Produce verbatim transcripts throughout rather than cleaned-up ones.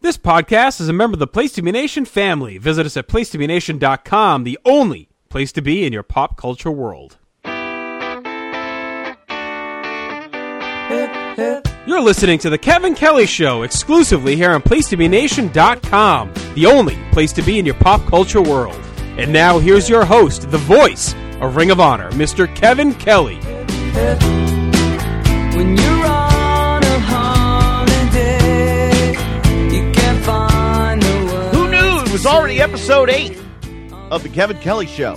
This podcast is a member of the Place to Be Nation family. Visit us at place to be nation dot com, the only place to be in your pop culture world. You're listening to The Kevin Kelly Show, exclusively here on place to be nation dot com, the only place to be in your pop culture world. And now, here's your host, the voice of Ring of Honor, Mister Kevin Kelly. When you're on a holiday, you can't find the words. Who knew it was already episode eight of The Kevin Kelly Show?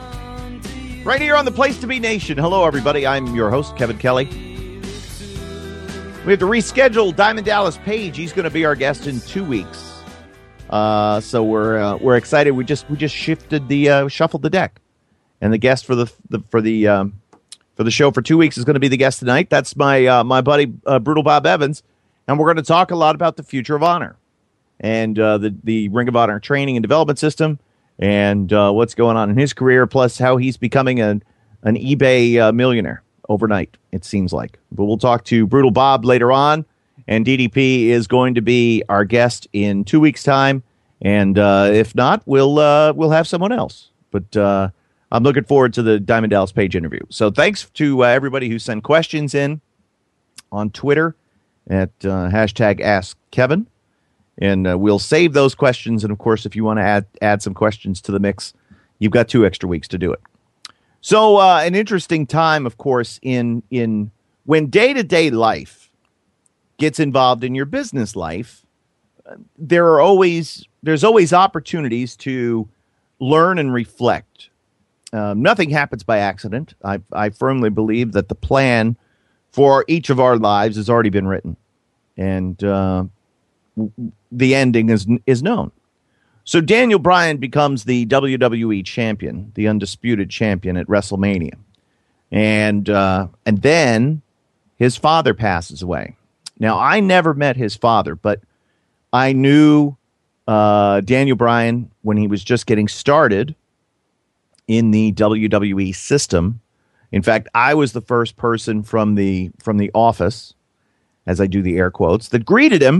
Right here on the Place to Be Nation. Hello, everybody. I'm your host, Kevin Kelly. We have to reschedule Diamond Dallas Page. He's going to be our guest in two weeks. Uh, so we're uh, we're excited. We just we just shifted the uh, shuffled the deck, and the guest for the, the for the um, for the show for two weeks is going to be the guest tonight. That's my uh, my buddy uh, Brutal Bob Evans, and we're going to talk a lot about the future of honor and uh, the the Ring of Honor training and development system, and uh, what's going on in his career, plus how he's becoming an an eBay uh, millionaire overnight, it seems like. But we'll talk to Brutal Bob later on, and D D P is going to be our guest in two weeks' time. And uh, if not, we'll uh, we'll have someone else. But uh, I'm looking forward to the Diamond Dallas Page interview. So thanks to uh, everybody who sent questions in on Twitter at uh, hashtag Ask Kevin. And uh, we'll save those questions. And, of course, if you want to add add some questions to the mix, you've got two extra weeks to do it. So uh, an interesting time, of course, in in when day-to-day life gets involved in your business life, there are always there's always opportunities to learn and reflect. Um, nothing happens by accident. I, I firmly believe that the plan for each of our lives has already been written, and uh, the ending is is known. So Daniel Bryan becomes the W W E champion, the undisputed champion at WrestleMania. And uh, and then his father passes away. Now, I never met his father, but I knew uh, Daniel Bryan when he was just getting started in the W W E system. In fact, I was the first person from the from the office, as I do the air quotes, that greeted him.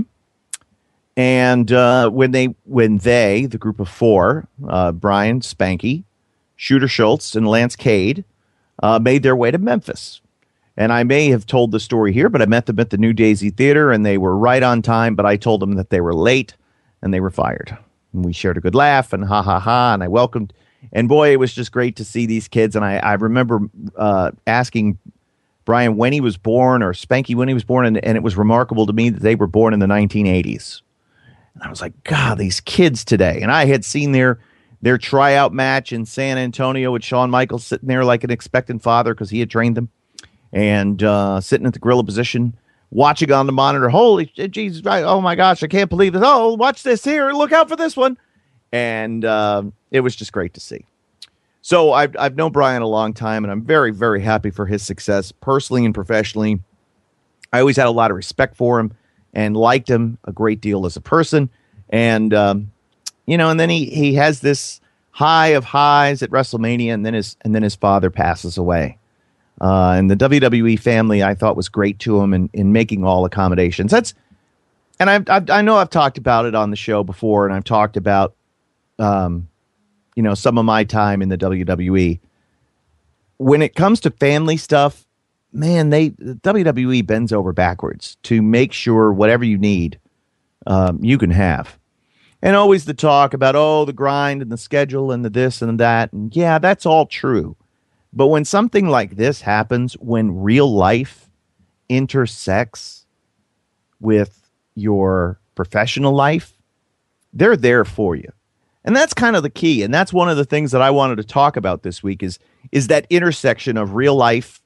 And uh, when they, when they, the group of four, uh, Brian, Spanky, Shooter Schultz, and Lance Cade, uh, made their way to Memphis. And I may have told the story here, but I met them at the New Daisy Theater, and they were right on time, but I told them that they were late, and they were fired. And we shared a good laugh, and ha, ha, ha, and I welcomed. And boy, it was just great to see these kids. And I, I remember uh, asking Brian when he was born, or Spanky when he was born, and, and it was remarkable to me that they were born in the nineteen eighties. And I was like, God, these kids today. And I had seen their their tryout match in San Antonio with Shawn Michaels sitting there like an expectant father because he had trained them. And uh, sitting at the gorilla position, watching on the monitor. Holy Jesus, oh my gosh, I can't believe this. Oh, watch this here. Look out for this one. And uh, it was just great to see. So I've, I've known Brian a long time, and I'm very, very happy for his success, personally and professionally. I always had a lot of respect for him and liked him a great deal as a person. And, um, you know, and then he, he has this high of highs at WrestleMania, and then his, and then his father passes away. Uh, and the W W E family, I thought, was great to him in, in making all accommodations. That's, and I've, I've, I know I've talked about it on the show before, and I've talked about, um, you know, some of my time in the W W E. When it comes to family stuff, man, they the W W E bends over backwards to make sure whatever you need, um, you can have. And always the talk about, oh, the grind and the schedule and the this and that. And yeah, that's all true. But when something like this happens, when real life intersects with your professional life, they're there for you. And that's kind of the key. And that's one of the things that I wanted to talk about this week is, is that intersection of real life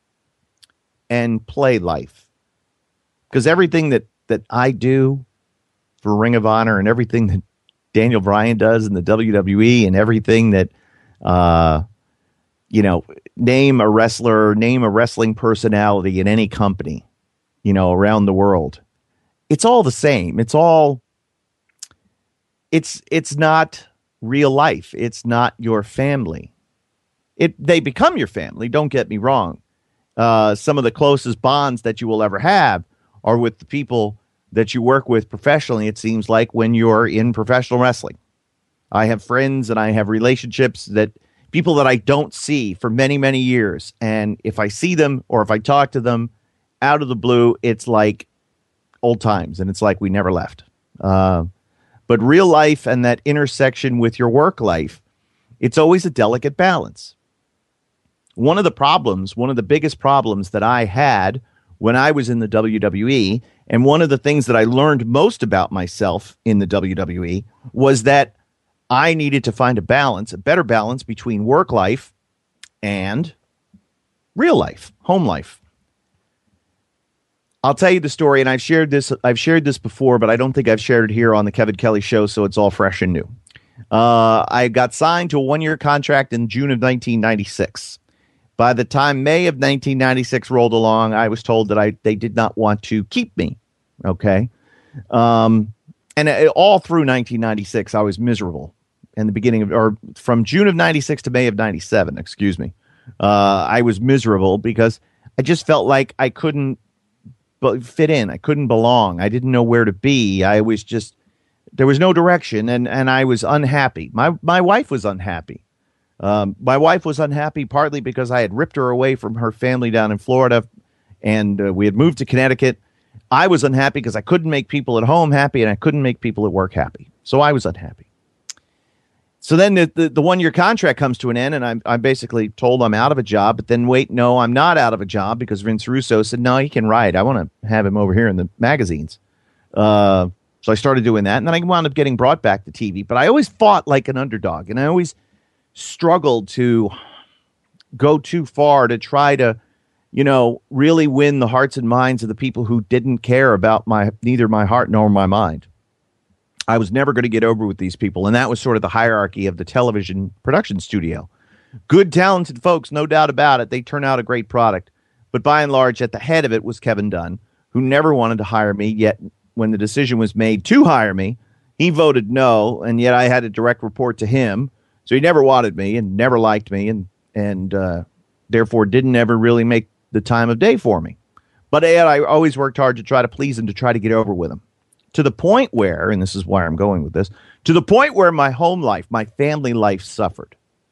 and play life. Because everything that, that I do for Ring of Honor and everything that Daniel Bryan does in the W W E and everything that, uh, you know, name a wrestler, name a wrestling personality in any company, you know, around the world. It's all the same. It's all, it's, it's not real life. It's not your family. It, they become your family. Don't get me wrong. Uh, some of the closest bonds that you will ever have are with the people that you work with professionally, it seems like, when you're in professional wrestling. I have friends and I have relationships that people that I don't see for many, many years. And if I see them or if I talk to them out of the blue, it's like old times. And it's like we never left. Uh, but real life and that intersection with your work life, it's always a delicate balance. One of the problems, one of the biggest problems that I had when I was in the W W E, and one of the things that I learned most about myself in the W W E, was that I needed to find a balance, a better balance between work life and real life, home life. I'll tell you the story, and I've shared this. I've shared this before, but I don't think I've shared it here on the Kevin Kelly Show, so it's all fresh and new. Uh, I got signed to a one-year contract in June of nineteen ninety-six. By the time May of nineteen ninety-six rolled along, I was told that I they did not want to keep me. Okay, um, and it, all through nineteen ninety-six, I was miserable. In the beginning of, or from June of ninety-six to May of ninety-seven, excuse me, uh, I was miserable because I just felt like I couldn't fit in. I couldn't belong. I didn't know where to be. I was just, there was no direction, and, and I was unhappy. My my wife was unhappy. Um, my wife was unhappy partly because I had ripped her away from her family down in Florida, and uh, we had moved to Connecticut. I was unhappy because I couldn't make people at home happy, and I couldn't make people at work happy. So I was unhappy. So then the, the, the one-year contract comes to an end, and I'm, I'm basically told I'm out of a job. But then, wait, no, I'm not out of a job, because Vince Russo said, no, he can write. I want to have him over here in the magazines. Uh, so I started doing that, and then I wound up getting brought back to T V. But I always fought like an underdog, and I always struggled to go too far to try to, you know, really win the hearts and minds of the people who didn't care about my neither my heart nor my mind. I was never going to get over with these people, and that was sort of the hierarchy of the television production studio. Good, talented folks, no doubt about it. They turn out a great product. But by and large, at the head of it was Kevin Dunn, who never wanted to hire me, yet when the decision was made to hire me, he voted no, and yet I had a direct report to him. So he never wanted me and never liked me, and, and uh, therefore didn't ever really make the time of day for me. But yet I always worked hard to try to please him, to try to get over with him. To the point where, and this is why I'm going with this, to the point where my home life, my family life suffered.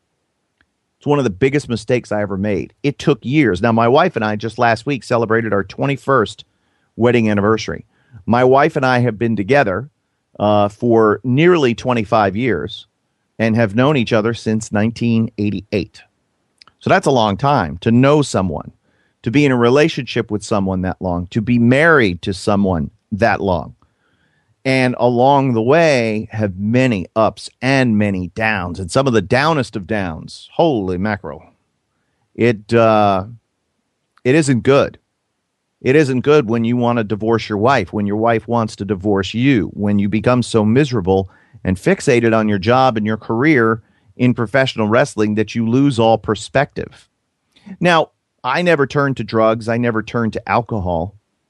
It's one of the biggest mistakes I ever made. It took years. Now, my wife and I just last week celebrated our twenty-first wedding anniversary. My wife and I have been together uh, for nearly twenty-five years and have known each other since nineteen eighty-eight. So that's a long time to know someone, to be in a relationship with someone that long, to be married to someone that long. And along the way have many ups and many downs, and some of the downest of downs. Holy mackerel. It, uh, it isn't good. It isn't good when you want to divorce your wife, when your wife wants to divorce you, when you become so miserable and fixated on your job and your career in professional wrestling that you lose all perspective. Now, I never turned to drugs. I never turned to alcohol.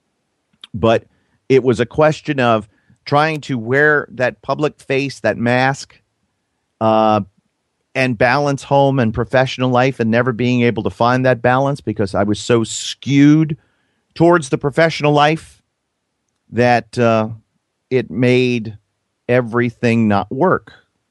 But it was a question of trying to wear that public face, that mask, uh, and balance home and professional life, and never being able to find that balance because I was so skewed towards the professional life that uh, it made everything not work.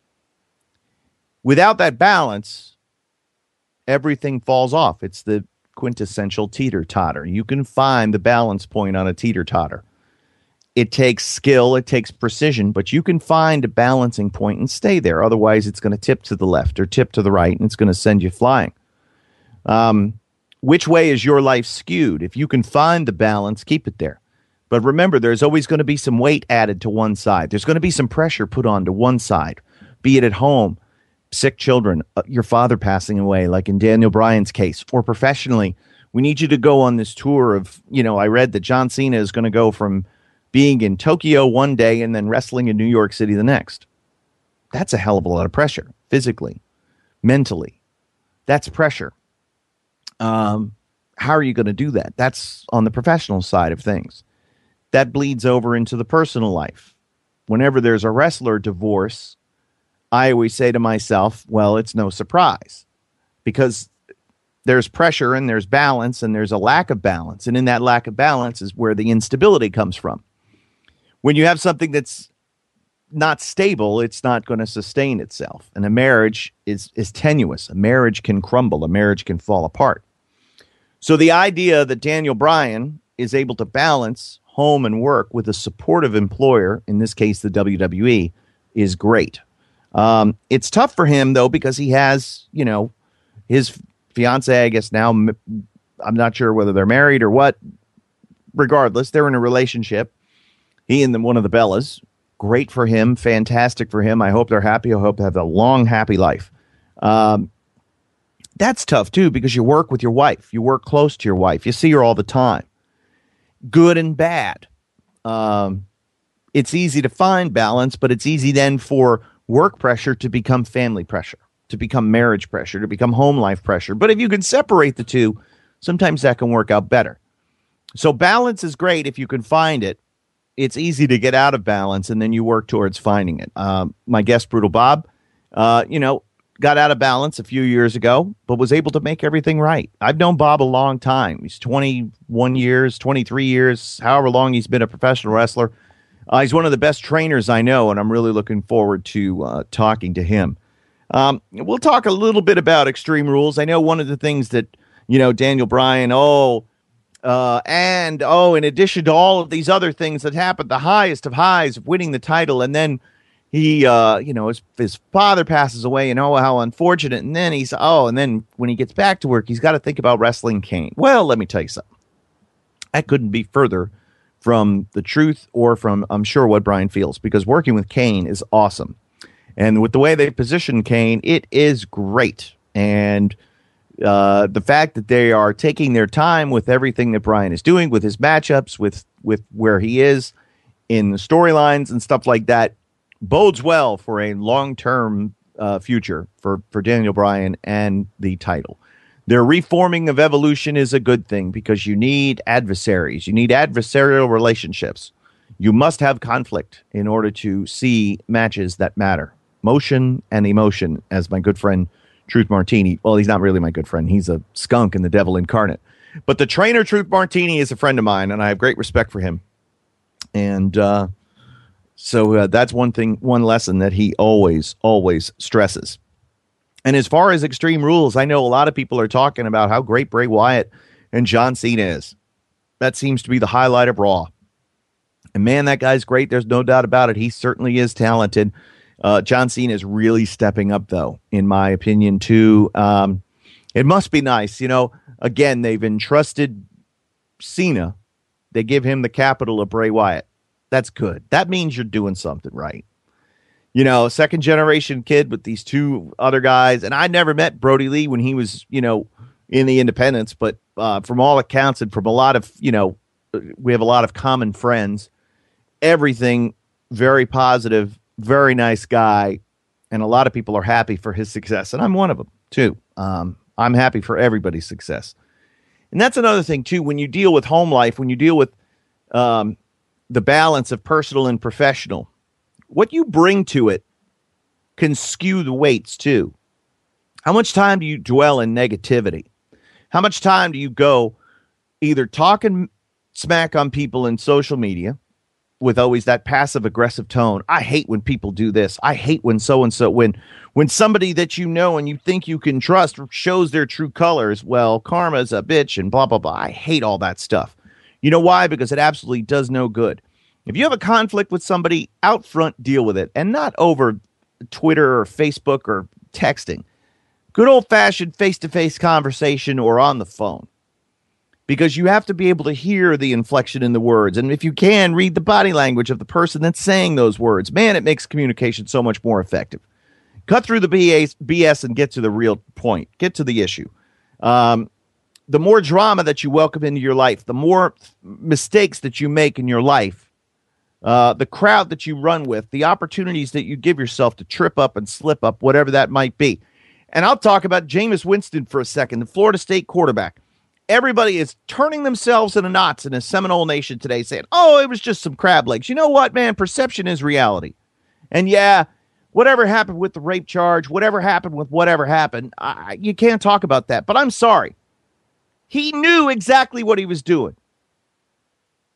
Without that balance, everything falls off. It's the quintessential teeter-totter. You can find the balance point on a teeter-totter. It takes skill, it takes precision, but you can find a balancing point and stay there. Otherwise, it's going to tip to the left or tip to the right, and it's going to send you flying. Um, which way is your life skewed? If you can find the balance, keep it there. But remember, there's always going to be some weight added to one side. There's going to be some pressure put on to one side, be it at home, sick children, uh, your father passing away, like in Daniel Bryan's case, or professionally. We need you to go on this tour of, you know, I read that John Cena is going to go from being in Tokyo one day and then wrestling in New York City the next. That's a hell of a lot of pressure, physically, mentally. That's pressure. Um, how are you going to do that? That's on the professional side of things. That bleeds over into the personal life. Whenever there's a wrestler divorce, I always say to myself, well, it's no surprise, because there's pressure and there's balance and there's a lack of balance. And in that lack of balance is where the instability comes from. when you have something that's not stable, it's not going to sustain itself. And a marriage is, is tenuous. A marriage can crumble. A marriage can fall apart. So the idea that Daniel Bryan is able to balance home and work with a supportive employer, in this case, the W W E, is great. Um, it's tough for him, though, because he has, you know, his fiance, I guess now, I'm not sure whether they're married or what. Regardless, they're in a relationship. He and the, one of the Bellas. Great for him. Fantastic for him. I hope they're happy. I hope they have a long, happy life. Um, that's tough, too, because you work with your wife. You work close to your wife. You see her all the time. Good and bad. Um, it's easy to find balance, but it's easy then for work pressure to become family pressure, to become marriage pressure, to become home life pressure. But if you can separate the two, sometimes that can work out better. So balance is great if you can find it. It's easy to get out of balance, and then you work towards finding it. Um, my guest, Brutal Bob, uh, you know, got out of balance a few years ago, but was able to make everything right. I've known Bob a long time. He's twenty-one years, twenty-three years, however long he's been a professional wrestler. Uh, he's one of the best trainers I know, and I'm really looking forward to uh, talking to him. Um, we'll talk a little bit about Extreme Rules. I know one of the things that, you know, Daniel Bryan, oh, Uh, and, oh, in addition to all of these other things that happened, the highest of highs of winning the title, and then he, uh, you know, his, his father passes away, and oh, how unfortunate. And then he's, oh, and then when he gets back to work, he's got to think about wrestling Kane. Well, let me tell you something. That couldn't be further from the truth or from, I'm sure, what Bryan feels, because working with Kane is awesome. And with the way they position Kane, it is great. And Uh, the fact that they are taking their time with everything that Bryan is doing, with his matchups, with with where he is in the storylines and stuff like that, bodes well for a long-term uh, future for, for Daniel Bryan and the title. Their reforming of Evolution is a good thing because you need adversaries. You need adversarial relationships. You must have conflict in order to see matches that matter. Motion and emotion, as my good friend Truth Martini. Well, he's not really my good friend. He's a skunk and the devil incarnate. But the trainer, Truth Martini, is a friend of mine, and I have great respect for him. And uh, so uh, that's one thing, one lesson that he always, always stresses. And as far as Extreme Rules, I know a lot of people are talking about how great Bray Wyatt and John Cena is. That seems to be the highlight of Raw. And man, that guy's great. There's no doubt about it. He certainly is talented. Uh, John Cena is really stepping up, though, in my opinion, too. Um, it must be nice. You know, again, they've entrusted Cena. They give him the capital of Bray Wyatt. That's good. That means you're doing something right. You know, second generation kid with these two other guys. And I never met Brody Lee when he was, you know, in the independents. But uh, from all accounts and from a lot of, you know, we have a lot of common friends. Everything very positive. Very nice guy, and a lot of people are happy for his success, and I'm one of them, too. Um, I'm happy for everybody's success. And that's another thing, too, when you deal with home life, when you deal with um, the balance of personal and professional, what you bring to it can skew the weights, too. How much time do you dwell in negativity? How much time do you go either talking smack on people in social media, with always that passive aggressive tone? I hate when people do this. I hate when so-and-so, when when somebody that you know and you think you can trust shows their true colors. Well, karma's a bitch and blah, blah, blah. I hate all that stuff. You know why? Because it absolutely does no good. If you have a conflict with somebody, out front, deal with it, and not over Twitter or Facebook or texting. Good old-fashioned face-to-face conversation or on the phone. Because you have to be able to hear the inflection in the words. And if you can, read the body language of the person that's saying those words. Man, it makes communication so much more effective. Cut through the B S and get to the real point. Get to the issue. Um, the more drama that you welcome into your life, the more mistakes that you make in your life, uh, the crowd that you run with, the opportunities that you give yourself to trip up and slip up, whatever that might be. And I'll talk about Jameis Winston for a second, the Florida State quarterback. Everybody is turning themselves into knots in a Seminole Nation today saying, oh, it was just some crab legs. You know what, man? Perception is reality. And yeah, whatever happened with the rape charge, whatever happened with whatever happened, I, you can't talk about that. But I'm sorry. He knew exactly what he was doing.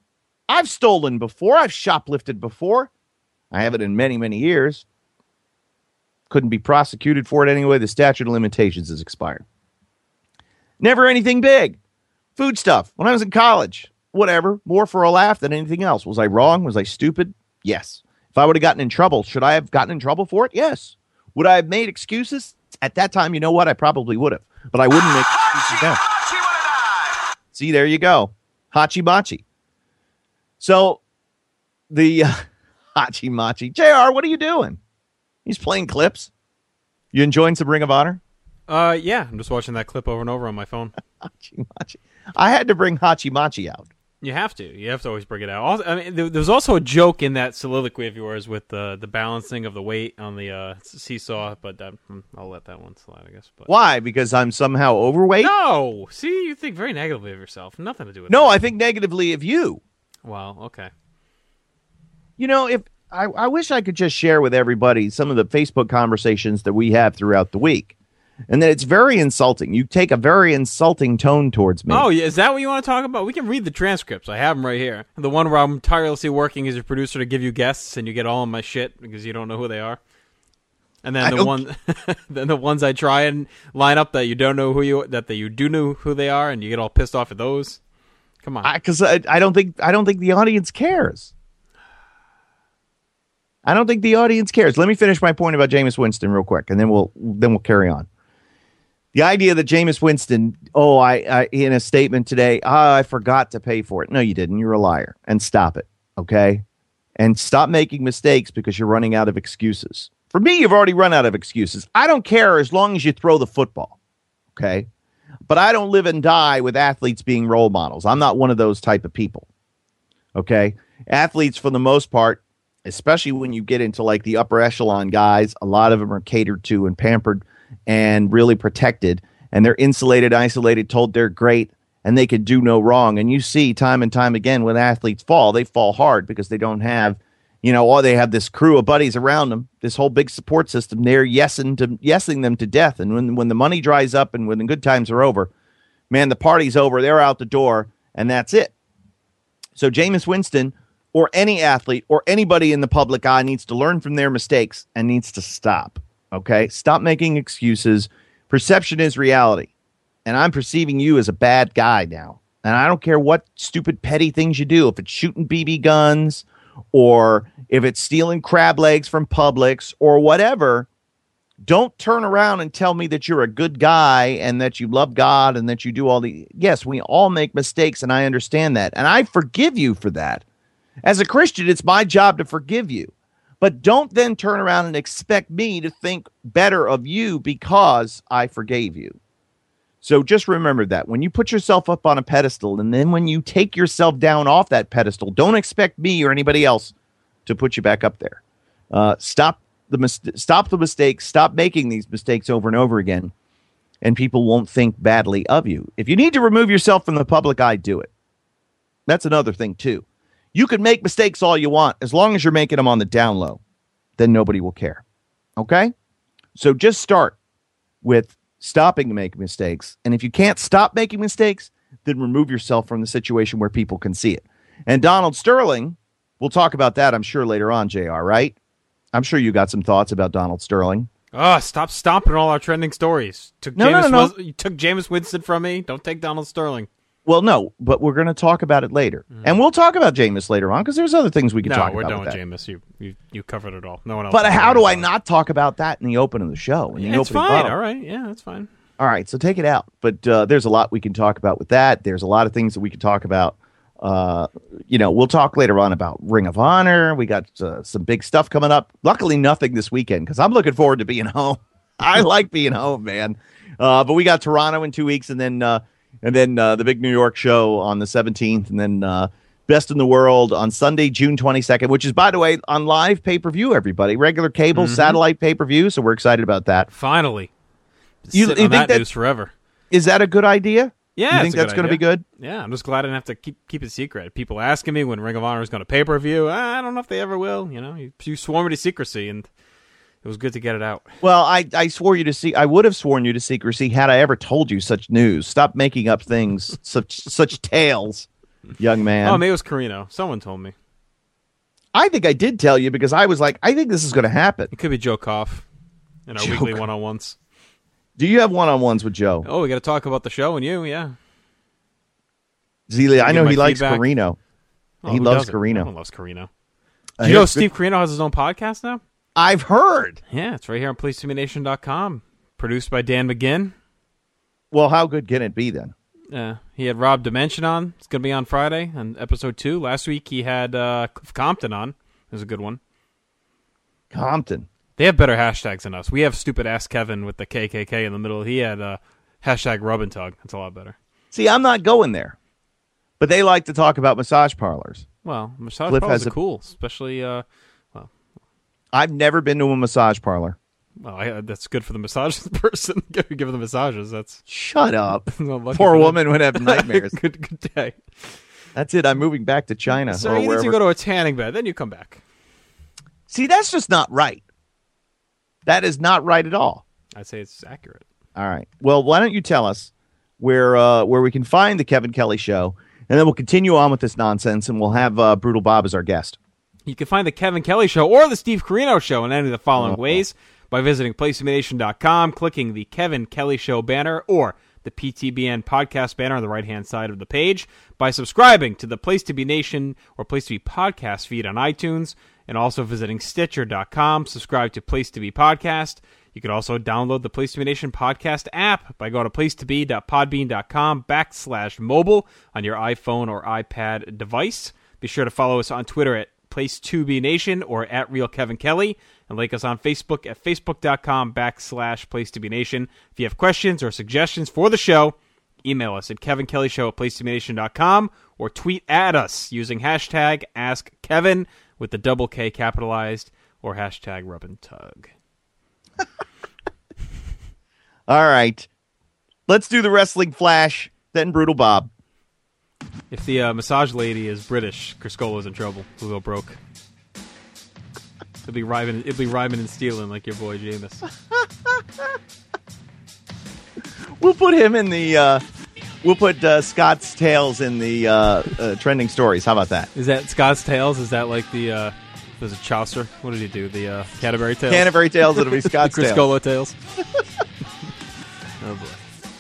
I've stolen before. I've shoplifted before. I haven't in many, many years. Couldn't be prosecuted for it anyway. The statute of limitations is expired. Never anything big. Food stuff. When I was in college, whatever. More for a laugh than anything else. Was I wrong? Was I stupid? Yes. If I would have gotten in trouble, should I have gotten in trouble for it? Yes. Would I have made excuses? At that time, you know what? I probably would have. But I wouldn't make excuses now. See, there you go. Hachi Machi. So, the uh, Hachi Machi. J R, what are you doing? He's playing clips. You enjoying some Ring of Honor? Uh, yeah, I'm just watching that clip over and over on my phone. Hachi Machi. I had to bring Hachi Machi out. You have to. You have to always bring it out. Also, I mean, there, there's also a joke in that soliloquy of yours with the the balancing of the weight on the uh, seesaw, but uh, I'll let that one slide, I guess. But. Why? Because I'm somehow overweight? No! See, you think very negatively of yourself. Nothing to do with No, that. I think negatively of you. Well, okay. You know, if I, I wish I could just share with everybody some of the Facebook conversations that we have throughout the week. And then it's very insulting. You take a very insulting tone towards me. Oh, yeah, is that what you want to talk about? We can read the transcripts. I have them right here. The one where I'm tirelessly working as a producer to give you guests, and you get all of my shit because you don't know who they are. And then I the don't- one, then the ones I try and line up that you don't know who you that that you do know who they are, and you get all pissed off at those. Come on, Because I, I, I don't think I don't think the audience cares. I don't think the audience cares. Let me finish my point about Jameis Winston real quick, and then we'll then we'll carry on. The idea that Jameis Winston, oh, I, I in a statement today, oh, I forgot to pay for it. No, you didn't. You're a liar. And stop it, okay? And stop making mistakes because you're running out of excuses. For me, you've already run out of excuses. I don't care as long as you throw the football, okay? But I don't live and die with athletes being role models. I'm not one of those type of people, okay? Athletes, for the most part, especially when you get into like the upper echelon guys, a lot of them are catered to and pampered and really protected, and they're insulated, isolated, told they're great, and they can do no wrong. And you see time and time again when athletes fall, they fall hard because they don't have, you know, or they have this crew of buddies around them, this whole big support system. They're yesing to yesing them to death. And when when the money dries up and when the good times are over, man, the party's over. They're out the door, and that's it. So Jameis Winston or any athlete or anybody in the public eye needs to learn from their mistakes and needs to stop. Okay, stop making excuses. Perception is reality. And I'm perceiving you as a bad guy now. And I don't care what stupid petty things you do. If it's shooting B B guns or if it's stealing crab legs from Publix or whatever, don't turn around and tell me that you're a good guy and that you love God and that you do all the... Yes, we all make mistakes, and I understand that. And I forgive you for that. As a Christian, it's my job to forgive you. But don't then turn around and expect me to think better of you because I forgave you. So just remember that. When you put yourself up on a pedestal and then when you take yourself down off that pedestal, don't expect me or anybody else to put you back up there. Uh, stop the mis- stop the mistakes. Stop making these mistakes over and over again, and people won't think badly of you. If you need to remove yourself from the public eye, do it. That's another thing, too. You can make mistakes all you want. As long as you're making them on the down low, then nobody will care. Okay? So just start with stopping to make mistakes. And if you can't stop making mistakes, then remove yourself from the situation where people can see it. And Donald Sterling, we'll talk about that, I'm sure, later on, J R, right? I'm sure you got some thoughts about Donald Sterling. Oh, stop stomping all our trending stories. Took No, no, Jameis no, no. Wis- you took Jameis Winston from me. Don't take Donald Sterling. Well, no, but we're going to talk about it later. Mm. And we'll talk about Jameis later on because there's other things we can no, talk we're about. done with with that. Jameis. You, you you covered it all. No one else. But can how cover do it I all. not talk about that in the open of the show? In the Yeah, it's opening fine. bottle? All right. Yeah, that's fine. All right, so take it out. But uh, there's a lot we can talk about with that. There's a lot of things that we can talk about. Uh, you know, we'll talk later on about Ring of Honor. We got uh, some big stuff coming up. Luckily, nothing this weekend because I'm looking forward to being home. I like being home, man. Uh, but we got Toronto in two weeks, and then uh, and then uh, the big New York show on the seventeenth, and then uh, Best in the World on Sunday, June twenty-second, which is, by the way, on live pay-per-view, everybody. Regular cable, Mm-hmm. satellite pay-per-view, so we're excited about that. Finally. You- Sitting you on think that that- news forever. Is that a good idea? Yeah, You it's think a good that's going to be idea. good? Yeah, I'm just glad I didn't have to keep keep it secret. People asking me when Ring of Honor is going to pay per view. I don't know if they ever will. You know, you, you swore me to secrecy, and it was good to get it out. Well, I, I swore you to see. I would have sworn you to secrecy had I ever told you such news. Stop making up things, such such tales. young man. Oh, maybe it was Carino. Someone told me. I think I did tell you because I was like, I think this is going to happen. It could be Joe Koff in our Joe weekly Koff. one-on-ones. Do you have one-on-ones with Joe? Oh, we got to talk about the show and you, yeah. Z- I know my he likes feedback. Carino. Oh, he who loves doesn't? Carino. Everyone loves Carino. Uh, Do you know here's Steve good- Carino has his own podcast now? I've heard. Yeah, it's right here on Place To Be Nation dot com. Produced by Dan McGinn. Well, how good can it be then? Uh, he had Rob Dimension on. It's going to be on Friday on episode two. Last week he had uh, Cliff Compton on. It was a good one. Compton. They have better hashtags than us. We have stupid ass Kevin with the K K K in the middle. He had uh, hashtag rub and tug. That's a lot better. See, I'm not going there. But they like to talk about massage parlors. Well, massage Cliff parlors has are a- cool, especially. Uh, I've never been to a massage parlor. well, I, that's good for the massage person. give, give them massages. That's Shut up. well, lucky Poor for them. woman would have nightmares. good, good day. That's it. I'm moving back to China So or you need wherever. to go to a tanning bed, then you come back. See, that's just not right. That is not right at all. I'd say it's accurate. All right. Well, why don't you tell us where uh, where we can find the Kevin Kelly Show, and then we'll continue on with this nonsense, and we'll have uh, Brutal Bob as our guest. You can find the Kevin Kelly Show or the Steve Carino Show in any of the following Oh. ways by visiting Place To Be Nation dot com, clicking the Kevin Kelly Show banner or the P T B N podcast banner on the right-hand side of the page, by subscribing to the Place To Be Nation or Place To Be podcast feed on iTunes, and also visiting Stitcher dot com, subscribe to Place To Be Podcast. You can also download the Place To Be Nation podcast app by going to placetobe.podbean.com backslash mobile on your iPhone or iPad device. Be sure to follow us on Twitter at Place To Be Nation or at Real Kevin Kelly, and like us on Facebook at facebook.com backslash Place To Be Nation. If you have questions or suggestions for the show, email us at kevinkellyshow at place to be nation dot com or tweet at us using hashtag AskKevin with the double K capitalized or hashtag rub and tug. All right. Let's do the wrestling flash, then Brutal Bob. If the uh, massage lady is British, Criscolo's in trouble. We'll go broke. It'll be rhyming, it'll be rhyming and stealing like your boy Jameis. We'll put him in the. Uh, we'll put uh, Scott's Tales in the uh, uh, trending stories. How about that? Is that Scott's Tales? Is that like the, uh, was it Chaucer? What did he do? The uh, Canterbury Tales? Canterbury Tales. It'll be the Scott's Tales. Criscolo Tales? Oh, boy.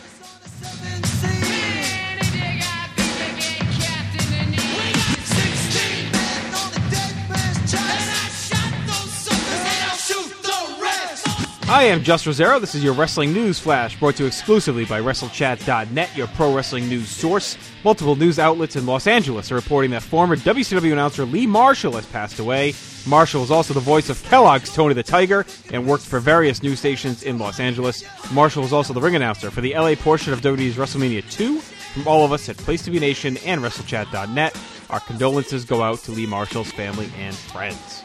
I am Just Rosero. This is your Wrestling News Flash, brought to you exclusively by WrestleChat dot net, your pro wrestling news source. Multiple news outlets in Los Angeles are reporting that former W C W announcer Lee Marshall has passed away. Marshall is also the voice of Kellogg's Tony the Tiger and worked for various news stations in Los Angeles. Marshall is also the ring announcer for the L A portion of W W E's WrestleMania two. From all of us at Place To Be Nation and WrestleChat dot net, our condolences go out to Lee Marshall's family and friends.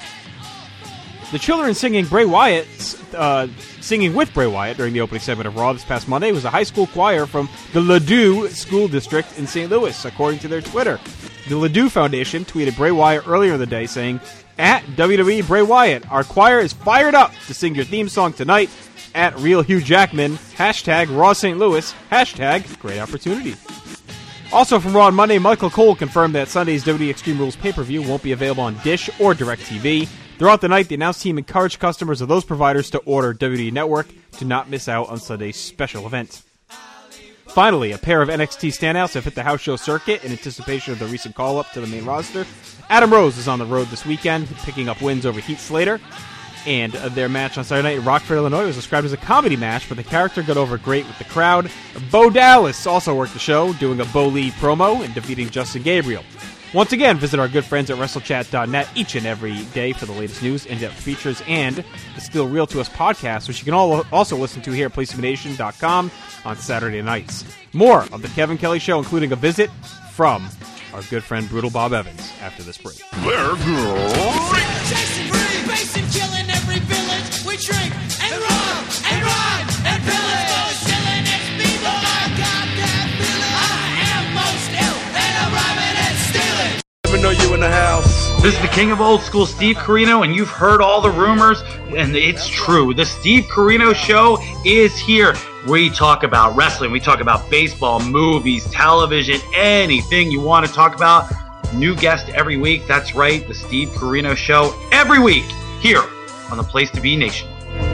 The children singing Bray Wyatt, uh, singing with Bray Wyatt during the opening segment of Raw this past Monday was a high school choir from the Ladue School District in Saint Louis, according to their Twitter. The Ladue Foundation tweeted Bray Wyatt earlier in the day saying, at W W E Bray Wyatt, our choir is fired up to sing your theme song tonight. At Real Hugh Jackman, hashtag Raw Saint Louis, hashtag great opportunity. Also from Raw on Monday, Michael Cole confirmed that Sunday's W W E Extreme Rules pay-per-view won't be available on Dish or DirecTV. Throughout the night, the announced team encouraged customers of those providers to order W W E Network to not miss out on Sunday's special event. Finally, a pair of N X T standouts have hit the house show circuit in anticipation of the recent call-up to the main roster. Adam Rose is on the road this weekend, picking up wins over Heath Slater. And uh, their match on Saturday night in Rockford, Illinois was described as a comedy match, but the character got over great with the crowd. Bo Dallas also worked the show, doing a Bo Lee promo and defeating Justin Gabriel. Once again, visit our good friends at WrestleChat dot net each and every day for the latest news, in-depth features, and the Still Real to Us podcast, which you can all also listen to here at Place To Be Nation dot com on Saturday nights. More of the Kevin Kelly Show, including a visit from our good friend Brutal Bob Evans after this break. They're great. Chasing free, basing, killing every village. We drink and rob and rhyme and pillage. Most killing its people. I got that feeling. I am most ill and I'm robbing and stealing. Never know you in the house. This is the king of old school, Steve Carino, and you've heard all the rumors, and it's true. The Steve Carino Show is here. We talk about wrestling, we talk about baseball, movies, television, anything you want to talk about. New guest every week. That's right, the Steve Corino Show every week here on the Place to Be Nation.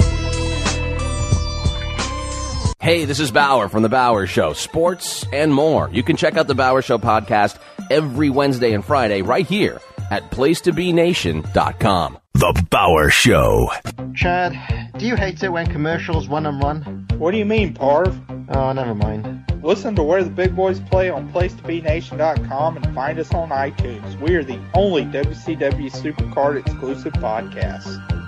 Hey, this is Bauer from The Bauer Show, sports and more. You can check out The Bauer Show podcast every Wednesday and Friday right here at place to be nation dot com. The Bauer Show. Chad, do you hate it when commercials run and run? What do you mean, Parv? Oh, never mind. Listen to Where the Big Boys Play on place to be nation dot com and find us on iTunes. We are the only W C W Supercard exclusive podcast.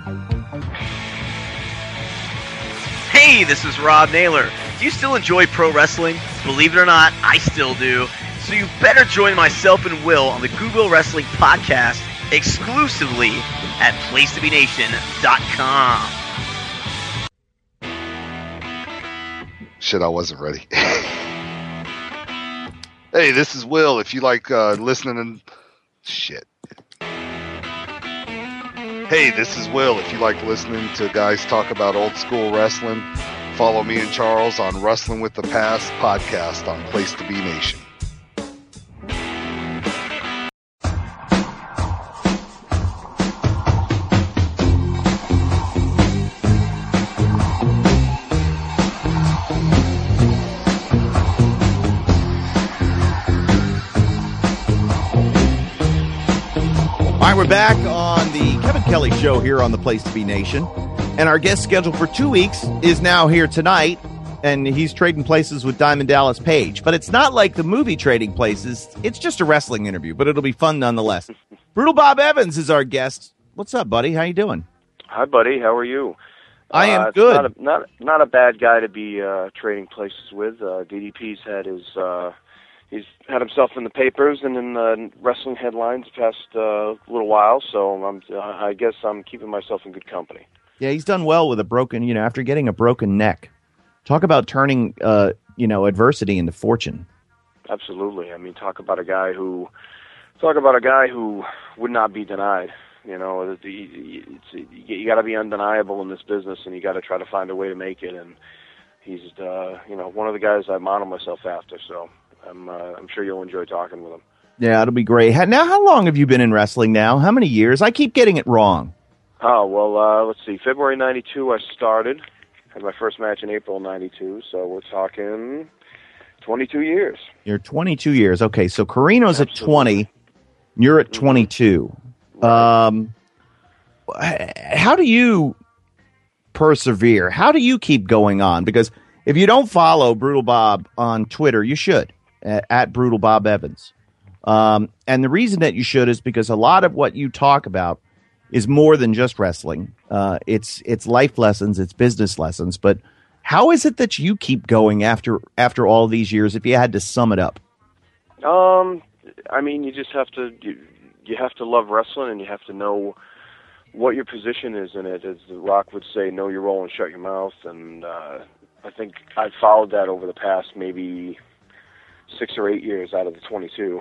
Hey, this is Rob Naylor. Do you still enjoy pro wrestling? Believe it or not, I still do. So you better join myself and Will on the Google Wrestling Podcast exclusively at place to be nation dot com. Shit, I wasn't ready. Hey, this is Will. If you like uh, listening and... Shit. Hey, this is Will. If you like listening to guys talk about old school wrestling, follow me and Charles on Wrestling with the Past podcast on Place to Be Nation. All right, we're back on the Kevin Kelly Show here on the Place to Be Nation. And our guest scheduled for two weeks is now here tonight, and he's trading places with Diamond Dallas Page. But it's not like the movie Trading Places. It's just a wrestling interview, but it'll be fun nonetheless. Brutal Bob Evans is our guest. What's up, buddy? How you doing? Hi, buddy. How are you? I am uh, good. Not a, not, not a bad guy to be uh, trading places with. Uh, D D P's had his... Uh, He's had himself in the papers and in the wrestling headlines the past uh, little while, so I'm, I guess I'm keeping myself in good company. Yeah, he's done well with a broken, you know, after getting a broken neck. Talk about turning, uh, you know, adversity into fortune. Absolutely. I mean, talk about a guy who, talk about a guy who would not be denied. You know, it's, it's, you got to be undeniable in this business, and you got to try to find a way to make it. And he's, uh, you know, one of the guys I model myself after. So. I'm uh, I'm sure you'll enjoy talking with him. Yeah, it'll be great. Now, how long have you been in wrestling now? How many years? I keep getting it wrong. Oh, well, uh, let's see. February ninety-two I started. Had my first match in April ninety-two, so we're talking twenty-two years. You're twenty-two years. Okay, so Corino's Absolutely. At twenty. You're at twenty-two. Right. Um, how do you persevere? How do you keep going on? Because if you don't follow Brutal Bob on Twitter, you should. At Brutal Bob Evans. Um, and the reason that you should is because a lot of what you talk about is more than just wrestling. Uh, it's it's life lessons, it's business lessons. But how is it that you keep going after after all these years, if you had to sum it up? Um, I mean, you just have to you, you have to love wrestling, and you have to know what your position is in it. As The Rock would say, know your role and shut your mouth. And uh, I think I've followed that over the past maybe six or eight years out of the twenty-two.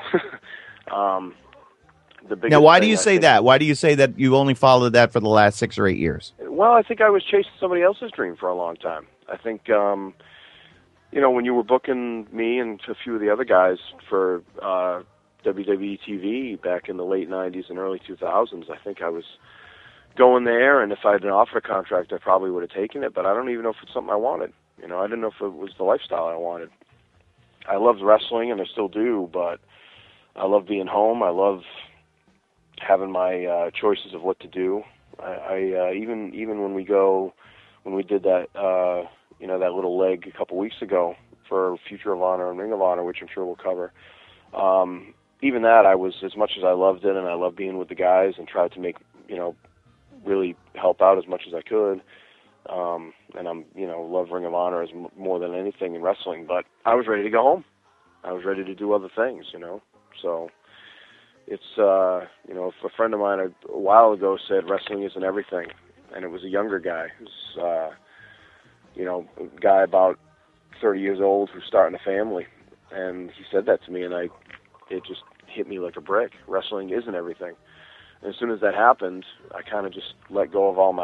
um, the now, why do you say that? Why do you say that you only followed that for the last six or eight years? Well, I think I was chasing somebody else's dream for a long time. I think, um, you know, when you were booking me and a few of the other guys for uh, W W E T V back in the late nineties and early two thousands, I think I was going there, and if I had been offered a contract, I probably would have taken it, but I don't even know if it's something I wanted. You know, I didn't know if it was the lifestyle I wanted. I loved wrestling, and I still do, but I love being home. I love having my uh, choices of what to do. I, I uh, even even when we go, when we did that, uh, you know, that little leg a couple weeks ago for Future of Honor and Ring of Honor, which I'm sure we'll cover. Um, even that, I was, as much as I loved it, and I loved being with the guys and tried to make, you know, really help out as much as I could. Um, and I'm, you know, love Ring of Honor as m- more than anything in wrestling, but I was ready to go home. I was ready to do other things, you know, so it's, uh, you know, a friend of mine a, a while ago said wrestling isn't everything, and it was a younger guy, who's, uh, you know, a guy about thirty years old who's starting a family, and he said that to me, and I, it just hit me like a brick. Wrestling isn't everything. And as soon as that happened, I kind of just let go of all my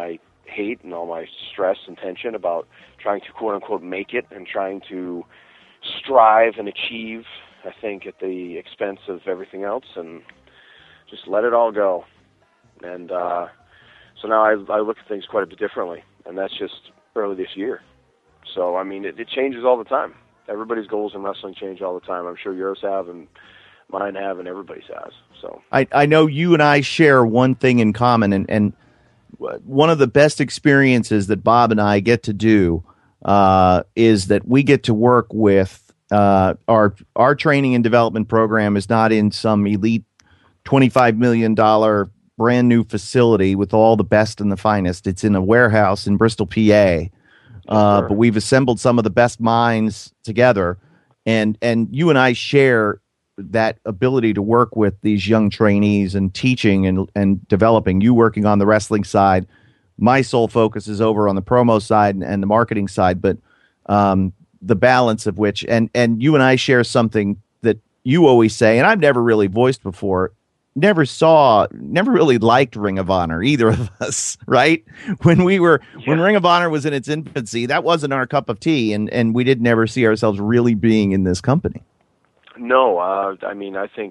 hate and all my stress and tension about trying to quote unquote make it and trying to strive and achieve, I think, at the expense of everything else, and just let it all go. And uh, so now I, I look at things quite a bit differently, and that's just early this year. So, I mean, it, it changes all the time. Everybody's goals in wrestling change all the time. I'm sure yours have, and mine have, and everybody's has. So I, I know you and I share one thing in common, and, and one of the best experiences that Bob and I get to do uh, is that we get to work with uh, our our training and development program is not in some elite twenty-five million dollars brand new facility with all the best and the finest. It's in a warehouse in Bristol, P A. Uh, Sure. But we've assembled some of the best minds together, and and you and I share that ability to work with these young trainees and teaching and and developing. You working on the wrestling side, my sole focus is over on the promo side and, and the marketing side. But um, the balance of which, and and you and I share something that you always say, and I've never really voiced before. Never saw, never really liked Ring of Honor, either of us, right? When we were, yeah. when Ring of Honor was in its infancy, that wasn't our cup of tea, and, and we did never see ourselves really being in this company. No, uh, I mean, I think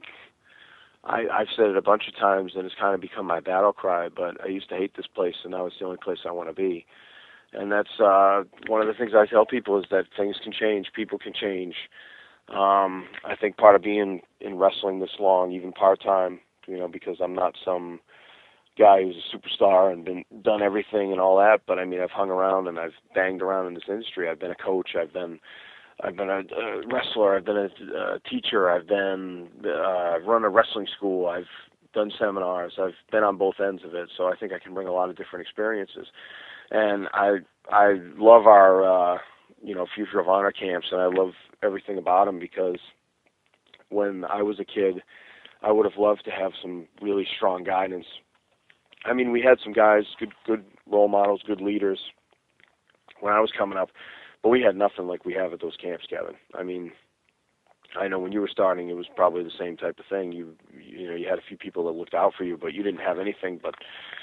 I, I've said it a bunch of times, and it's kind of become my battle cry, but I used to hate this place, and now it's the only place I want to be. And that's uh, one of the things I tell people is that things can change, people can change. Um, I think part of being in wrestling this long, even part-time, you know, because I'm not some guy who's a superstar and been done everything and all that. But I mean, I've hung around and I've banged around in this industry. I've been a coach. I've been, I've been a, a wrestler. I've been a, a teacher. I've been, uh, run a wrestling school. I've done seminars. I've been on both ends of it. So I think I can bring a lot of different experiences. And I, I love our, uh, you know, Future of Honor camps, and I love everything about them because when I was a kid, I would have loved to have some really strong guidance. I mean, we had some guys, good good role models, good leaders when I was coming up, but we had nothing like we have at those camps, Kevin. I mean, I know when you were starting, it was probably the same type of thing. You you know, you had a few people that looked out for you, but you didn't have anything but,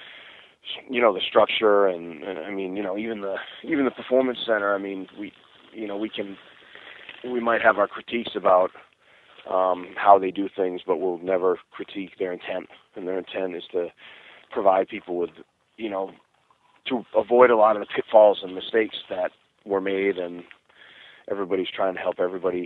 you know, the structure and, and I mean, you know, even the even the performance center. I mean, we you know we can we might have our critiques about Um, how they do things, but we'll never critique their intent. And their intent is to provide people with, you know, to avoid a lot of the pitfalls and mistakes that were made, and everybody's trying to help everybody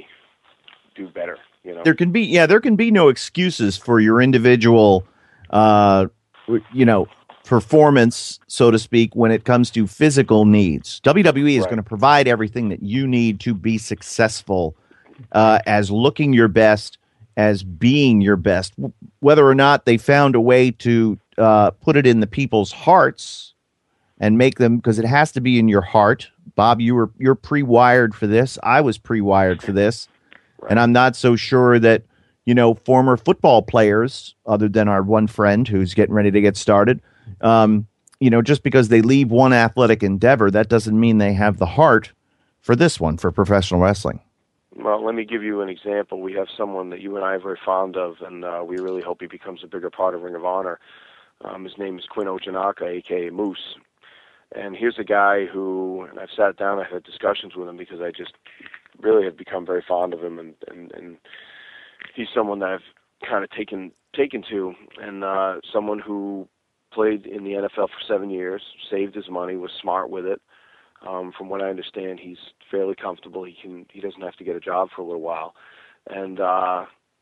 do better, you know. There can be, yeah, there can be no excuses for your individual, uh, you know, performance, so to speak, when it comes to physical needs. W W E is Right. going to provide everything that you need to be successful. Uh, as looking your best, as being your best, whether or not they found a way to uh, put it in the people's hearts and make them, because it has to be in your heart. Bob, you were you're pre-wired for this. I was pre-wired for this, right. And I'm not so sure that you know former football players, other than our one friend who's getting ready to get started, um, you know, just because they leave one athletic endeavor, that doesn't mean they have the heart for this one, for professional wrestling. Well, let me give you an example. We have someone that you and I are very fond of, and uh, we really hope he becomes a bigger part of Ring of Honor. Um, his name is Quinn Ochinaka, a k a. Moose. And here's a guy who, and I've sat down, I've had discussions with him because I just really have become very fond of him, and, and, and he's someone that I've kind of taken taken to, and uh, someone who played in the N F L for seven years, saved his money, was smart with it. Um, from what I understand, he's fairly comfortable. He can he doesn't have to get a job for a little while, and uh,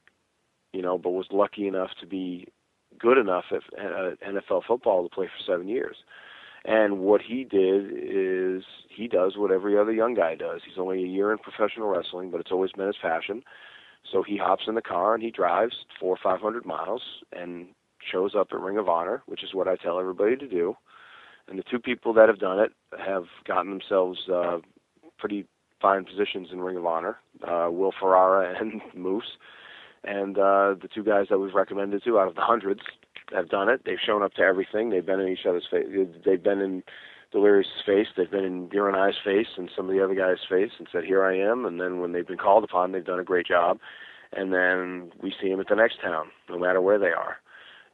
you know, but was lucky enough to be good enough at uh, N F L football to play for seven years. And what he did is he does what every other young guy does. He's only a year in professional wrestling, but it's always been his passion. So he hops in the car and he drives four or five hundred miles and shows up at Ring of Honor, which is what I tell everybody to do. And the two people that have done it have gotten themselves uh, pretty fine positions in Ring of Honor, uh, Will Ferrara and Moose. And uh, the two guys that we've recommended to out of the hundreds have done it. They've shown up to everything. They've been in each other's face. They've been in Delirious's face. They've been in your and I's face and some of the other guys' face and said, here I am. And then when they've been called upon, they've done a great job. And then we see them at the next town, no matter where they are.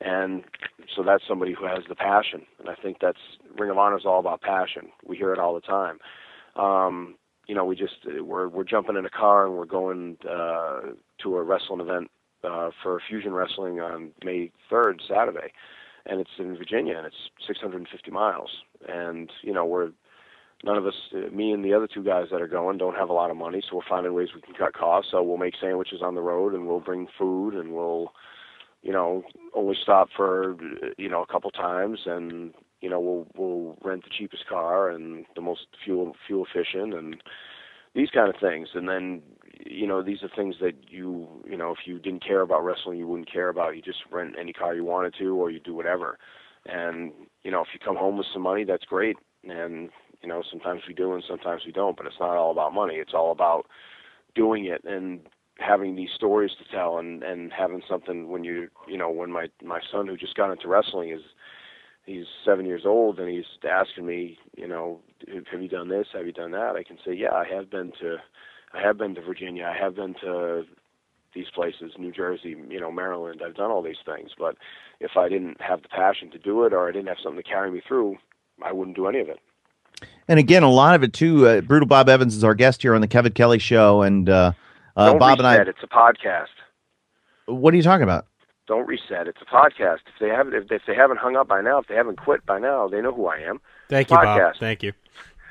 And so that's somebody who has the passion. And I think that's, Ring of Honor is all about passion. We hear it all the time. Um, you know, we just, we're, we're jumping in a car and we're going uh, to a wrestling event uh, for Fusion Wrestling on May third, Saturday. And it's in Virginia, and it's six hundred fifty miles. And, you know, we're, none of us, uh, me and the other two guys that are going, don't have a lot of money, so we're finding ways we can cut costs. So we'll make sandwiches on the road, and we'll bring food, and we'll, you know, only stop for, you know, a couple times, and, you know, we'll we'll rent the cheapest car and the most fuel fuel efficient, and these kind of things. And then, you know, these are things that you, you know, if you didn't care about wrestling, you wouldn't care about. You just rent any car you wanted to, or you do whatever. And, you know, if you come home with some money, that's great. And, you know, sometimes we do and sometimes we don't, but it's not all about money. It's all about doing it and having these stories to tell, and, and having something when you, you know, when my, my son who just got into wrestling is, he's seven years old, and he's asking me, you know, have you done this? Have you done that? I can say, yeah, I have been to, I have been to Virginia. I have been to these places, New Jersey, you know, Maryland. I've done all these things. But if I didn't have the passion to do it, or I didn't have something to carry me through, I wouldn't do any of it. And again, a lot of it too. Uh, Brutal Bob Evans is our guest here on the Kevin Kelly Show, and uh, uh, Don't Bob reset, and I. it's a podcast. What are you talking about? Don't reset. It's a podcast. If they haven't, if, if they haven't hung up by now, if they haven't quit by now, they know who I am. Thank It's a you, Bob. podcast. Thank you.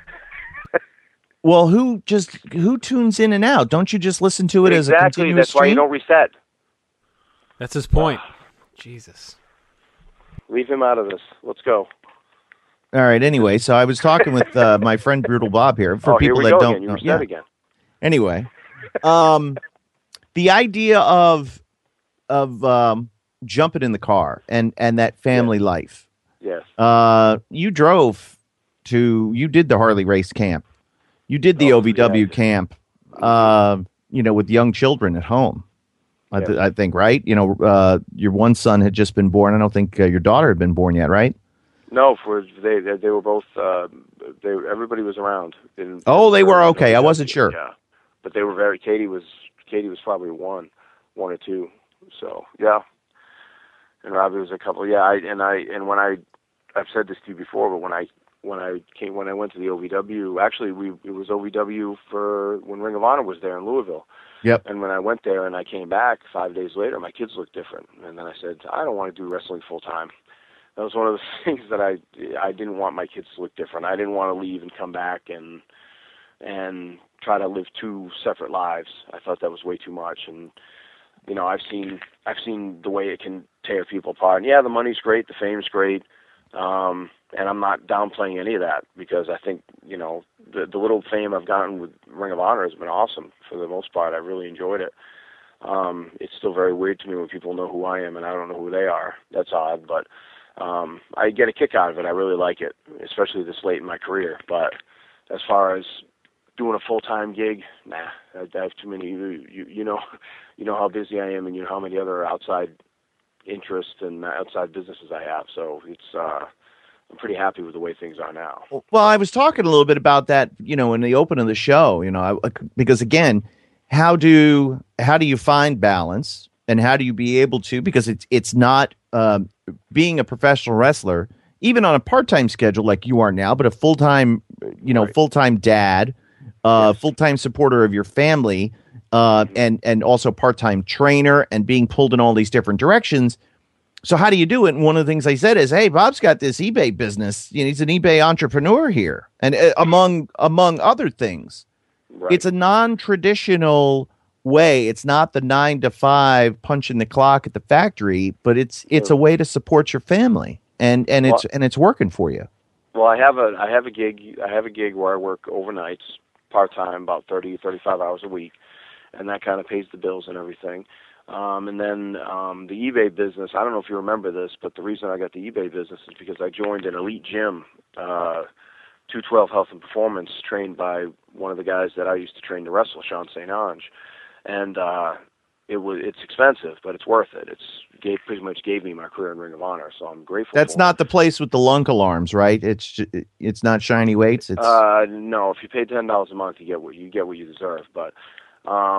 Well, who just who tunes in and out? Don't you just listen to it as a Exactly. continuous That's why you stream? don't reset. That's his point. Jesus. Leave him out of this. Let's go. All right. Anyway, so I was talking with uh, my friend Brutal Bob here. For oh, here people we that go don't again. You know, reset yeah. again. Anyway, um, the idea of of um, jumping in the car and and that family life. Yes. Uh, you drove to. You did the Harley race camp. You did the Oh, O V W yeah. camp. Uh, you know, with young children at home. I, th- Yeah. I think, right? You know, uh, your one son had just been born. I don't think uh, your daughter had been born yet, right? No, for they they, they were both. Uh, they everybody was around. In, Oh, they were in okay. I O V W. wasn't sure. Yeah, but they were very. Katie was Katie was probably one, one or two. So yeah, and Robbie was a couple. Yeah, I and I and when I, I've said this to you before, but when I when I came when I went to the O V W, actually we it was O V W for when Ring of Honor was there in Louisville. Yep. And when I went there and I came back five days later, my kids looked different. And then I said, I don't want to do wrestling full time. That was one of the things that I I didn't want my kids to look different. I didn't want to leave and come back and and try to live two separate lives. I thought that was way too much. And you know, I've seen I've seen the way it can tear people apart. And yeah, the money's great, the fame's great, um, and I'm not downplaying any of that because I think you know the the little fame I've gotten with Ring of Honor has been awesome for the most part. I really enjoyed it. Um, it's still very weird to me when people know who I am and I don't know who they are. That's odd, but um, I get a kick out of it. I really like it, especially this late in my career. But as far as doing a full-time gig, nah, I, I have too many. You, you, you know, you know how busy I am, and you know how many other outside interests and outside businesses I have. So it's uh, I'm pretty happy with the way things are now. Well, I was talking a little bit about that, you know, in the open of the show, you know, I, because again, how do how do you find balance, and how do you be able to? Because it's it's not um, being a professional wrestler, even on a part time schedule like you are now, but a full time, you know, Right. full time dad, uh, Yes. full time supporter of your family, uh, and and also part time trainer, and being pulled in all these different directions. So how do you do it? And one of the things I said is, "Hey, Bob's got this eBay business. You know, he's an eBay entrepreneur here, and uh, among among other things, Right. it's a non-traditional way. It's not the nine to five punching the clock at the factory, but it's it's a way to support your family, and and it's Well- and it's working for you." Well, I have a I have a gig I have a gig where I work overnights, part time, about thirty, thirty-five hours a week, and that kind of pays the bills and everything. Um, and then um, the eBay business. I don't know if you remember this, but the reason I got the eBay business is because I joined an elite gym, uh, two twelve Health and Performance, trained by one of the guys that I used to train to wrestle, Sean Saint Ange, and uh, it was it's expensive, but it's worth it. It's gave pretty much gave me my career in Ring of Honor, so I'm grateful. That's for not it. the place with the lunk alarms, right? It's ju- it's not shiny weights. It's Uh, no, if you pay ten dollars a month, you get what you get what you deserve. But, um,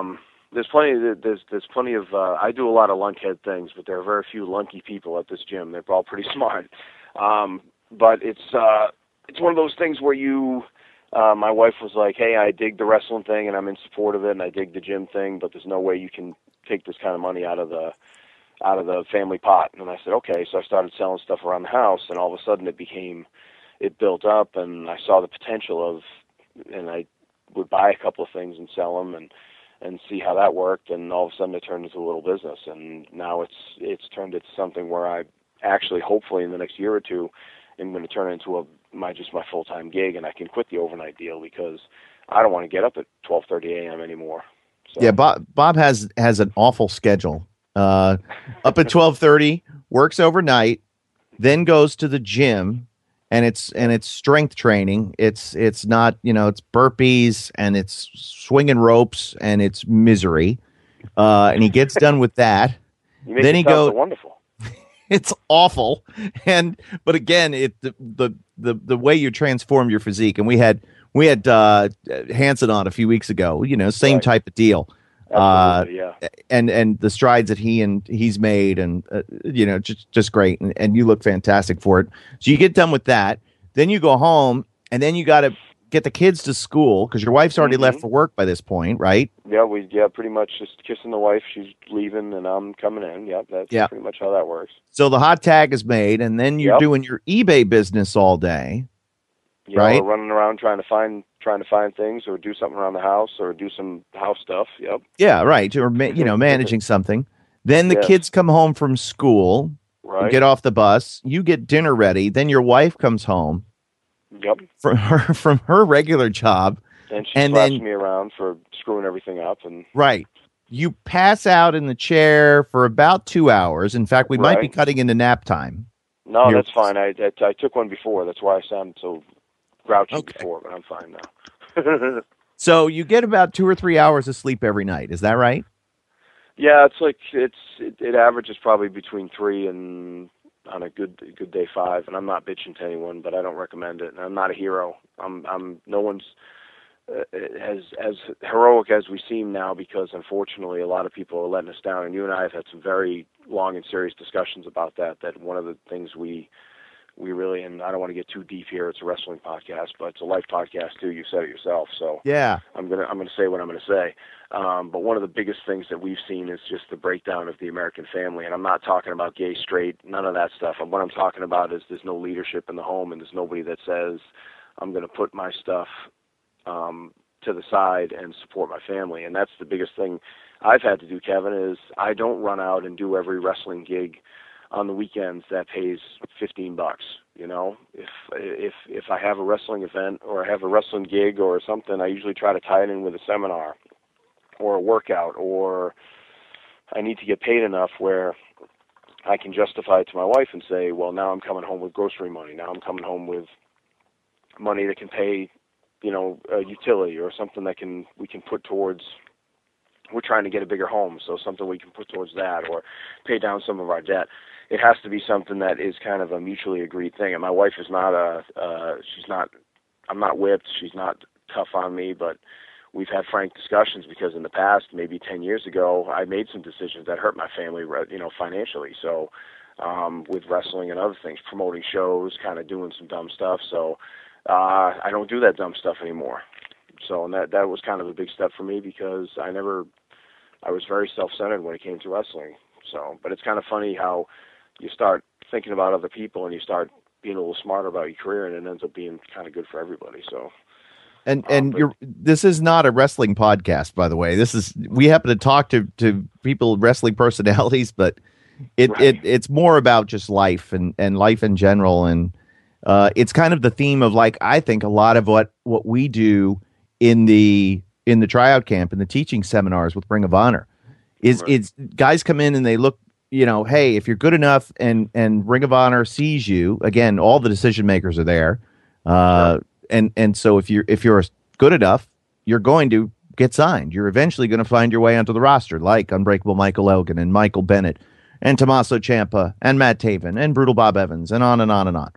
there's plenty. There's there's plenty of. Uh, I do a lot of lunkhead things, but there are very few lunky people at this gym. They're all pretty smart. Um, but it's uh, it's one of those things where you. Uh, my wife was like, "Hey, I dig the wrestling thing, and I'm in support of it, and I dig the gym thing, but there's no way you can take this kind of money out of the out of the family pot." And I said, "Okay." So I started selling stuff around the house, and all of a sudden it became, it built up, and I saw the potential of, and I would buy a couple of things and sell them, and and see how that worked, and all of a sudden it turned into a little business, and now it's it's turned into something where I actually, hopefully in the next year or two, am going to turn it into a my just my full time gig, and I can quit the overnight deal because I don't want to get up at twelve thirty a.m. anymore. So. Yeah, Bob Bob has has an awful schedule. Uh, up at twelve thirty, works overnight, then goes to the gym. And it's and it's strength training. It's it's not, you know, it's burpees and it's swinging ropes and it's misery. Uh, and he gets done with that. You make then it he sound goes. so wonderful. It's awful. And but again, it the, the the the way you transform your physique. And we had we had uh, Hanson on a few weeks ago. You know, same Right. type of deal. Absolutely, uh, yeah. And and the strides that he and he's made, and uh, you know, just just great, and, and you look fantastic for it. So you get done with that, then you go home, and then you got to get the kids to school because your wife's already Mhm. left for work by this point, right? Yeah, we yeah pretty much just kissing the wife. She's leaving, and I'm coming in. Yep, that's Yeah. pretty much how that works. So the hot tag is made, and then you're Yep. doing your eBay business all day, You know, right? or running around trying to find trying to find things, or do something around the house, or do some house stuff. Yep. Yeah, right. Or ma- you know, managing something. Then the Yes. kids come home from school, Right. get off the bus, you get dinner ready. Then your wife comes home Yep. from her from her regular job, And she and slaps then me around for screwing everything up, and right, you pass out in the chair for about two hours. In fact, we might be Right. cutting into nap time. no, You're- that's fine. I, I I took one before. That's why I sounded so grouchy before, but I'm fine now. So you get about two or three hours of sleep every night. Is that right? Yeah, it's like it's it, it averages probably between three and on a good good day five. And I'm not bitching to anyone, but I don't recommend it. And I'm not a hero. I'm I'm no one's uh, as as heroic as we seem now, because unfortunately a lot of people are letting us down. And you and I have had some very long and serious discussions about that. That one of the things we we really, and I don't want to get too deep here. It's a wrestling podcast, but it's a life podcast too. You said it yourself, so Yeah. I'm gonna I'm gonna say what I'm gonna say. Um, but one of the biggest things that we've seen is just the breakdown of the American family, and I'm not talking about gay, straight, none of that stuff. And what I'm talking about is there's no leadership in the home, and there's nobody that says I'm gonna put my stuff um, to the side and support my family. And that's the biggest thing I've had to do, Kevin. Is I don't run out and do every wrestling gig on the weekends that pays fifteen bucks. You know, if if if I have a wrestling event or I have a wrestling gig or something, I usually try to tie it in with a seminar or a workout, or I need to get paid enough where I can justify it to my wife and say, well, now I'm coming home with grocery money. Now I'm coming home with money that can pay, you know, a utility or something that can we can put towards. We're trying to get a bigger home, so something we can put towards that or pay down some of our debt. It has to be something that is kind of a mutually agreed thing. And my wife is not a, uh, she's not, I'm not whipped. She's not tough on me, but we've had frank discussions because in the past, maybe ten years ago, I made some decisions that hurt my family, you know, financially. So um, with wrestling and other things, promoting shows, kind of doing some dumb stuff. So uh, I don't do that dumb stuff anymore. So and that, that was kind of a big step for me because I never, I was very self-centered when it came to wrestling. So, but it's kind of funny how you start thinking about other people and you start being a little smarter about your career, and it ends up being kind of good for everybody. So, And and you're this is not a wrestling podcast, by the way. This is we happen to talk to to people, wrestling personalities, but it Right. it it's more about just life and and life in general, and uh, it's kind of the theme of, like, I think a lot of what what we do in the in the tryout camp and the teaching seminars with Ring of Honor is it's guys come in and they look, you know, hey, if you're good enough and and Ring of Honor sees you, again, all the decision makers are there. Uh, and and so if you're if you're good enough, you're going to get signed. You're eventually going to find your way onto the roster, like Unbreakable Michael Elgin and Michael Bennett and Tommaso Ciampa and Matt Taven and Brutal Bob Evans and on and on and on.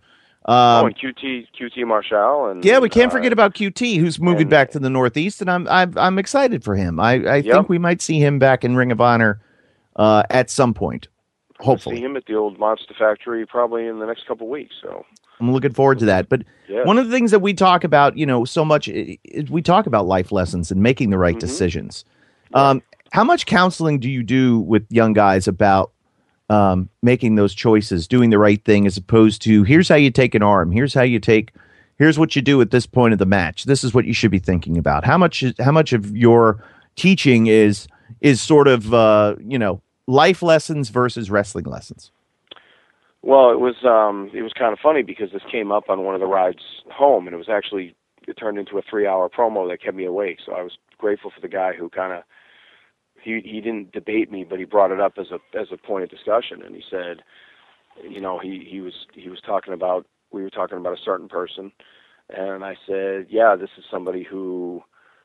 Um, oh, and Q T Q T Marshall, and yeah, we can't uh, forget about Q T, who's moving and- back to the Northeast, and I'm I'm, I'm excited for him. I, I Yep. think we might see him back in Ring of Honor uh, at some point, hopefully. see him at the old Monster Factory probably in the next couple weeks. So I'm looking forward to that. But Yeah. one of the things that we talk about, you know, so much, i- is we talk about life lessons and making the right Mm-hmm. decisions. Um, how much counseling do you do with young guys about um, making those choices, doing the right thing, as opposed to here's how you take an arm, here's how you take, here's what you do at this point of the match, this is what you should be thinking about? How much is, how much of your teaching is is sort of uh, you know, life lessons versus wrestling lessons? Well, it was um, it was kind of funny because this came up on one of the rides home, and it was actually it turned into a three-hour promo that kept me awake. So I was grateful for the guy who kind of he he didn't debate me, but he brought it up as a as a point of discussion, and he said, you know, he he was he was talking about we were talking about a certain person, and I said, yeah, this is somebody who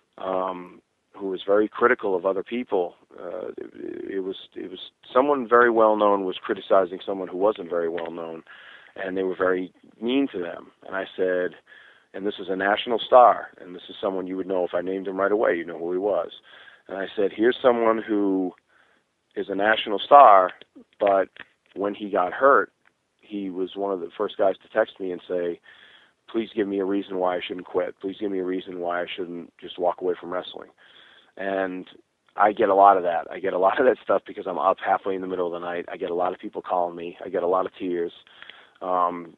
um, who was very critical of other people. Uh, it, it was it was someone very well known was criticizing someone who wasn't very well known, and they were very mean to them. And I said, and this is a national star, and this is someone you would know if I named him right away. You know who he was. And I said, here's someone who is a national star, but when he got hurt, he was one of the first guys to text me and say, please give me a reason why I shouldn't quit. Please give me a reason why I shouldn't just walk away from wrestling. And I get a lot of that. I get a lot of that stuff because I'm up halfway in the middle of the night. I get a lot of people calling me. I get a lot of tears. Um,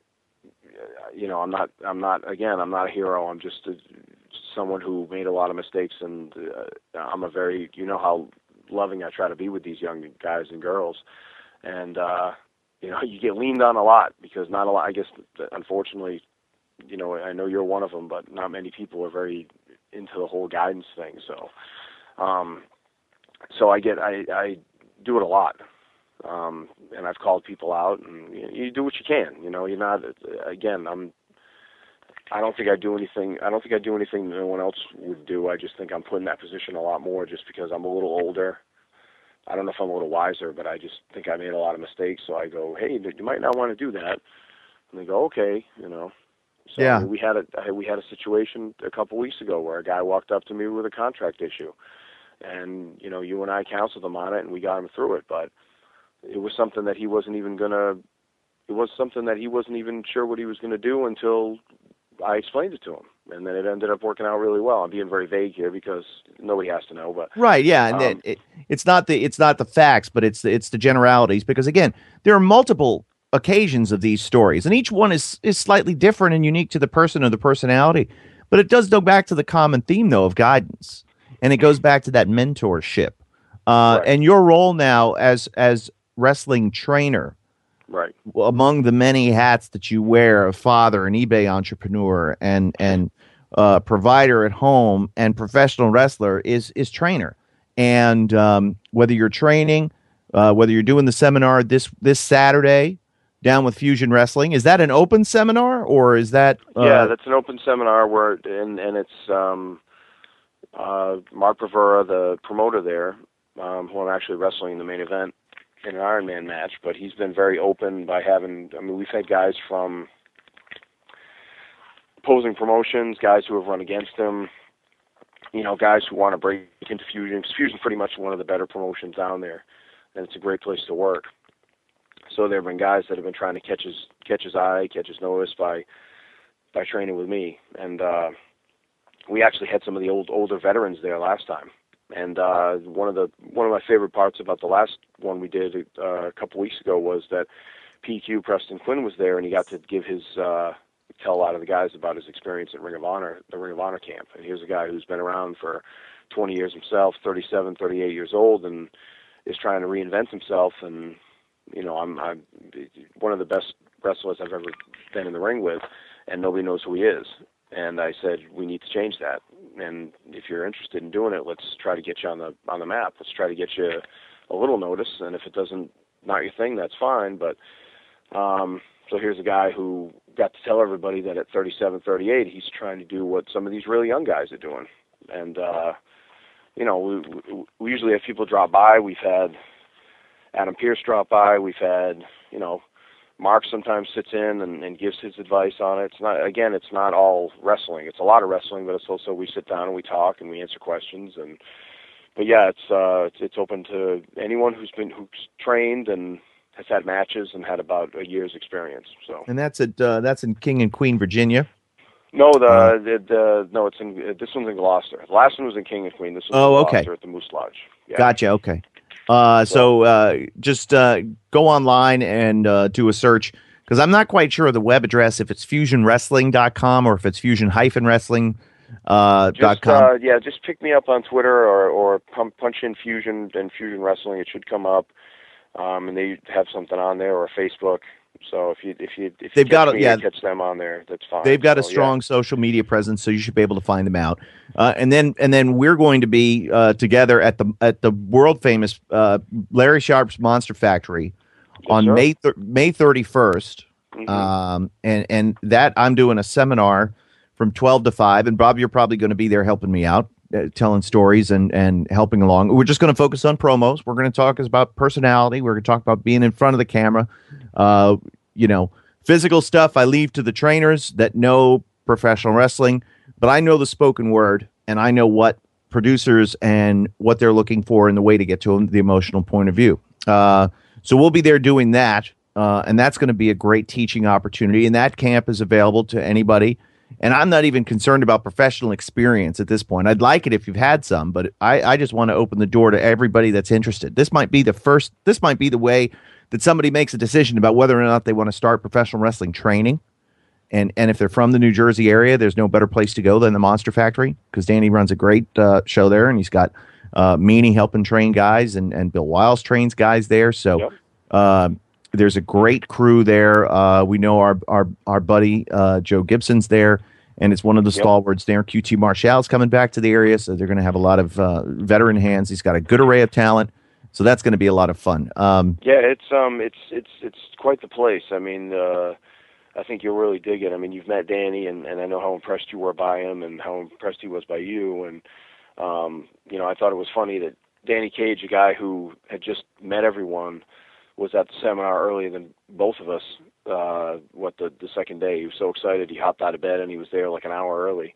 you know, I'm not, I'm not, again, I'm not a hero. I'm just a, someone who made a lot of mistakes, and uh, I'm a very, you know how loving I try to be with these young guys and girls. And, uh, you know, you get leaned on a lot because not a lot, I guess, unfortunately, you know, I know you're one of them, but not many people are very into the whole guidance thing. So, um, so I get, I, I do it a lot. Um, and I've called people out, and you, you do what you can, you know, you're not, again, I'm, I don't think I do anything, I don't think I do anything no one else would do. I just think I'm put in that position a lot more just because I'm a little older. I don't know if I'm a little wiser, but I just think I made a lot of mistakes. So I go, hey, you might not want to do that. And they go, okay, you know. So Yeah. I mean, we had a we had a situation a couple weeks ago where a guy walked up to me with a contract issue, and you know, you and I counseled him on it, and we got him through it. But it was something that he wasn't even gonna. It was something that he wasn't even sure what he was gonna do until I explained it to him, and then it ended up working out really well. I'm being very vague here because nobody has to know, but Right, yeah, and um, it, it, it's not the it's not the facts, but it's the, it's the generalities, because again, there are multiple occasions of these stories, and each one is is slightly different and unique to the person or the personality, but it does go back to the common theme though of guidance, and it goes back to that mentorship, uh, Right. and your role now as as wrestling trainer. Right. Among the many hats that you wear, a father, an eBay entrepreneur, and and uh, provider at home, and professional wrestler, is is trainer. And um, whether you're training, uh, whether you're doing the seminar this this Saturday down with Fusion Wrestling, is that an open seminar or is that? Uh, Yeah, that's an open seminar where, and and it's um, uh, Mark Bravura, the promoter there, um, who I'm actually wrestling in the main event in an Iron Man match, but he's been very open by having, I mean, we've had guys from opposing promotions, guys who have run against him, you know, guys who want to break into Fusion. Fusion's pretty much one of the better promotions down there, and it's a great place to work. So there have been guys that have been trying to catch his catch his eye, catch his notice by by training with me, and uh, we actually had some of the old older veterans there last time. And uh, one of the one of my favorite parts about the last one we did uh, a couple weeks ago was that P Q Preston Quinn was there, and he got to give his uh, tell a lot of the guys about his experience at Ring of Honor, the Ring of Honor camp. And here's a guy who's been around for twenty years himself, thirty-seven, thirty-eight years old, and is trying to reinvent himself. And you know, I'm, I'm one of the best wrestlers I've ever been in the ring with, and nobody knows who he is. And I said, we need to change that. And if you're interested in doing it, let's try to get you on the on the map. Let's try to get you a little notice. And if it doesn't, not your thing, that's fine. But um, so here's a guy who got to tell everybody that at thirty-seven, thirty-eight, he's trying to do what some of these really young guys are doing. And uh, you know, we, we usually have people drop by. We've had Adam Pearce drop by. We've had, you know, Mark sometimes sits in and, and gives his advice on it. It's not, again, it's not all wrestling. It's a lot of wrestling, but it's also we sit down and we talk and we answer questions. And but yeah, it's uh, it's, it's open to anyone who's been who's trained and has had matches and had about a year's experience. So And that's at uh, that's in King and Queen, Virginia. no, the, Uh, the, the no, it's in uh, this one's in Gloucester. The last one was in King and Queen. This one's Oh, in okay. Gloucester at the Moose Lodge. Yeah. Gotcha. Okay. Uh, so uh, just uh, go online and uh, do a search, because I'm not quite sure of the web address, if it's fusion wrestling dot com or if it's fusion wrestling uh, dot Just, com. uh, yeah, just pick me up on Twitter or, or pump, punch in Fusion and Fusion Wrestling. It should come up, um, and they have something on there, or Facebook. So if you if you if They've you got catch a- me yeah. or catch them on there, that's fine. They've got a So, yeah. strong social media presence, so you should be able to find them out. Uh, and then and then we're going to be uh, together at the at the world famous uh, Larry Sharp's Monster Factory on sir. May thir- May thirty-first. Mhm. Um, and and that I'm doing a seminar from twelve to five. And Bob, you're probably going to be there helping me out, uh, telling stories and and helping along. We're just going to focus on promos. We're going to talk about personality. We're going to talk about being in front of the camera. Uh, you know. Physical stuff I leave to the trainers that know professional wrestling, but I know the spoken word, and I know what producers and what they're looking for and the way to get to them, the emotional point of view. Uh, so we'll be there doing that, uh, and that's going to be a great teaching opportunity, and that camp is available to anybody. And I'm not even concerned about professional experience at this point. I'd like it if you've had some, but I, I just want to open the door to everybody that's interested. This might be the first, this might be the way that somebody makes a decision about whether or not they want to start professional wrestling training. And and if they're from the New Jersey area, there's no better place to go than the Monster Factory, because Danny runs a great uh, show there, and he's got uh, Meanie helping train guys, and, and Bill Wiles trains guys there. So Yep. uh, there's a great crew there. Uh, we know our our our buddy uh, Joe Gibson's there, and it's one of the Yep. stalwarts there. Q T Marshall's coming back to the area, so they're going to have a lot of uh, veteran hands. He's got a good array of talent. So that's going to be a lot of fun. Um, Yeah, it's um, it's it's it's quite the place. I mean, uh, I think you'll really dig it. I mean, you've met Danny, and, and I know how impressed you were by him, and how impressed he was by you. And um, you know, I thought it was funny that Danny Cage, a guy who had just met everyone, was at the seminar earlier than both of us. Uh, what the the second day, he was so excited, he hopped out of bed and he was there like an hour early,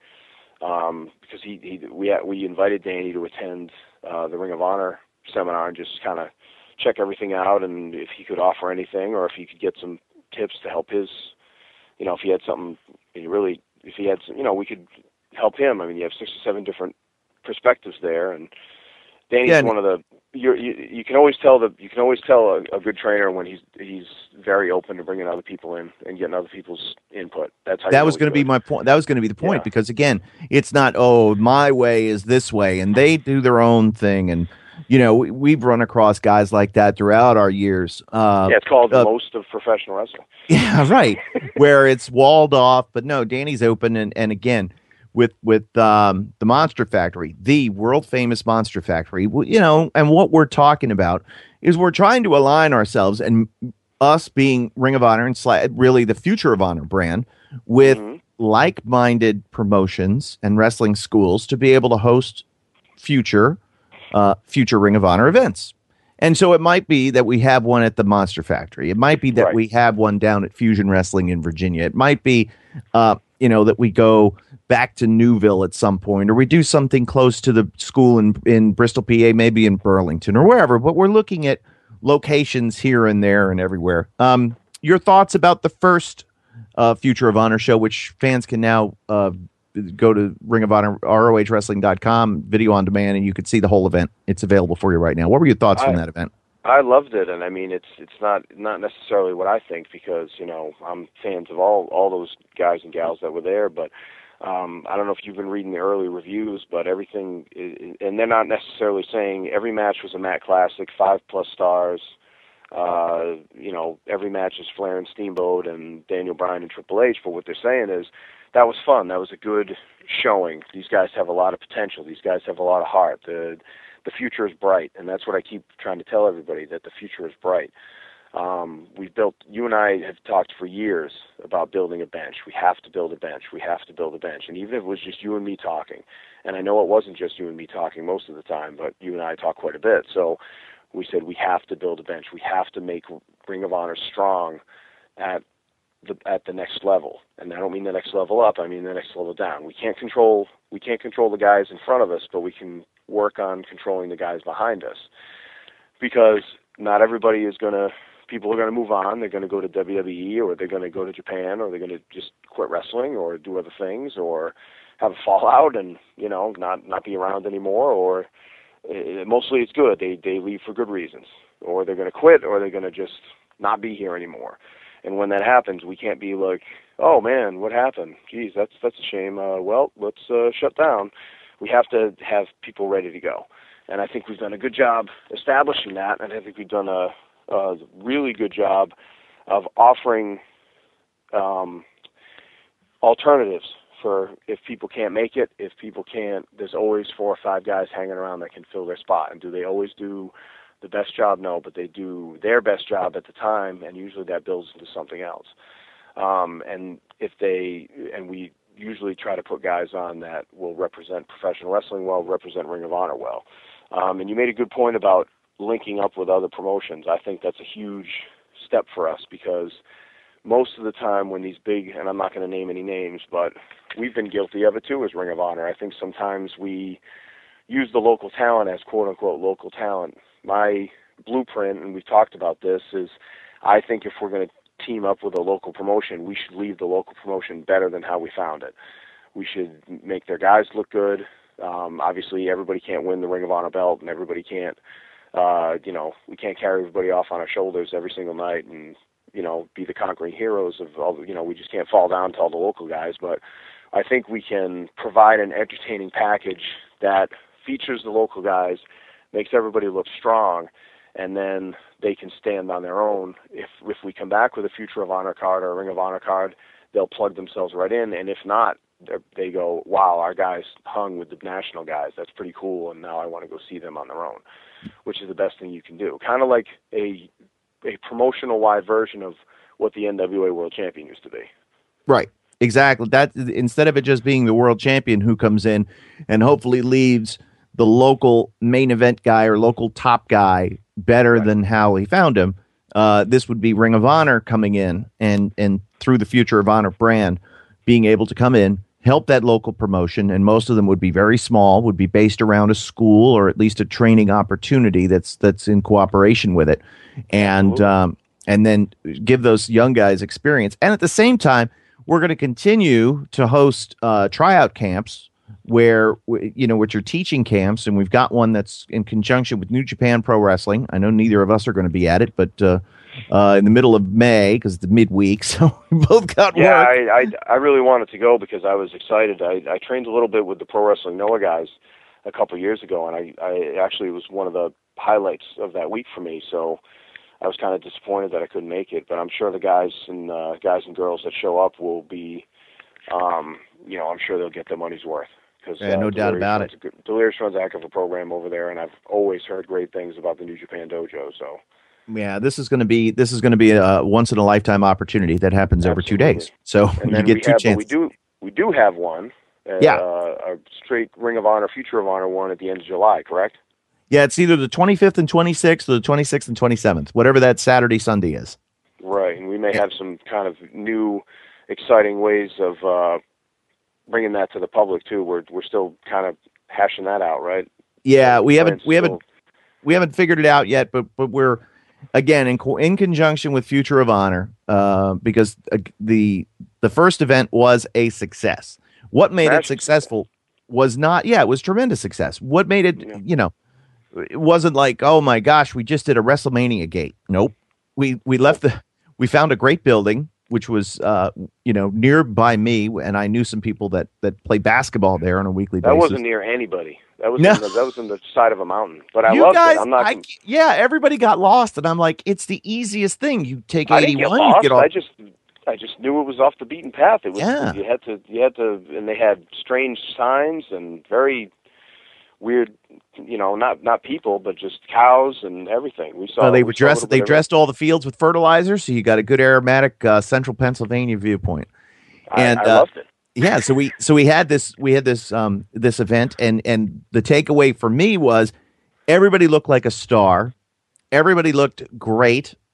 um, because he, he we we invited Danny to attend uh, the Ring of Honor seminar and just kind of check everything out, and if he could offer anything, or if he could get some tips to help his, you know, if he had something, he really, if he had, some, you know, we could help him. I mean, you have six or seven different perspectives there, and Danny's Yeah, and- one of the. You're, you you can always tell the you can always tell a, a good trainer when he's he's very open to bringing other people in and getting other people's input. That's how. that you was know going to he's be good. my point. That was going to be the point, Yeah. because again, it's not, oh, my way is this way, and they do their own thing. And you know, we, we've run across guys like that throughout our years. Uh, Yeah, it's called uh, most of professional wrestling. Yeah, right. Where it's walled off, but no, Danny's open, and, and again, with with um, the Monster Factory, the world famous Monster Factory, w- you know, and what we're talking about is we're trying to align ourselves, and us being Ring of Honor and sli- really the Future of Honor brand, with Mhm. like-minded promotions and wrestling schools to be able to host future uh, future Ring of Honor events. And so it might be that we have one at the Monster Factory. It might be that Right. we have one down at Fusion Wrestling in Virginia. It might be, uh, you know, that we go back to Newville at some point, or we do something close to the school in, in Bristol, P A, maybe in Burlington or wherever. But we're looking at locations here and there and everywhere. Um, your thoughts about the first uh, Future of Honor show, which fans can now uh, go to Ring of Honor, R O H Wrestling dot com, video on demand, and you can see the whole event. It's available for you right now. What were your thoughts from I- that event? I loved it, and I mean, it's it's not not necessarily what I think, because you know I'm fans of all all those guys and gals that were there, but um, I don't know if you've been reading the early reviews, but everything, is, and they're not necessarily saying every match was a Matt Classic, five plus stars. Uh, you know, every match is Flair and Steamboat and Daniel Bryan and Triple H. But what they're saying is that was fun. That was a good showing. These guys have a lot of potential. These guys have a lot of heart. The the future is bright, and that's what I keep trying to tell everybody, that the future is bright. Um, we've built, you and I have talked for years about building a bench. We have to build a bench. We have to build a bench. And even if it was just you and me talking, and I know it wasn't just you and me talking most of the time, but you and I talk quite a bit. So we said we have to build a bench. We have to make Ring of Honor strong at the at the next level. And I don't mean the next level up, I mean the next level down. We can't control we can't control the guys in front of us, but we can work on controlling the guys behind us. Because not everybody is going to, people are going to move on. They're going to go to W W E, or they're going to go to Japan, or they're going to just quit wrestling or do other things, or have a fallout and, you know, not, not be around anymore, or uh, mostly it's good. They, they leave for good reasons, or they're going to quit, or they're going to just not be here anymore. And when that happens, we can't be like, oh man, what happened? Geez, that's, that's a shame. Uh, well, let's uh, shut down. We have to have people ready to go. And I think we've done a good job establishing that, and I think we've done a, a really good job of offering um, alternatives for if people can't make it, if people can't, there's always four or five guys hanging around that can fill their spot. And do they always do the best job? No, but they do their best job at the time, and usually that builds into something else. Um, and if they, and we usually try to put guys on that will represent professional wrestling well, represent Ring of Honor well. Um, and you made a good point about linking up with other promotions. I think that's a huge step for us, because most of the time when these big, and I'm not going to name any names, but we've been guilty of it too as Ring of Honor. I think sometimes we use the local talent as quote-unquote local talent. My blueprint, and we've talked about this, is I think if we're going to team up with a local promotion, we should leave the local promotion better than how we found it. We should make their guys look good. Um, obviously, everybody can't win the Ring of Honor belt, and everybody can't, uh, you know, we can't carry everybody off on our shoulders every single night and, you know, be the conquering heroes of all, you know, we just can't fall down to all the local guys. But I think we can provide an entertaining package that features the local guys, makes everybody look strong, and then they can stand on their own. If if we come back with a Future of Honor card or a Ring of Honor card, they'll plug themselves right in. And if not, they go, wow, our guys hung with the national guys. That's pretty cool, and now I want to go see them on their own, which is the best thing you can do. Kind of like a a promotional-wide version of what the N W A World Champion used to be. Right. Exactly. That instead of it just being the world champion who comes in and hopefully leaves the local main event guy or local top guy better right. than how he found him, uh, this would be Ring of Honor coming in and and through the Future of Honor brand being able to come in, help that local promotion, and most of them would be very small, would be based around a school or at least a training opportunity that's that's in cooperation with it, and um, and then give those young guys experience. And at the same time, we're going to continue to host uh, tryout camps where, you know, which are teaching camps, and we've got one that's in conjunction with New Japan Pro Wrestling. I know neither of us are going to be at it, but uh, uh, in the middle of May, because it's the midweek, so we both got yeah, work. I, I I really wanted to go because I was excited. I, I trained a little bit with the Pro Wrestling Noah guys a couple of years ago, and I, I actually was one of the highlights of that week for me, so I was kind of disappointed that I couldn't make it, but I'm sure the guys and uh, guys and girls that show up will be, um, you know, I'm sure they'll get their money's worth. Cause, yeah, no uh, doubt about it. Good, Delirious runs a heck of a program over there, and I've always heard great things about the New Japan Dojo. So, yeah, this is going to be this is going to be a once in a lifetime opportunity that happens Absolutely. over two days. So and you then get we two have, chances. We do we do have one. Uh, Yeah. uh, a straight Ring of Honor, Future of Honor one at the end of July, correct? Yeah, it's either the twenty-fifth and twenty-sixth or the twenty-sixth and twenty-seventh, whatever that Saturday, Sunday is. Right, and we may have some kind of new, exciting ways of uh, bringing that to the public too. We're we're still kind of hashing that out, right? Yeah, we haven't Plans we haven't still- we haven't figured it out yet, but but we're again in co- in conjunction with Future of Honor, uh, because uh, the the first event was a success. What made Smash it successful was not, yeah, it was tremendous success. What made it, Yeah. you know, it wasn't like, oh my gosh, we just did a WrestleMania gate. Nope. We we left the, we found a great building, which was, uh, you know, nearby me, and I knew some people that that play basketball there on a weekly That basis. wasn't near anybody. That was No. in the, that was in the side of a mountain. But I you loved guys, it. I'm not. I, yeah, everybody got lost, and I'm like, it's the easiest thing. You take I didn't get eighty-one, you lost. get off. I just I just knew it was off the beaten path. It was Yeah. you had to you had to, and they had strange signs and very weird, you know, not not people, but just cows and everything. We saw. So they we were saw a dressed. little They bit of dressed all the fields with fertilizer, so you got a good aromatic uh, central Pennsylvania viewpoint. I- And I uh, loved it. yeah, so we so we had this we had this um this event, and and the takeaway for me was everybody looked like a star, everybody looked great.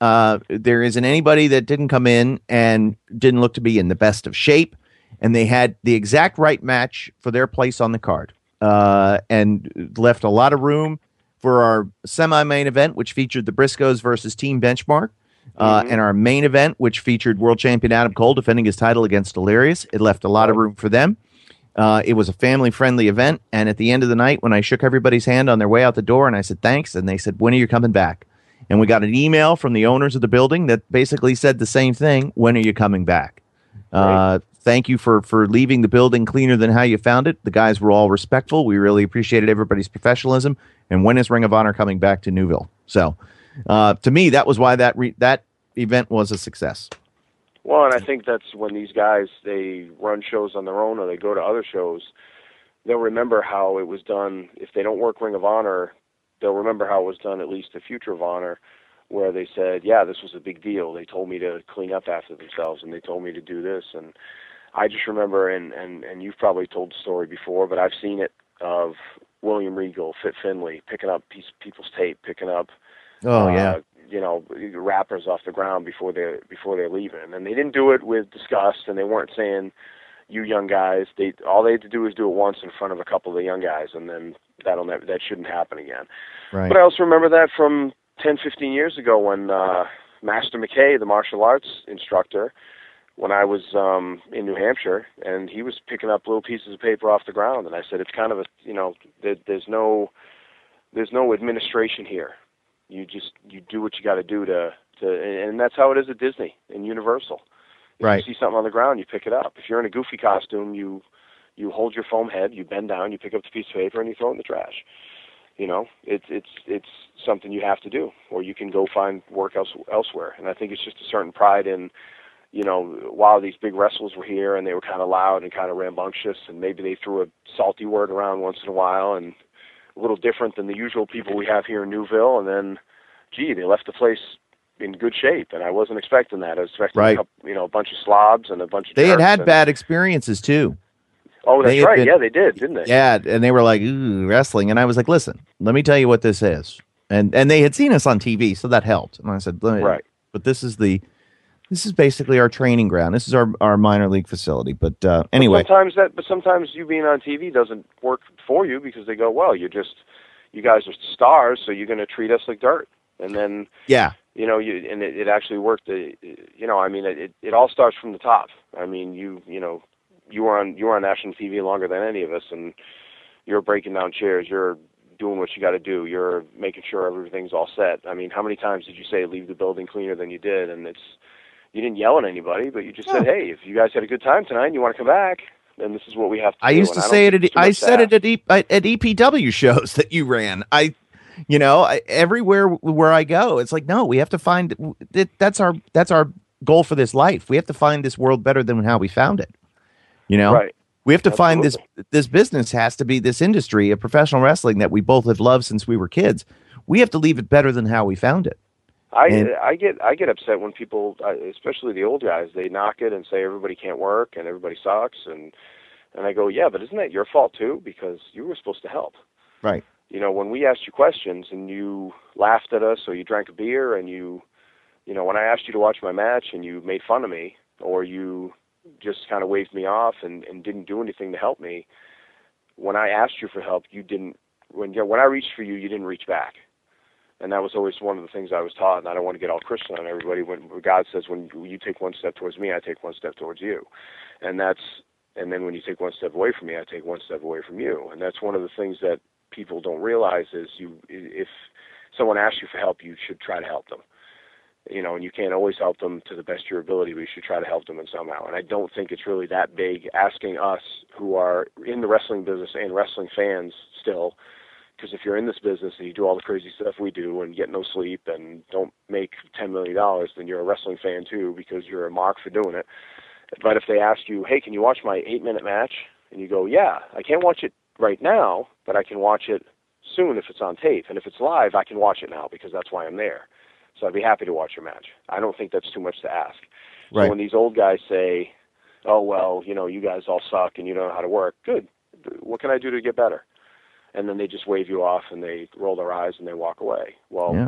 Uh, there isn't anybody that didn't come in and didn't look to be in the best of shape, and they had the exact right match for their place on the card, uh, and left a lot of room for our semi-main event, which featured the Briscoes versus Team Benchmark, uh, Mhm. and our main event, which featured world champion Adam Cole defending his title against Delirious. It left a lot of room for them. Uh, it was a family-friendly event, and at the end of the night, when I shook everybody's hand on their way out the door, and I said thanks, and they said, when are you coming back? And we got an email from the owners of the building that basically said the same thing, when are you coming back? Uh, thank you for, for leaving the building cleaner than how you found it. The guys were all respectful. We really appreciated everybody's professionalism. And when is Ring of Honor coming back to Newville? So, uh, to me, that was why that re- that event was a success. Well, and I think that's when these guys, they run shows on their own or they go to other shows, they'll remember how it was done. If they don't work Ring of Honor, they'll remember how it was done at least at Future of Honor, where they said, yeah, this was a big deal. They told me to clean up after themselves, and they told me to do this. And I just remember, and, and, and you've probably told the story before, but I've seen it, of William Regal, Fit Finley, picking up piece, people's tape, picking up Oh, uh, yeah. you know, rappers off the ground before they before they're leaving, and they didn't do it with disgust, and they weren't saying, "You young guys." They all they had to do was do it once in front of a couple of the young guys, and then that'll never, that shouldn't happen again. Right. But I also remember that from ten, fifteen years ago when uh, Master McKay, the martial arts instructor, when I was um, in New Hampshire, and he was picking up little pieces of paper off the ground, and I said, "It's kind of a, you know, there, there's no, there's no administration here. You just you do what you got to do to to, and that's how it is at Disney and Universal. If Right. you see something on the ground, you pick it up. If you're in a Goofy costume, you you hold your foam head, you bend down, you pick up the piece of paper, and you throw it in the trash. You know, it's it's it's something you have to do, or you can go find work else, elsewhere. And I think it's just a certain pride in, you know, while these big wrestlers were here and they were kind of loud and kind of rambunctious, and maybe they threw a salty word around once in a while, and a little different than the usual people we have here in Newville. And then, gee, they left the place in good shape, and I wasn't expecting that. I was expecting Right. a couple, you know, a bunch of slobs and a bunch of They had jerks had and- bad experiences, too. Oh, They that's had right. been- Yeah, they did, didn't they? Yeah, and they were like, ooh, wrestling. And I was like, listen, let me tell you what this is. And and they had seen us on T V, so that helped. And I said, "Let me-" Right. But this is the this is basically our training ground. This is our, our minor league facility. But uh, anyway, But sometimes that, but sometimes you being on T V doesn't work for you because they go, well, you're just, you guys are stars, so you're going to treat us like dirt. And then, yeah, you know, you and it, it actually worked. Uh, you know, I mean, it, it it all starts from the top. I mean, you you know, you were on you were on national T V longer than any of us, and you're breaking down chairs. You're doing what you got to do. You're making sure everything's all set. I mean, how many times did you say leave the building cleaner than you did? And it's, you didn't yell at anybody, but you just said, hey, if you guys had a good time tonight and you want to come back, then this is what we have to I do. used to And I say it. don't think At, it's too I much to said ask. it at, e, at E P W shows that you ran. I, you know, I, everywhere where I go, it's like, no, we have to find it, that's our that's our goal for this life. We have to find this world better than how we found it. You know, Right. We have to find this. This business has to be this industry of professional wrestling that we both have loved since we were kids. We have to leave it better than how we found it. I And- I get I get upset when people, uh, especially the old guys, they knock it and say everybody can't work and everybody sucks, and and I go, yeah, but isn't that your fault too? Because you were supposed to help. Right. You know, when we asked you questions and you laughed at us or you drank a beer and you, you know, when I asked you to watch my match and you made fun of me or you just kind of waved me off and, and didn't do anything to help me, when I asked you for help, you didn't, when, when I reached for you, you didn't reach back. And that was always one of the things I was taught, and I don't want to get all Christian on everybody. When God says, when you take one step towards me, I take one step towards you. And that's, and then when you take one step away from me, I take one step away from you. And that's one of the things that people don't realize is you, if someone asks you for help, you should try to help them. You know, and you can't always help them to the best of your ability, but you should try to help them in somehow. And I don't think it's really that big asking us who are in the wrestling business and wrestling fans still, because if you're in this business and you do all the crazy stuff we do and get no sleep and don't make ten million dollars, then you're a wrestling fan too because you're a mark for doing it. But if they ask you, hey, can you watch my eight-minute match? And you go, yeah, I can't watch it right now, but I can watch it soon if it's on tape. And if it's live, I can watch it now because that's why I'm there. So I'd be happy to watch your match. I don't think that's too much to ask. Right. So when these old guys say, oh, well, you know, you guys all suck and you don't know how to work, good. What can I do to get better? And then they just wave you off and they roll their eyes and they walk away. Well, Yeah.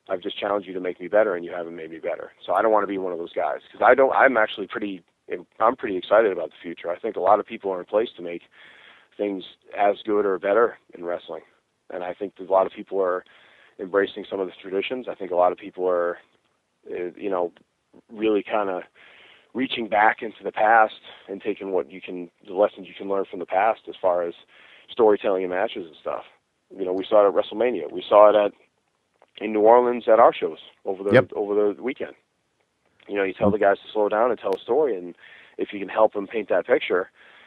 I've just challenged you to make me better, and you haven't made me better. So I don't want to be one of those guys, because I don't. I'm actually pretty. I'm pretty excited about the future. I think a lot of people are in place to make things as good or better in wrestling, and I think that a lot of people are embracing some of the traditions. I think a lot of people are, you know, really kind of reaching back into the past and taking what you can, the lessons you can learn from the past as far as storytelling and matches and stuff. You know, we saw it at WrestleMania. We saw it at in New Orleans at our shows over the Yep. over the weekend. You know, you tell the guys to slow down and tell a story, and if you can help them paint that picture,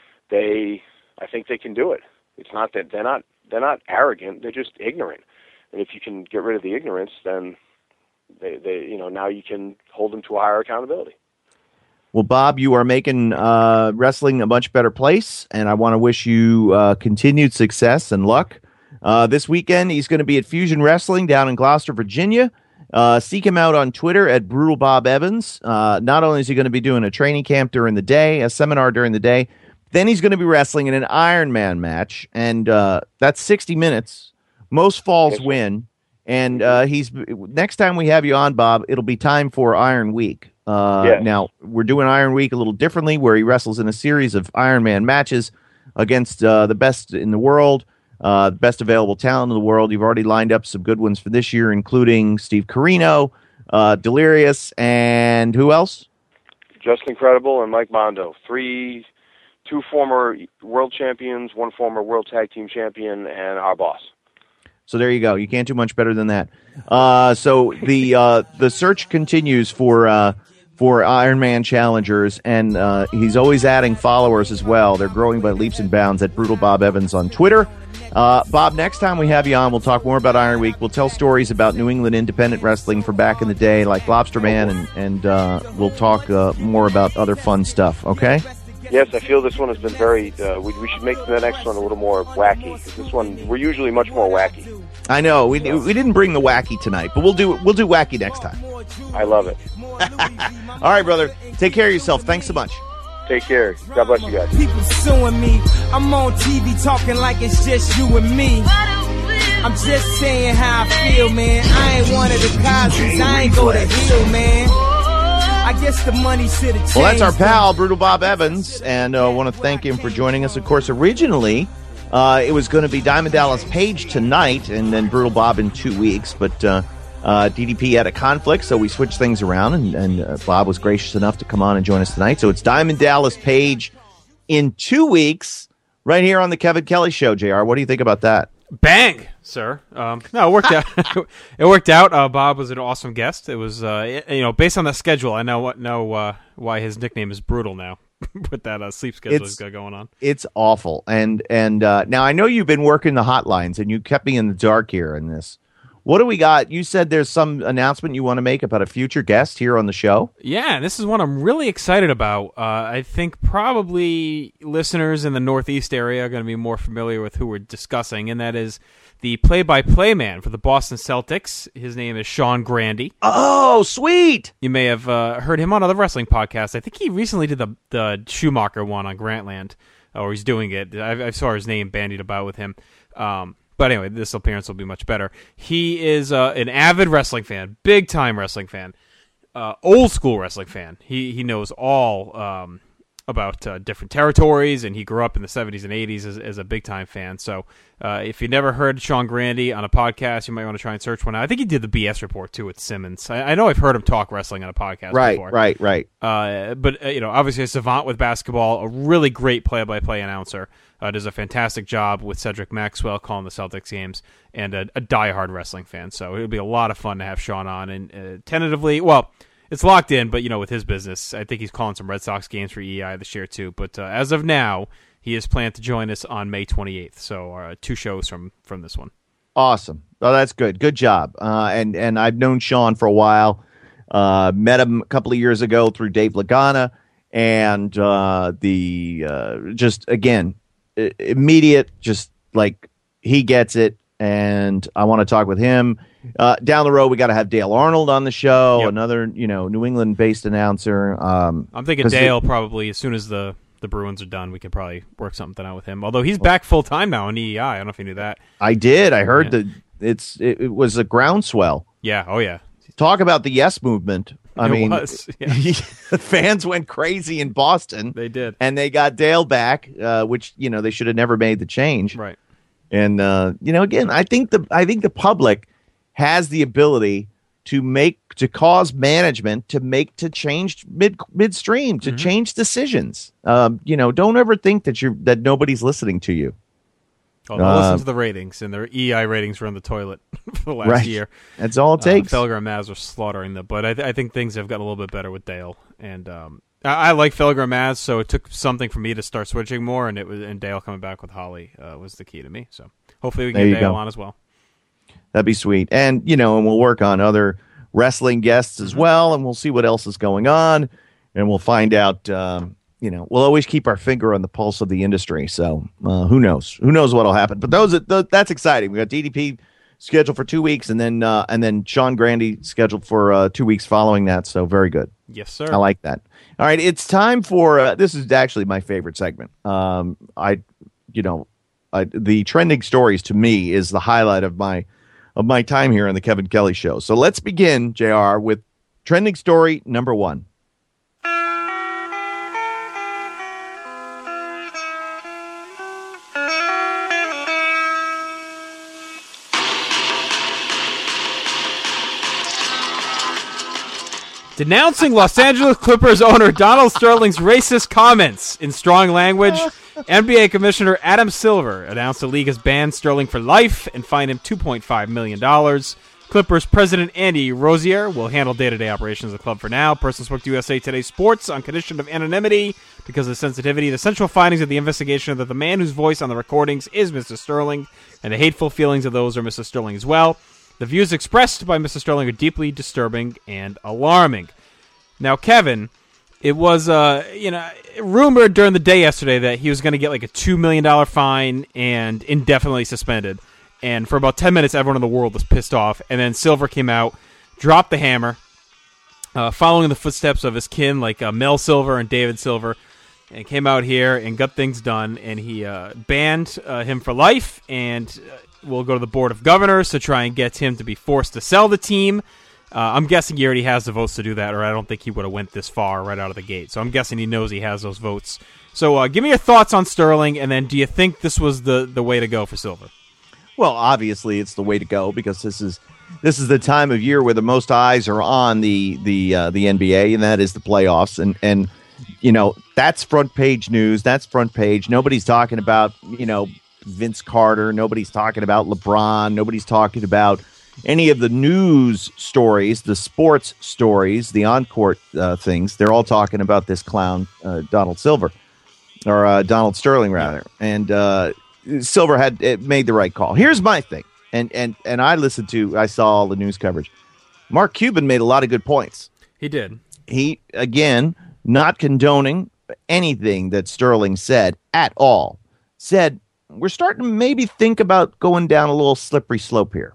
they, I think they can do it. It's not that they're not they're not arrogant; they're just ignorant. And if you can get rid of the ignorance, then they, they you know, now you can hold them to a higher accountability. Well, Bob, you are making uh, wrestling a much better place, and I want to wish you uh, continued success and luck. Uh, this weekend, he's going to be at Fusion Wrestling down in Gloucester, Virginia. Uh, seek him out on Twitter at Brutal Bob Evans. Uh, not only is he going to be doing a training camp during the day, a seminar during the day, then he's going to be wrestling in an Iron Man match, and uh, that's sixty minutes. Most falls win, and uh, he's next time we have you on, Bob, it'll be time for Iron Week. Uh, Yes. Now, we're doing Iron Week a little differently, where he wrestles in a series of Iron Man matches against uh, the best in the world, uh, best available talent in the world. You've already lined up some good ones for this year, including Steve Corino, uh, Delirious, and who else? Just Incredible and Mike Mondo. Three, two former world champions, one former world tag team champion, and our boss. So there you go. You can't do much better than that. Uh, so the uh, the search continues for uh, for Iron Man challengers, and uh, he's always adding followers as well. They're growing by leaps and bounds at Brutal Bob Evans on Twitter. Uh, Bob, next time we have you on, we'll talk more about Iron Week. We'll tell stories about New England independent wrestling from back in the day, like Lobster Man, and, and uh, we'll talk uh, more about other fun stuff, okay? Yes, I feel this one has been very, uh, we, we should make the next one a little more wacky, because this one, we're usually much more wacky. I know. We, we didn't bring the wacky tonight, but we'll do we'll do wacky next time. I love it. All right, brother. Take care of yourself. Thanks so much. Take care. God bless you guys. People suing me. I'm on T V talking like it's just you and me. I'm just saying how I feel, man. I ain't one of the Cosby's. I ain't go to Hill, man. I guess the money should have changed. Well, that's our pal, Brutal Bob Evans, and I uh, want to thank him for joining us. Of course, originally, uh, it was going to be Diamond Dallas Page tonight and then Brutal Bob in two weeks, but uh, uh, D D P had a conflict, so we switched things around, and, and uh, Bob was gracious enough to come on and join us tonight. So it's Diamond Dallas Page in two weeks right here on the Kevin Kelly Show, J R. What do you think about that? Bang, sir. Um, no, it worked out. It worked out. Uh, Bob was an awesome guest. It was, uh, you know, based on the schedule. I know what know uh, why his nickname is Brutal now. With that uh, sleep schedule It's- he's got going on. It's awful. And and uh, now I know you've been working the hotlines, and you kept me in the dark here in this. What do we got? You said there's some announcement you want to make about a future guest here on the show. Yeah, this is one I'm really excited about. Uh, I think probably listeners in the Northeast area are going to be more familiar with who we're discussing, and that is the play-by-play man for the Boston Celtics. His name is Sean Grandy. Oh, sweet! You may have uh, heard him on other wrestling podcasts. I think he recently did the the Schumacher one on Grantland, or he's doing it. I, I saw his name bandied about with him. Um, but anyway, this appearance will be much better. He is uh, an avid wrestling fan, big-time wrestling fan, uh, old-school wrestling fan. He he knows all um, about uh, different territories, and he grew up in the seventies and eighties as, as a big-time fan. So uh, if you never heard Sean Grandy on a podcast, you might want to try and search one out. I think he did the B S report, too, with Simmons. I, I know I've heard him talk wrestling on a podcast Right, before. right, right. Uh, but, uh, you know, obviously a savant with basketball, a really great play-by-play announcer. Uh, does a fantastic job with Cedric Maxwell calling the Celtics games, and a, a diehard wrestling fan. So it'll be a lot of fun to have Sean on. And uh, tentatively, well, it's locked in, but, you know, with his business, I think he's calling some Red Sox games for E I this year, too. But uh, as of now, he is planned to join us on May twenty-eighth. So uh, two shows from, from this one. Awesome. Oh, that's good. Good job. Uh, and, and I've known Sean for a while. Uh, met him a couple of years ago through Dave Lagana. And uh, the uh, just, again, i- immediate, just like he gets it. And I want to talk with him. Uh, down the road, we got to have Dale Arnold on the show, Yep. another, you know, New England-based announcer. Um, I'm thinking 'cause Dale it- probably, as soon as the, the Bruins are done, we could probably work something out with him. Although he's back full-time now on E E I. I don't know if you knew that. I did. I heard Yeah. the it's it, it was a groundswell. Yeah. Oh yeah. Talk about the yes movement. I It mean, was, yeah. fans went crazy in Boston. They did, and they got Dale back, uh, which you know they should have never made the change. Right. And uh, you know, again, I think the I think the public has the ability to make to cause management to make to change mid midstream to Mm-hmm. change decisions. Um, you know, don't ever think that you're that nobody's listening to you. Oh, they'll Uh, listen to the ratings, and their E I ratings were in the toilet for the last Right. year. That's all it takes. Uh, Felger and Maz were slaughtering them, but I, th- I think things have gotten a little bit better with Dale. And um, I-, I like Felger and Maz, so it took something for me to start switching more, and it was and Dale coming back with Holly uh, was the key to me. So hopefully we can There get you Dale go. on as well. That'd be sweet. And, you know, and we'll work on other wrestling guests as well, and we'll see what else is going on, and we'll find out, um, you know, we'll always keep our finger on the pulse of the industry. So uh, who knows? Who knows what'll happen? But those, those that's exciting. We got D D P scheduled for two weeks, and then uh, and then Sean Grandy scheduled for uh, two weeks following that. So very good. Yes, sir. I like that. All right, it's time for uh, this is actually my favorite segment. Um, I, you know, I, the trending stories to me is the highlight of my of my time here on the Kevin Kelly Show. So let's begin, J R, with trending story number one. Denouncing Los Angeles Clippers owner Donald Sterling's racist comments in strong language, N B A Commissioner Adam Silver announced the league has banned Sterling for life and fined him two point five million dollars. Clippers president Andy Rozier will handle day-to-day operations of the club for now. Person spoke to U S A Today Sports on condition of anonymity because of the sensitivity. The central findings of the investigation are that the man whose voice on the recordings is Mister Sterling, and the hateful feelings of those are Mister Sterling as well. The views expressed by Mister Sterling are deeply disturbing and alarming. Now, Kevin, it was uh, you know rumored during the day yesterday that he was going to get like a two million dollars fine and indefinitely suspended. And for about ten minutes, everyone in the world was pissed off. And then Silver came out, dropped the hammer, uh, following the footsteps of his kin like uh, Mel Silver and David Silver, and came out here and got things done. And he uh, banned uh, him for life, and uh, we'll go to the Board of Governors to try and get him to be forced to sell the team. Uh, I'm guessing he already has the votes to do that, or I don't think he would have went this far right out of the gate. So I'm guessing he knows he has those votes. So uh, give me your thoughts on Sterling, and then do you think this was the, the way to go for Silver? Well, obviously, it's the way to go because this is this is the time of year where the most eyes are on the the uh, the N B A, and that is the playoffs. And and you know that's front page news. That's front page. Nobody's talking about you know Vince Carter. Nobody's talking about LeBron. Nobody's talking about any of the news stories, the sports stories, the on-court uh, things. They're all talking about this clown, uh, Donald Silver, or uh, Donald Sterling, rather. And uh, Silver had it made the right call. Here's my thing, and and and I listened to, I saw all the news coverage. Mark Cuban made a lot of good points. He did. He, again, not condoning anything that Sterling said at all, said, we're starting to maybe think about going down a little slippery slope here.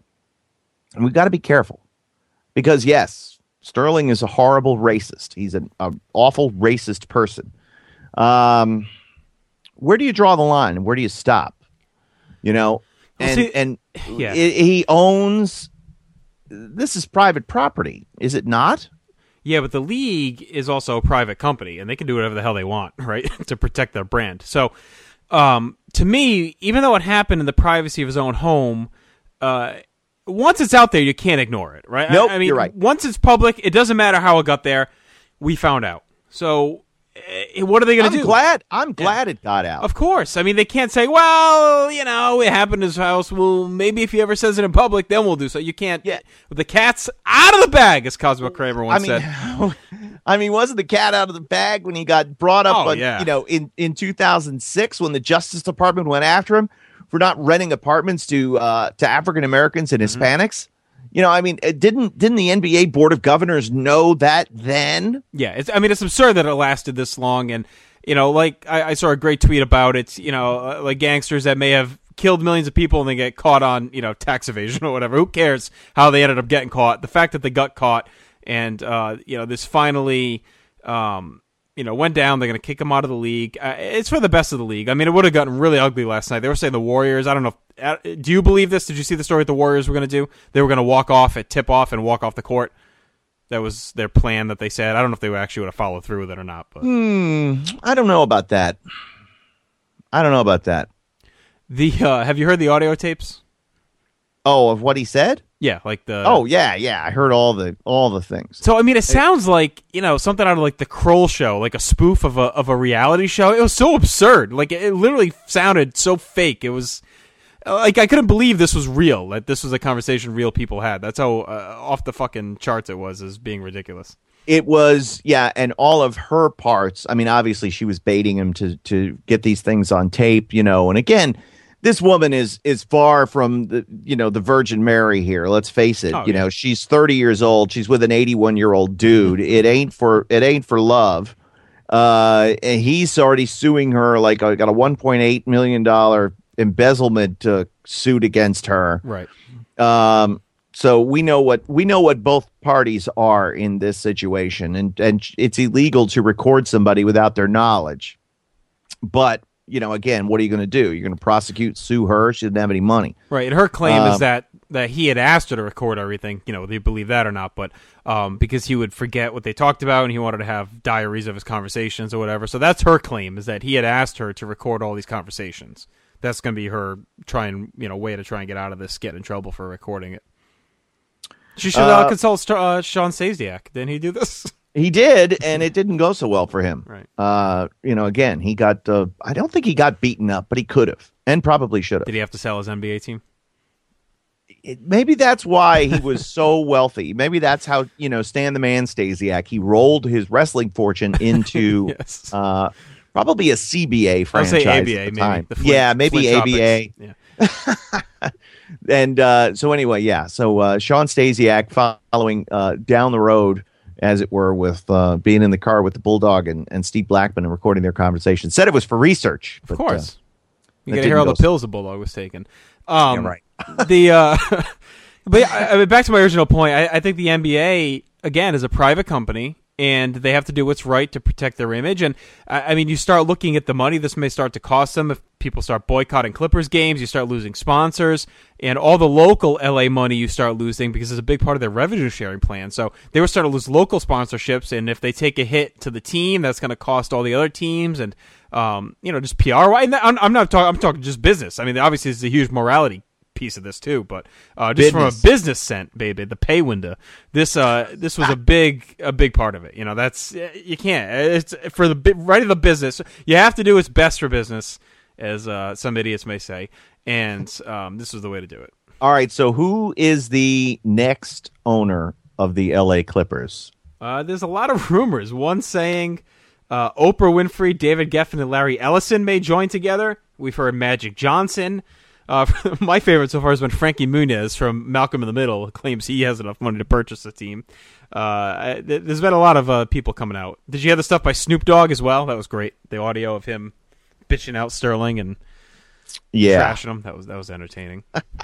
And we've got to be careful because, yes, Sterling is a horrible racist. He's an, an awful racist person. Um, where do you draw the line and where do you stop? You know, and, see, and yeah. it, he owns, this is private property, is it not? Yeah, but the league is also a private company, and they can do whatever the hell they want, right, to protect their brand. So, um, to me, even though it happened in the privacy of his own home, uh, once it's out there, you can't ignore it, right? Nope, I, I mean, you're right. Once it's public, it doesn't matter how it got there. We found out. So, eh, what are they going to I'm do? glad. I'm glad it got out. Of course. I mean, they can't say, well, you know, it happened in his house. Well, maybe if he ever says it in public, then we'll do so. You can't. Yeah. The cat's out of the bag, as Cosmo Kramer once I mean, said. I mean, wasn't the cat out of the bag when he got brought up? Oh, on, yeah. You know, in, in two thousand six, when the Justice Department went after him for not renting apartments to uh, to African Americans and Mm-hmm. Hispanics. You know, I mean, it didn't didn't the N B A Board of Governors know that then? Yeah, it's, I mean, it's absurd that it lasted this long. And, you know, like I, I saw a great tweet about it, you know, uh, like gangsters that may have killed millions of people and they get caught on, you know, tax evasion or whatever. Who cares how they ended up getting caught? The fact that they got caught and, uh, you know, this finally, um, you know, went down. They're going to kick him out of the league. Uh, it's for the best of the league. I mean, it would have gotten really ugly last night. They were saying the Warriors. I don't know. If, uh, do you believe this? Did you see the story what the Warriors were going to do? They were going to walk off at tip off and walk off the court. That was their plan that they said. I don't know if they actually would have followed through with it or not. But Hmm. I don't know about that. I don't know about that. The uh, have you heard the audio tapes? Oh, of what he said? Yeah, like the. Oh yeah, yeah. I heard all the all the things. So I mean, it sounds like, you know, something out of like the Kroll Show, like a spoof of a of a reality show. It was so absurd. Like it literally sounded so fake. It was like I couldn't believe this was real. That this was a conversation real people had. That's how uh, off the fucking charts it was, as being ridiculous. It was, yeah, and all of her parts. I mean, obviously, she was baiting him to to get these things on tape, you know. And again, this woman is is far from the, you know, the Virgin Mary here. Let's face it. Oh, you yeah. know, she's thirty years old. She's with an eighty-one year old dude. It ain't for it ain't for love. Uh, and he's already suing her. Like, I got a one point eight million dollar embezzlement uh, suit against her. Right. Um. So we know what we know what both parties are in this situation, and and it's illegal to record somebody without their knowledge. But, you know, again, what are you going to do? You're going to prosecute, sue her? She didn't have any money. Right. And her claim Um, is that, that he had asked her to record everything. You know, whether you believe that or not, but um, because he would forget what they talked about and he wanted to have diaries of his conversations or whatever. So that's her claim, is that he had asked her to record all these conversations. That's going to be her trying, you know, way to try and get out of this, get in trouble for recording it. She should uh, Uh, consult uh, Sean Stasiak. Didn't he do this? He did, and it didn't go so well for him. Right. Uh, you know, again, he got. Uh, I don't think he got beaten up, but he could have, and probably should have. Did he have to sell his N B A team? It, maybe that's why he was so wealthy. Maybe that's how, you know, Stan the Man Stasiak, he rolled his wrestling fortune into Yes. uh, probably a C B A I would franchise say A B A, at the maybe. time. The Flint- yeah, maybe Flint A B A. Tropics. Yeah. And uh, so anyway, yeah. So uh, Sean Stasiak following uh, down the road, as it were, with uh, being in the car with the Bulldog and, and Steve Blackman and recording their conversation, said it was for research. Of course. Uh, You that got to hear didn't all go the so- pills the Bulldog was taking. Um, Yeah, right. the uh, but yeah, I, I mean, back to my original point. I, I think the N B A again is a private company, and they have to do what's right to protect their image. And I, I mean, you start looking at the money this may start to cost them if people start boycotting Clippers games. You start losing sponsors, and all the local L A money you start losing because it's a big part of their revenue sharing plan. So they were starting to lose local sponsorships, and if they take a hit to the team, that's going to cost all the other teams, and um, you know, just P R. I'm, I'm not talking. I'm talking just business. I mean, obviously, it's a huge morality piece of this too, but uh, just Business. from a business sense, baby, the pay window. This uh, this was a big a big part of it. You know, that's you can't. It's for the bi- right of the business. You have to do what's best for business, as uh, some idiots may say, and um, this was the way to do it. All right. So who is the next owner of the L A Clippers? Uh, there's a lot of rumors. One saying uh, Oprah Winfrey, David Geffen, and Larry Ellison may join together. We've heard Magic Johnson. Uh, my favorite so far has been Frankie Muniz from Malcolm in the Middle, who claims he has enough money to purchase a team. Uh, th- there's been a lot of uh, people coming out. Did you hear the stuff by Snoop Dogg as well? That was great. The audio of him bitching out Sterling and Yeah. trashing him. That was that was entertaining.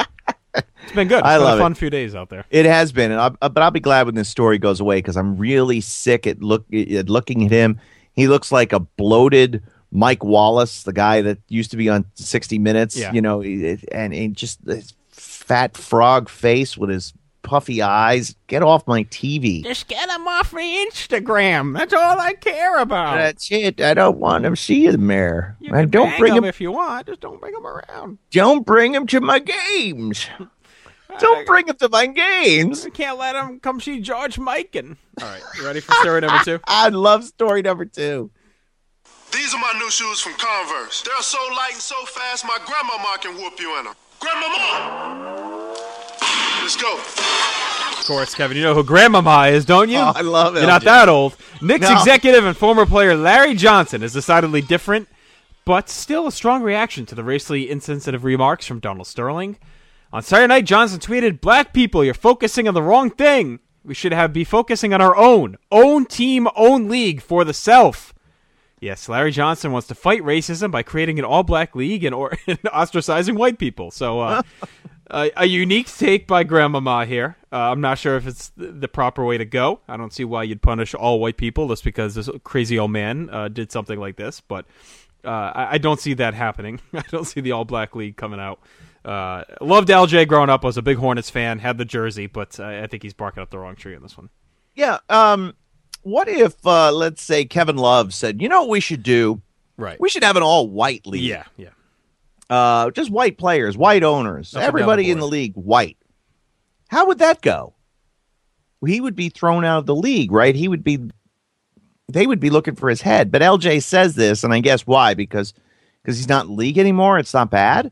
It's been good. It's I been love a fun it. few days out there. It has been, and I'll, but I'll be glad when this story goes away because I'm really sick at look at looking at him. He looks like a bloated Mike Wallace, the guy that used to be on sixty minutes, Yeah. you know, it- and, and just this fat frog face with his puffy eyes. Get off my T V. Just get him off my Instagram. That's all I care about. That's it. I don't want to see him there. You I can don't bang bring him him. if you want. Just don't bring him around. Don't bring him to my games. Don't bring him to my games. I can't let him come see George Mikan. All right, you ready for story number two? I love story number two. These are my new shoes from Converse. They're so light and so fast, my grandmama can whoop you in them. Grandmama! Let's go. Of course, Kevin, you know who Grandmama is, don't you? Oh, I love it. You're not that old. Knicks No. executive and former player Larry Johnson is decidedly different, but still a strong reaction to the racially insensitive remarks from Donald Sterling. On Saturday night, Johnson tweeted, "Black people, you're focusing on the wrong thing. We should have be focusing on our own. Own team, own league for the self." Yes, Larry Johnson wants to fight racism by creating an all-black league and, or, and ostracizing white people. So, uh, a, a unique take by Grandmama here. Uh, Uh, I'm not sure if it's th- the proper way to go. I don't see why you'd punish all white people just because this crazy old man uh, did something like this. But uh, I-, I don't see that happening. I don't see the All Black League coming out. Uh, loved L J growing up. Was a big Hornets fan. Had the jersey, but uh, I think he's barking up the wrong tree on this one. Yeah. Um, what if, uh, let's say, Kevin Love said, you know what we should do? Right. We should have an all-white league. Yeah, yeah. Uh, just white players, white owners, Up and everybody down the in the league white. How would that go? He would be thrown out of the league, right? He would be. They would be looking for his head. But L J says this, and I guess why? Because because he's not in the league anymore. It's not bad.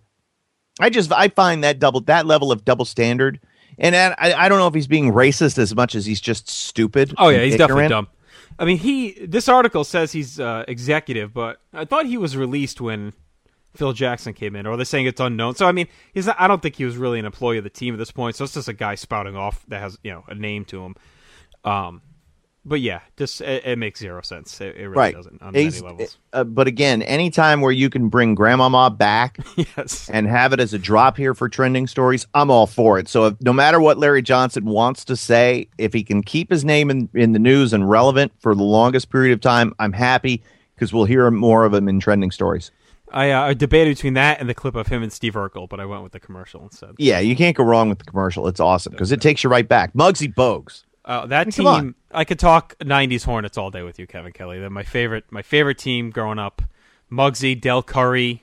I just I find that double that level of double standard, and I I don't know if he's being racist as much as he's just stupid. Oh yeah, he's ignorant. definitely dumb. I mean, he. This article says he's uh, executive, but I thought he was released when Phil Jackson came in, or they're saying it's unknown. So I mean, he's not, I don't think he was really an employee of the team at this point. So it's just a guy spouting off that has you know a name to him. Um, but yeah, just it, it makes zero sense. It, it really right. doesn't on He's, many levels. Uh, but again, anytime where you can bring Grandmama back yes. and have it as a drop here for trending stories, I'm all for it. So if, no matter what Larry Johnson wants to say, if he can keep his name in, in the news and relevant for the longest period of time, I'm happy because we'll hear more of him in trending stories. I, uh, I debated between that and the clip of him and Steve Urkel, but I went with the commercial instead. Yeah, you can't go wrong with the commercial. It's awesome because it takes you right back. Muggsy Bogues. Uh, that Come on. team, I could talk nineties Hornets all day with you, Kevin Kelly. They're my favorite, my favorite team growing up. Muggsy, Del Curry,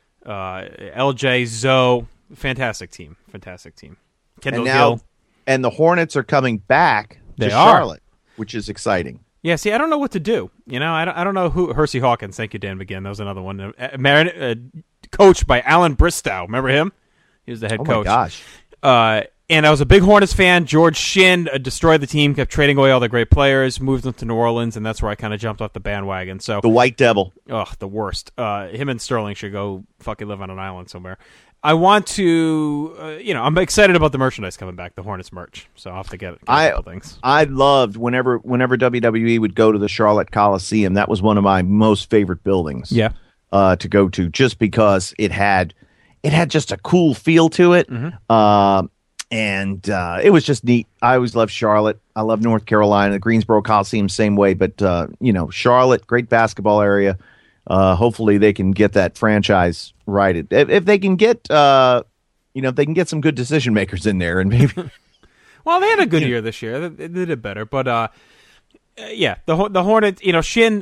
uh, L J, Zoe, fantastic team, fantastic team. Kendall And now, Gill. and the Hornets are coming back They to are. Charlotte, which is exciting. Yeah, see, I don't know what to do. You know, I don't, I don't know who Hersey Hawkins. Thank you, Dan McGinn. That was another one. Uh, Marin, uh, coached by Alan Bristow. Remember him? He was the head Oh coach. my gosh. Uh, and I was a big Hornets fan. George Shinn uh, destroyed the team, kept trading away all the great players, moved them to New Orleans, and that's where I kind of jumped off the bandwagon. So The White Devil. Oh, the worst. Uh, him and Sterling should go fucking live on an island somewhere. I want to, uh, you know, I'm excited about the merchandise coming back, the Hornets merch. So I'll have to get, get a I couple things. I loved whenever whenever W W E would go to the Charlotte Coliseum. That was one of my most favorite buildings. Yeah. Uh, to go to just because it had it had just a cool feel to it. Mm-hmm. Uh, and uh, it was just neat. I always loved Charlotte. I love North Carolina, the Greensboro Coliseum, same way. But uh, you know, Charlotte, great basketball area. Uh, hopefully, they can get that franchise righted. If, if they can get, uh, you know, if they can get some good decision makers in there, and maybe. Well, they had a good year this year. They, they did better, but uh, yeah, the Hor- the Hornets. You know, Shin.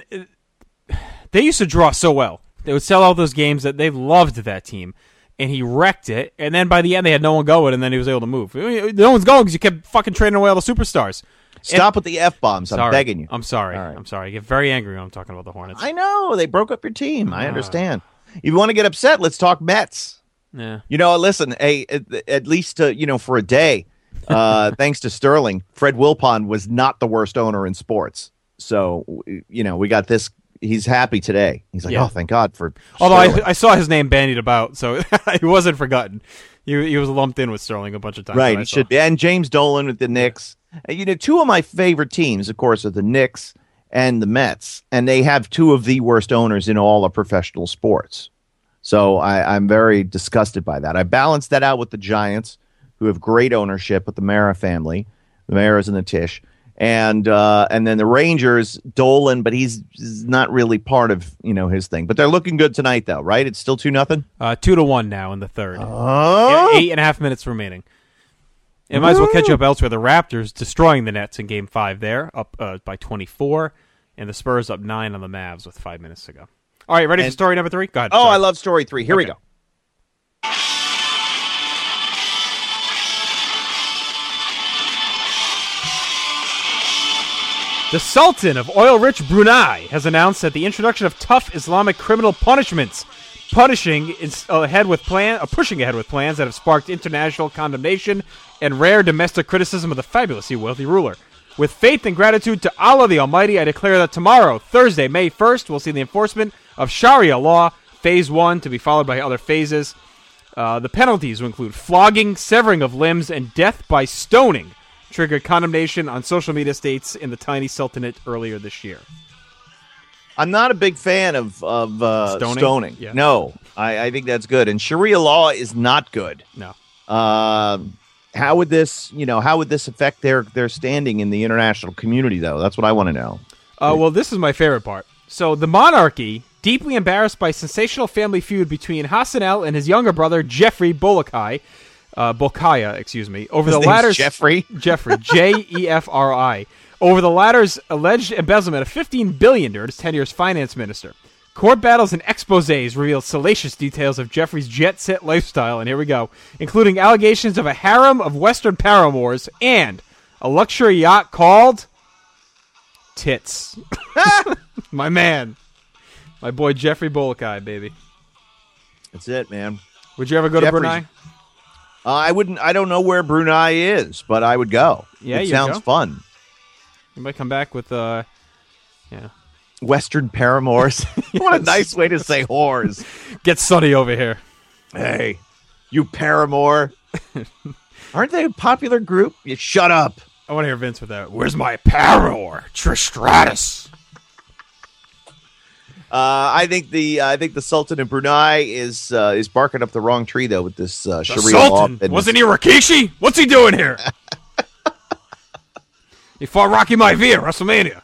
They used to draw so well. They would sell all those games that they loved that team, and he wrecked it. And then by the end, they had no one going, and then he was able to move. No one's going because you kept fucking trading away all the superstars. Stop and, with the F bombs. I'm sorry, begging you. I'm sorry. Right. I'm sorry. I get very angry when I'm talking about the Hornets. I know they broke up your team. I Ah. understand. If you want to get upset, let's talk Mets. Yeah. You know, listen. Hey, at, at least uh, you know for a day, uh, thanks to Sterling, Fred Wilpon was not the worst owner in sports. So you know we got this. He's happy today. He's like, Yeah. oh, thank God for. Although I, Sterling." I saw his name bandied about, so he wasn't forgotten. He, he was lumped in with Sterling a bunch of times. Right, that I it saw. should be. And James Dolan with the Knicks. Uh, You know, two of my favorite teams, of course, are the Knicks and the Mets, and they have two of the worst owners in all of professional sports. So I, I'm very disgusted by that. I balanced that out with the Giants, who have great ownership with the Mara family, the Maras and the Tisch, and uh, and then the Rangers, Dolan, but he's, he's not really part of you know his thing. But they're looking good tonight, though, right? It's still two nothing. Uh, two to one now in the third. Oh. Yeah, eight and a half minutes remaining. It might as well catch you up elsewhere. The Raptors destroying the Nets in Game Five there, up uh, by twenty-four, and the Spurs up nine on the Mavs with five minutes to go. All right, ready And- for story number three? Go ahead. Oh, sorry. I love story three. Here we Okay. go. The Sultan of oil-rich Brunei has announced that the introduction of tough Islamic criminal punishments, punishing is ahead with plan, uh, pushing ahead with plans that have sparked international condemnation and rare domestic criticism of the fabulously wealthy ruler. With faith and gratitude to Allah the Almighty, I declare that tomorrow, Thursday, May first, we'll see the enforcement of Sharia law, Phase one, to be followed by other phases. Uh, the penalties will include flogging, severing of limbs, and death by stoning. Triggered condemnation on social media states in the tiny sultanate earlier this year. I'm not a big fan of of uh, Stoning? stoning. Yeah. No, I, I think that's good. And Sharia law is not good. No. Uh, how would this, you know, how would this affect their their standing in the international community, though? That's what I want to know. Uh, well, this is my favorite part. So the monarchy, deeply embarrassed by sensational family feud between Hassanel and his younger brother Jeffrey Bolokai, uh, Bolkaya, excuse me, over His the name's latter's Jeffrey? Jeffrey J E F R I, over the latter's alleged embezzlement of fifteen billion dollars during his tenure as finance minister. Court battles and exposés reveal salacious details of Jeffrey's jet-set lifestyle, and here we go, including allegations of a harem of Western paramours and a luxury yacht called Tits. My man. My boy Jeffrey Bolokai, baby. That's it, man. Would you ever go Jeffrey's- to Brunei? Uh, I wouldn't. I don't know where Brunei is, but I would go. Yeah, it you'd sounds go? fun. You might come back with, uh, yeah. Western paramours. What a nice way to say whores. Get Sonny over here. Hey, you paramour. Aren't they a popular group? You shut up. I want to hear Vince with that. Where's my paramour, Trish Stratus? Uh, I think the I think the Sultan of Brunei is uh, is barking up the wrong tree though with this uh, The Sharia law. Sultan? business. Wasn't he Rikishi? What's he doing here? He fought Rocky Maivia at WrestleMania.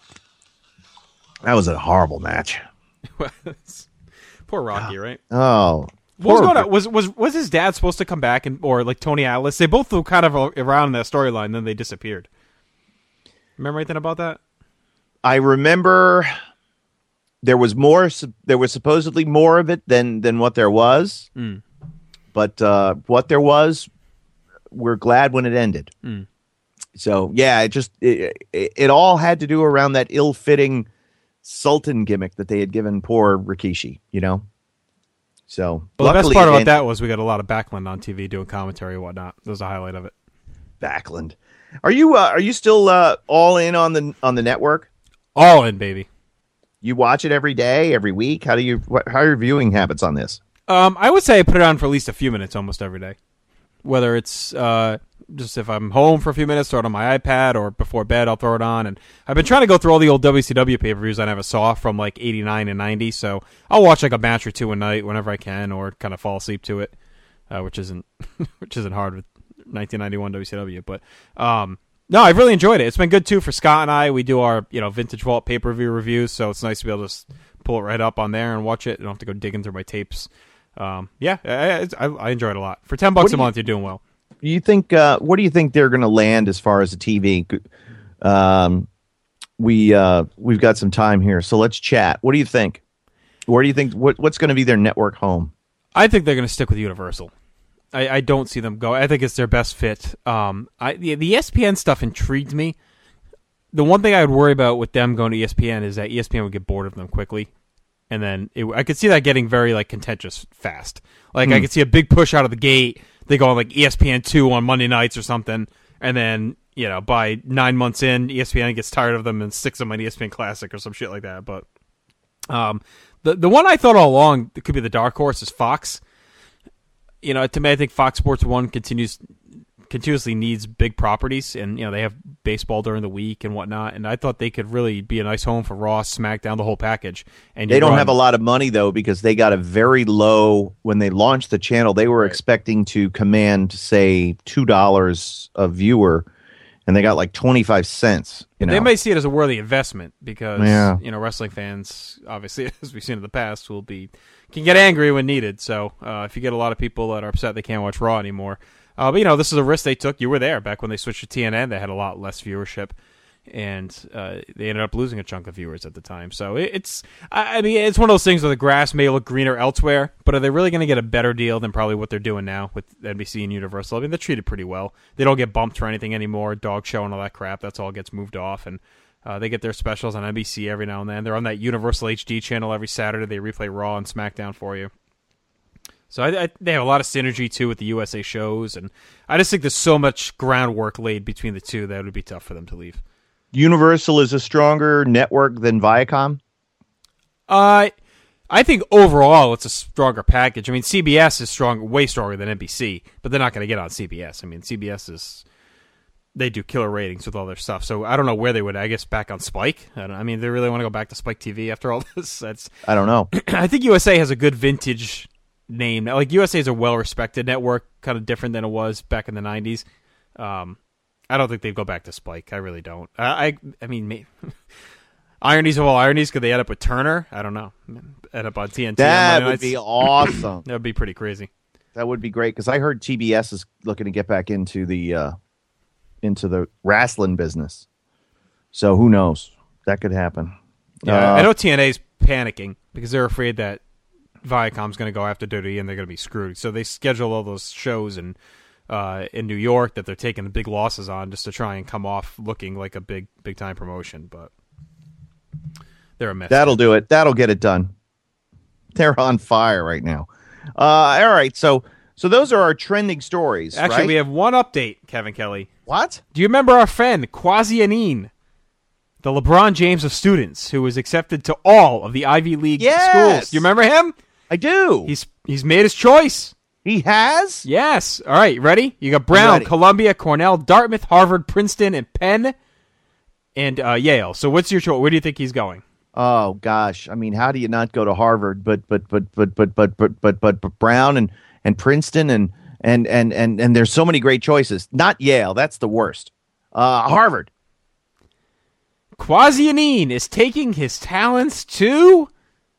That was a horrible match. Poor Rocky, right? Oh, What was poor going on? Was was was his dad supposed to come back and or like Tony Atlas? They both were kind of around in that storyline, then they disappeared. Remember anything about that? I remember there was more. There was supposedly more of it than than what there was. Mm. But uh, what there was, we're glad when it ended. Mm. So yeah, it just it, it, it all had to do around that ill-fitting Sultan gimmick that they had given poor Rikishi. You know. So Well, the best luckily part it about ended- that was we got a lot of Backlund on T V doing commentary and whatnot. That was a highlight of it. Backlund. Are you uh, are you still uh, all in on the on the network? All in, baby. You watch it every day, every week. How do you what, how are your viewing habits on this? Um, I would say I put it on for at least a few minutes almost every day. Whether it's uh, just if I'm home for a few minutes, throw it on my iPad, or before bed, I'll throw it on. And I've been trying to go through all the old W C W pay-per-views I never saw from like eighty-nine and ninety, so I'll watch like a match or two a night whenever I can, or kind of fall asleep to it, uh, which isn't which isn't hard with nineteen ninety-one W C W. But um, no, I've really enjoyed it. It's been good too for Scott and I. We do our you know Vintage Vault pay-per-view reviews, so it's nice to be able to just pull it right up on there and watch it. I don't have to go digging through my tapes. Um, yeah, I, I, I enjoyed it a lot. For ten bucks What do a you- month, you're doing well. You think? Uh, what do you think they're going to land as far as the T V? Um, we uh, we've got some time here, so let's chat. What do you think? Where do you think? What, what's going to be their network home? I think they're going to stick with Universal. I, I don't see them go. I think it's their best fit. Um, I the, the E S P N stuff intrigued me. The one thing I would worry about with them going to E S P N is that E S P N would get bored of them quickly, and then it, I could see that getting very like contentious fast. Like I Hmm. could see a big push out of the gate. They go on like E S P N two on Monday nights or something, and then you know by nine months in, E S P N gets tired of them and sticks them on E S P N Classic or some shit like that. But um, the the one I thought all along that could be the dark horse is Fox. You know, to me, I think Fox Sports One continues continuously needs big properties, and you know they have baseball during the week and whatnot. And I thought they could really be a nice home for Raw, SmackDown, the whole package. And They you don't run- have a lot of money though because they got a very low when they launched the channel. They were expecting to command say two dollars a viewer, and they got like twenty five cents. You know, They may see it as a worthy investment because Yeah. you know wrestling fans, obviously, as we've seen in the past, will be can get angry when needed. So uh, if you get a lot of people that are upset they can't watch Raw anymore, uh, but you know this is a risk they took. You were there back when they switched to T N N. They had a lot less viewership, and uh, they ended up losing a chunk of viewers at the time. So it, it's I I mean it's one of those things where the grass may look greener elsewhere, but are they really going to get a better deal than probably what they're doing now with N B C and Universal? I mean they're treated pretty well. They don't get bumped for anything anymore. Dog show and all that crap. That's all gets moved off, and uh, they get their specials on N B C every now and then. They're on that Universal H D channel every Saturday. They replay Raw and SmackDown for you. So I, I, they have a lot of synergy too with the U S A shows, and I just think there's so much groundwork laid between the two that it would be tough for them to leave. Universal is a stronger network than Viacom. Uh, I think overall it's a stronger package. I mean, C B S is strong, way stronger than N B C, but they're not going to get on C B S. I mean, C B S is they do killer ratings with all their stuff. So I don't know where they would. I guess back on Spike. I, don't, I mean, they really want to go back to Spike T V after all this. That's I don't know. I think U S A has a good vintage name. Like U S A is a well-respected network, kind of different than it was back in the nineties. Um, I don't think they'd go back to Spike. I really don't. I, I, I mean, maybe, ironies of all ironies, could they end up with Turner? I don't know. End up on T N T. That on would nights? be awesome. That would be pretty crazy. That would be great because I heard T B S is looking to get back into the uh, into the wrestling business. So who knows? That could happen. Yeah, Uh, I know T N A's panicking because they're afraid that Viacom's going to go after W W E and they're going to be screwed. So they schedule all those shows in uh, in New York that they're taking the big losses on just to try and come off looking like a big big time promotion. But they're a mess. That'll do it. That'll get it done. They're on fire right now. Uh, all right, so so those are our trending stories. Actually, right? we have one update, Kevin Kelly. What? Do you remember our friend Quasi Anine, the LeBron James of students, who was accepted to all of the Ivy League Yes! schools? Do you remember him? I do. He's he's made his choice. He has? Yes. All right, ready? You got Brown, ready. Columbia, Cornell, Dartmouth, Harvard, Princeton, and Penn, and uh, Yale. So what's your choice? Where do you think he's going? Oh gosh, I mean, how do you not go to Harvard? But but but but but but but but but, but Brown and, and Princeton and and and and and there's so many great choices. Not Yale, that's the worst. Uh, Harvard. Quasi Anine is taking his talents to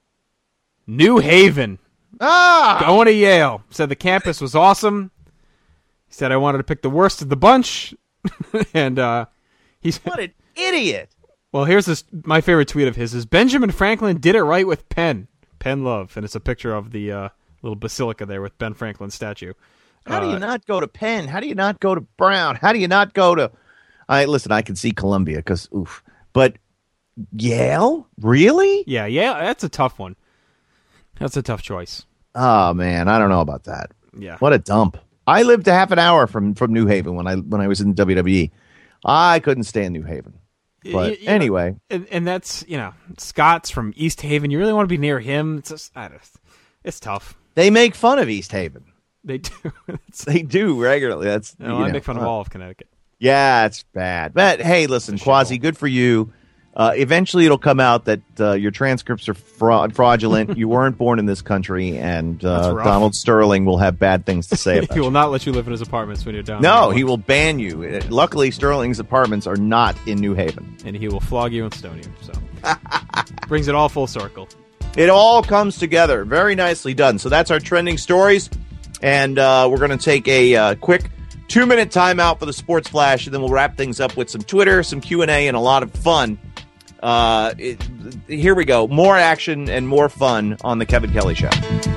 New Haven. Ah, Going to Yale. Said the campus was awesome. He said I wanted to pick the worst of the bunch, and uh, he's what an idiot. Well, here's this. My favorite tweet of his is Benjamin Franklin did it right with Penn. Penn love, and it's a picture of the uh, little basilica there with Ben Franklin's statue. How do Uh, you not go to Penn? How do you not go to Brown? How do you not go to? I listen. I can see Columbia because oof, but Yale, really? Yeah, yeah, that's a tough one. That's a tough choice. Oh man, I don't know about that. Yeah, what a dump. I lived a half an hour from from New Haven when I when I was in W W E. I couldn't stand New Haven. But You- you know, anyway, and, and that's you know Scott's from East Haven. You really want to be near him. It's just, I don't, it's tough. they make fun of East Haven. They do. It's, They do regularly. That's you know, you I know, make fun of uh, all of Connecticut. Yeah, it's bad. But hey, listen, Quasi, good for you. Uh, eventually, it'll come out that uh, your transcripts are fraud- fraudulent. You weren't born in this country, and That's uh, rough. Donald Sterling will have bad things to say about He you. will not let you live in his apartments when you're down. No, there. he will ban you. Uh, Luckily, Sterling's apartments are not in New Haven. and he will flog you and stone you. So brings it all full circle. It all comes together. Very nicely done. So that's our trending stories. And uh, we're going to take a uh, quick two-minute timeout for the Sports Flash, and then we'll wrap things up with some Twitter, some Q and A, and a lot of fun. Uh, it, here we go. More action and more fun on The Kevin Kelly Show.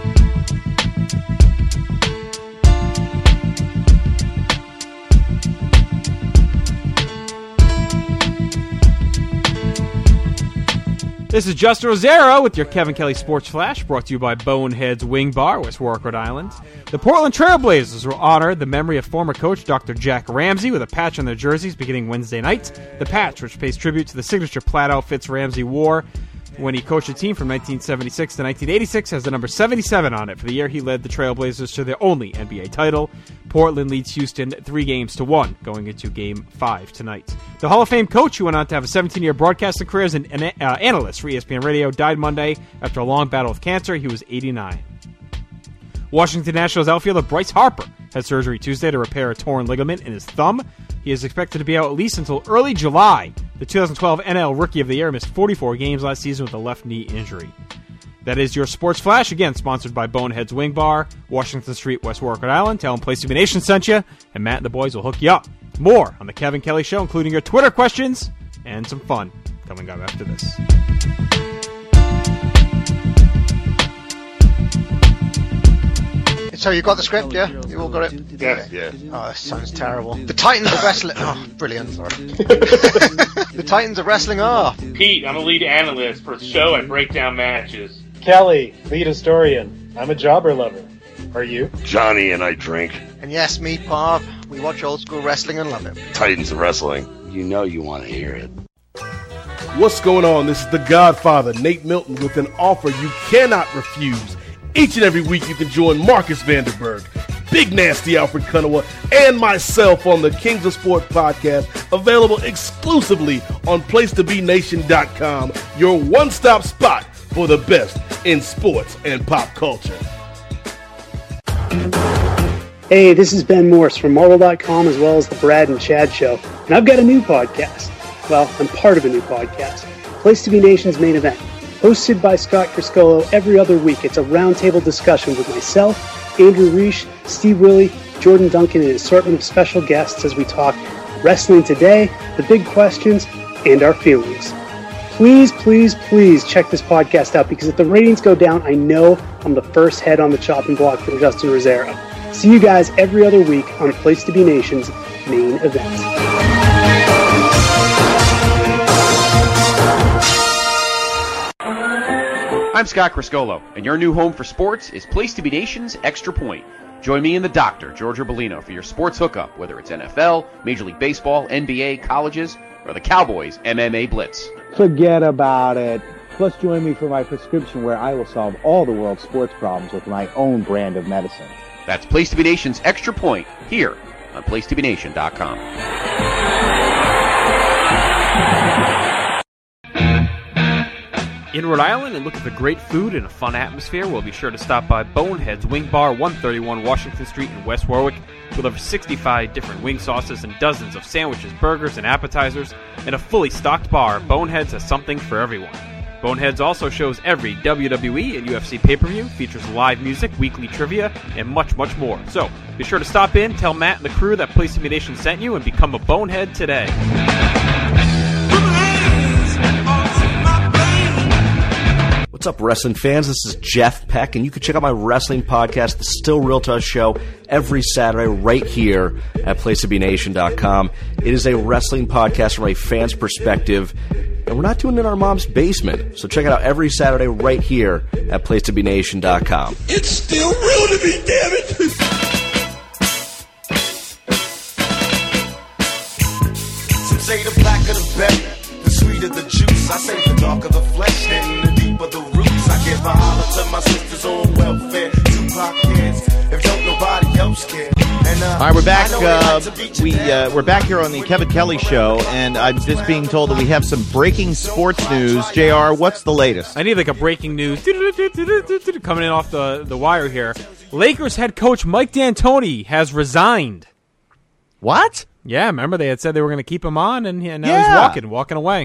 This is Justin Rosero with your Kevin Kelly Sports Flash, brought to you by Boneheads Wing Bar, West Warwick, Rhode Island. The Portland Trailblazers will honor the memory of former coach Doctor Jack Ramsey with a patch on their jerseys beginning Wednesday night. The patch, which pays tribute to the signature plaid outfits Ramsey wore when he coached a team from nineteen seventy-six to nineteen eighty-six, has the number seventy-seven on it. For the year, he led the Trailblazers to their only N B A title. Portland leads Houston three games to one, going into Game five tonight. The Hall of Fame coach, who went on to have a seventeen-year broadcasting career as an an uh, analyst for E S P N Radio, died Monday after a long battle with cancer. He was eighty-nine. Washington Nationals outfielder Bryce Harper had surgery Tuesday to repair a torn ligament in his thumb. He is expected to be out at least until early July. The two thousand twelve N L Rookie of the Year missed forty-four games last season with a left knee injury. That is your Sports Flash, again sponsored by Boneheads Wing Bar, Washington Street, West Warwick, Rhode Island. Tell them Place to Be Nation sent you, and Matt and the boys will hook you up. More on the Kevin Kelly Show, including your Twitter questions and some fun coming up after this. So you got the script, yeah? You all got it? Yeah, yeah. Oh, this sounds terrible. The Titans of Wrestling. Oh, brilliant. Sorry. The Titans of Wrestling are. Pete, I'm a lead analyst for the show. I break down matches. Kelly, lead historian. I'm a jobber lover. Are you? Johnny and I drink. And yes, me, Pav. We watch old school wrestling and love it. Titans of Wrestling. You know you want to hear it. What's going on? This is the Godfather, Nate Milton, with an offer you cannot refuse. Each and every week you can join Marcus Vanderberg, Big Nasty Alfred Kunawa, and myself on the Kings of Sport podcast, available exclusively on place to be nation dot com, your one-stop spot for the best in sports and pop culture. Hey, this is Ben Morse from Marvel dot com as well as the Brad and Chad Show, and I've got a new podcast. Well, I'm part of a new podcast, Place to Be Nation's Main Event. Hosted by Scott Criscolo every other week, it's a roundtable discussion with myself, Andrew Reich, Steve Willie, Jordan Duncan, and an assortment of special guests as we talk wrestling today, the big questions, and our feelings. Please, please, please check this podcast out, because if the ratings go down, I know I'm the first head on the chopping block for Justin Rosero. See you guys every other week on Place to Be Nation's Main Event. I'm Scott Criscolo, and your new home for sports is Place to Be Nation's Extra Point. Join me and the doctor, George Urbalino, for your sports hookup, whether it's N F L, Major League Baseball, N B A, colleges, or the Cowboys M M A Blitz. Forget about it. Plus, join me for my prescription where I will solve all the world's sports problems with my own brand of medicine. That's Place to Be Nation's Extra Point, here on place to be nation dot com. In Rhode Island and looking for great food and a fun atmosphere, we'll be sure to stop by Bonehead's Wing Bar, one thirty-one Washington Street in West Warwick, with over sixty-five different wing sauces and dozens of sandwiches, burgers, and appetizers. In a fully stocked bar, Bonehead's has something for everyone. Bonehead's also shows every W W E and U F C pay-per-view, features live music, weekly trivia, and much, much more. So, be sure to stop in, tell Matt and the crew that Place to Be Nation sent you, and become a Bonehead today. What's up, wrestling fans? This is Jeff Peck, and you can check out my wrestling podcast, The Still Real to Us Show, every Saturday right here at place to be nation dot com. It is a wrestling podcast from a fan's perspective, and we're not doing it in our mom's basement. So check it out every Saturday right here at place to be nation dot com. It's still real to me, damn it! Some say the blacker the better, the sweeter the juice. I say the darker the flesh and the deeper the roots. I give a holler to my sisters on welfare. Tupac kids, if don't nobody else care. And, uh, All right, we're back. I know they Uh, like to beat you we down. uh, we're back here on the Kevin Kelly Show, and I'm just being told that we have some breaking sports news. J R, what's the latest? I need like a breaking news coming in off the, the wire here. Lakers head coach Mike D'Antoni has resigned. What? Yeah, remember they had said they were going to keep him on, and, and now he's Yeah. walking, walking away.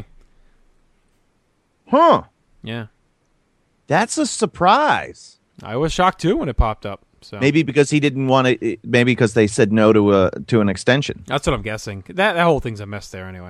Huh. Yeah. That's a surprise. I was shocked too when it popped up. So Maybe because he didn't want to. Maybe because they said no to a to an extension. that's what I'm guessing. That that whole thing's a mess there anyway.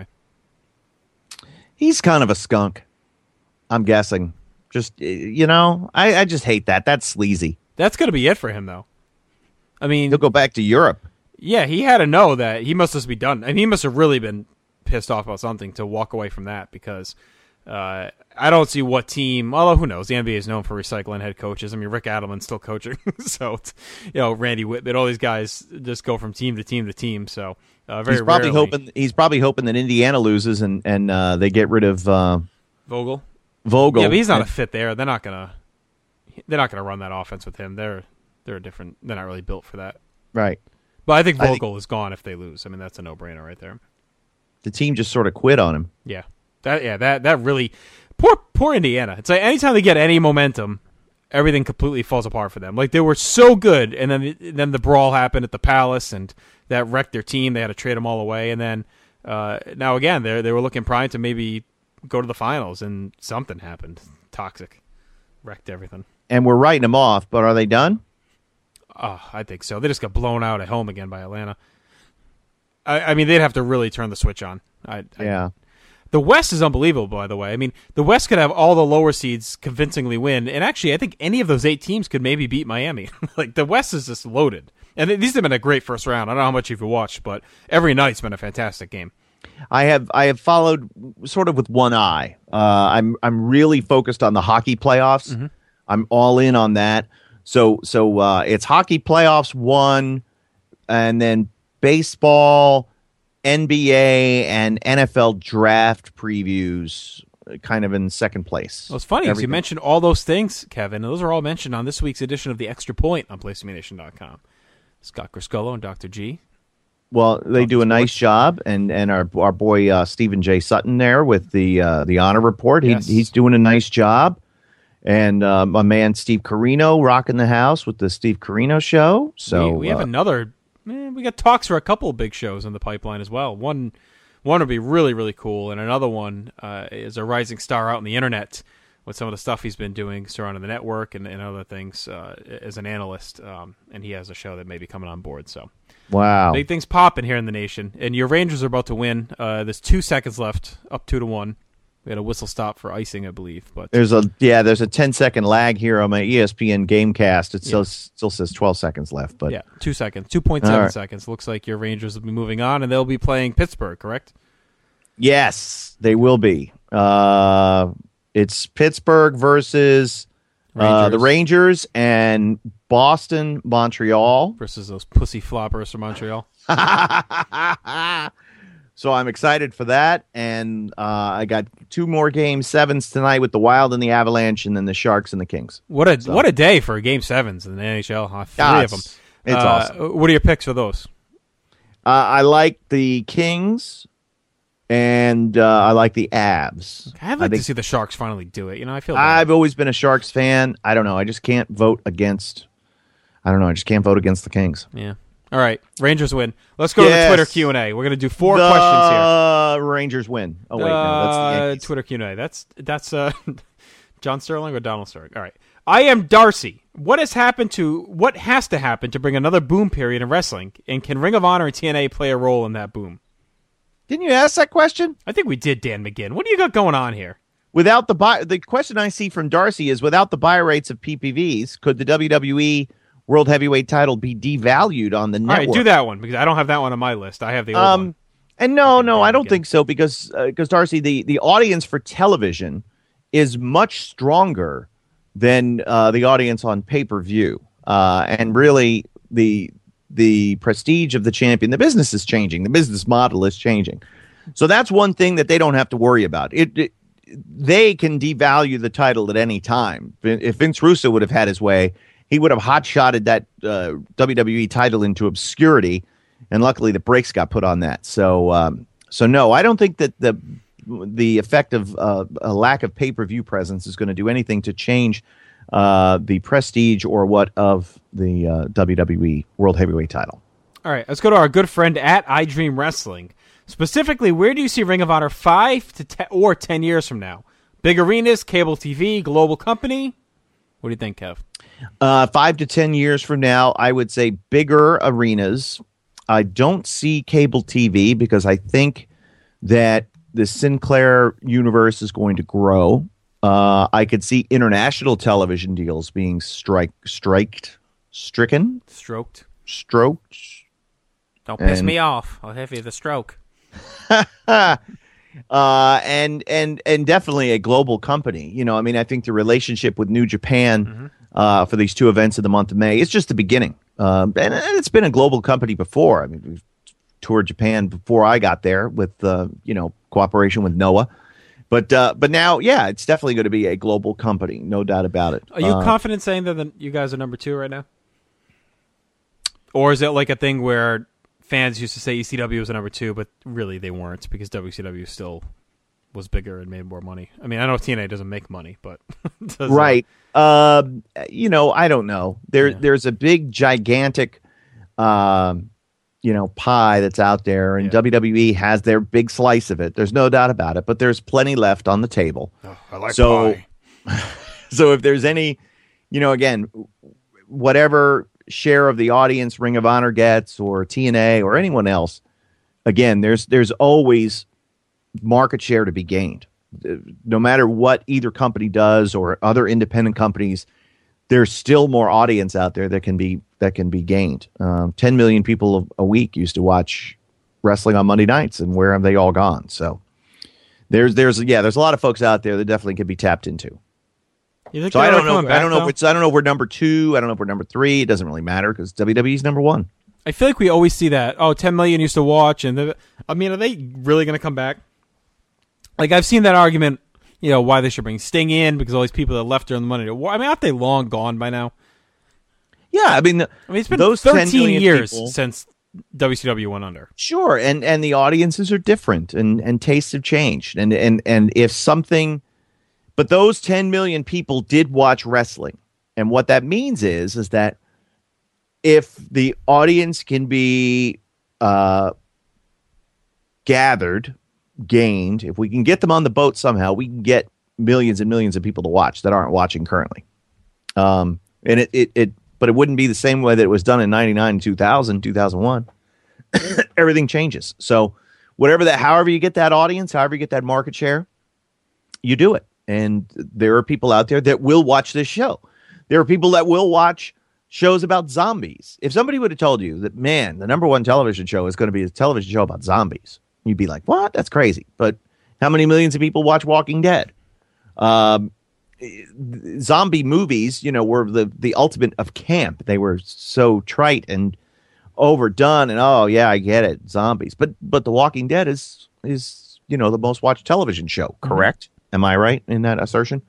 He's kind of a skunk. I'm guessing. Just uh, you know, I, I just hate that. That's sleazy. That's going to be it for him, though. I mean, he'll go back to Europe. Yeah, he had to know that he must just be done. I mean, he must have really been pissed off about something to walk away from that, because uh, I don't see what team. Although who knows? The N B A is known for recycling head coaches. I mean, Rick Adelman's still coaching, so it's, you know, Randy Whitman. All these guys just go from team to team to team. So uh, very he's probably rarely. hoping. He's probably hoping that Indiana loses and and uh, they get rid of uh, Vogel. Vogel. Yeah, but he's not a And- fit there. They're not gonna. They're not gonna run that offense with him. They're they're a different. They're not really built for that. Right. But I think I think- Vogel is gone if they lose. I mean, that's a no-brainer right there. The team just sort of quit on him. Yeah, that yeah that that really poor poor Indiana. It's like anytime they get any momentum, everything completely falls apart for them. Like they were so good, and then then the brawl happened at the Palace, and that wrecked their team. They had to trade them all away, and then uh, now again they they were looking primed to maybe go to the finals, and something happened. Toxic, wrecked everything. And we're writing them off, but are they done? Oh, I think so. They just got blown out at home again by Atlanta. I, I mean, they'd have to really turn the switch on. I, I, Yeah. The West is unbelievable, by the way. I mean, the West could have all the lower seeds convincingly win, and actually, I think any of those eight teams could maybe beat Miami. Like, the West is just loaded. And these have been a great first round. I don't know how much you've watched, but every night's been a fantastic game. I have I have followed sort of with one eye. Uh, I'm I'm really focused on the hockey playoffs. Mm-hmm. I'm all in on that. So so uh, it's hockey playoffs one, and then baseball, N B A, and N F L draft previews, uh, kind of in second place. Well, it's funny, as you Everything. mentioned all those things, Kevin, and those are all mentioned on this week's edition of The Extra Point on place to be nation dot com. Scott Criscolo and Doctor G. Well, they do a nice job, and and our our boy uh, Stephen J. Sutton there with the uh, the honor report. He, Yes. He's doing a nice job, and uh, my man Steve Carino rocking the house with the Steve Carino Show. So we, we have uh, another. Eh, we got talks for a couple of big shows in the pipeline as well. One, one would be really really cool, and another one uh, is a rising star out on the internet with some of the stuff he's been doing surrounding the network and, and other things uh, as an analyst. Um, and he has a show that may be coming on board. So wow, big things popping here in the nation. And your Rangers are about to win. Uh, there's two seconds left, up two to one. We had a whistle stop for icing, I believe. But there's a yeah, there's a ten second lag here on my E S P N Gamecast. It still yeah. still says twelve seconds left, but yeah, two seconds, two point seven right. seconds. Looks like your Rangers will be moving on, and they'll be playing Pittsburgh, correct? Yes, they will be. Uh, it's Pittsburgh versus uh, the Rangers and Boston, Montreal versus those pussy floppers from Montreal. So I'm excited for that, and uh, I got two more game sevens tonight with the Wild and the Avalanche, and then the Sharks and the Kings. What a so. what a day for game sevens in the N H L! Huh? Three ah, of them. It's uh, awesome. What are your picks for those? Uh, I like the Kings, and uh, I like the Avs. I'd like I think, to see the Sharks finally do it. You know, I feel I've bad. always been a Sharks fan. I don't know. I just can't vote against. I don't know. I just can't vote against the Kings. Yeah. All right, Rangers win. Let's go yes. to the Twitter Q and A. We're going to do four the questions here. Rangers win. Oh wait, no, that's the uh, Yankees. Twitter Q and A. That's that's uh, John Sterling or Donald Sterling. All right. I am Darcy. What has happened to what has to happen to bring another boom period in wrestling? And can Ring of Honor and T N A play a role in that boom? Didn't you ask that question? I think we did, Dan McGinn. What do you got going on here? Without the buy, the question I see from Darcy is: without the buy rates of P P Vs, could the W W E World Heavyweight title be devalued on the network? All right, do that one, because I don't have that one on my list. I have the old um, one. And no, no, I don't think so, because because uh, Darcy, the, the audience for television is much stronger than uh, the audience on pay-per-view. Uh, and really, the the prestige of the champion, the business is changing. The business model is changing. So that's one thing that they don't have to worry about. It, it They can devalue the title at any time. If Vince Russo would have had his way, he would have hot-shotted that uh, W W E title into obscurity, and luckily the brakes got put on that. So, um, so no, I don't think that the the effect of uh, a lack of pay-per-view presence is going to do anything to change uh, the prestige or what of the uh, W W E World Heavyweight title. All right, let's go to our good friend at I Dream Wrestling. Specifically, where do you see Ring of Honor five to ten or ten years from now? Big arenas, cable T V, global company. What do you think, Kev? Uh, five to ten years from now, I would say bigger arenas. I don't see cable T V because I think that the Sinclair universe is going to grow. Uh, I could see international television deals being strike, striked, stricken, stroked, stroked. Don't piss and, me off. I'll have you the stroke. uh, and and and definitely a global company. You know, I mean, I think the relationship with New Japan. Mm-hmm. Uh, for these two events in the month of May. It's just the beginning. Um, and, and it's been a global company before. I mean, we've toured Japan before I got there with, uh, you know, cooperation with Noah. But uh, but now, yeah, it's definitely going to be a global company. No doubt about it. Are you uh, confident saying that the, you guys are number two right now? Or is it like a thing where fans used to say E C W was a number two, but really they weren't because W C W still was bigger and made more money? I mean, I know T N A doesn't make money, but... does right. It? Uh, you know, I don't know. There, yeah. There's a big, gigantic, um, you know, pie that's out there, and yeah. W W E has their big slice of it. There's no doubt about it, but there's plenty left on the table. Oh, I like so, pie. So if there's any, you know, again, whatever share of the audience Ring of Honor gets, or T N A, or anyone else, again, there's there's always market share to be gained. No matter what either company does or other independent companies, there's still more audience out there that can be that can be gained. Um, Ten million people a week used to watch wrestling on Monday nights, and where have they all gone? So there's there's yeah, there's a lot of folks out there that definitely could be tapped into. You think so I don't know. Back, I don't know. though? If it's, I don't know if we're number two. I don't know if we're number three. It doesn't really matter because W W E's number one. I feel like we always see that. Oh, ten million used to watch, and I mean, are they really going to come back? Like, I've seen that argument, you know, why they should bring Sting in, because all these people that left during the Monday Night War. I mean, aren't they long gone by now? Yeah, I mean, I mean it's been those thirteen years people, since W C W went under. Sure, and and the audiences are different, and, and tastes have changed. And, and, and if something But those ten million people did watch wrestling. And what that means is, is that if the audience can be uh, gathered, gained, if we can get them on the boat somehow, we can get millions and millions of people to watch that aren't watching currently. Um, and it, it, it, but it wouldn't be the same way that it was done in ninety-nine, two thousand, two thousand one. Everything changes. So whatever that, however you get that audience, however you get that market share, you do it. And there are people out there that will watch this show. There are people that will watch shows about zombies. If somebody would have told you that, man, the number one television show is going to be a television show about zombies, you'd be like, what? That's crazy. But how many millions of people watch Walking Dead? Um, zombie movies, you know, were the, the ultimate of camp. They were so trite and overdone. And, oh, yeah, I get it. Zombies. But but The Walking Dead is, is you know, the most watched television show, correct? Mm-hmm. Am I right in that assertion?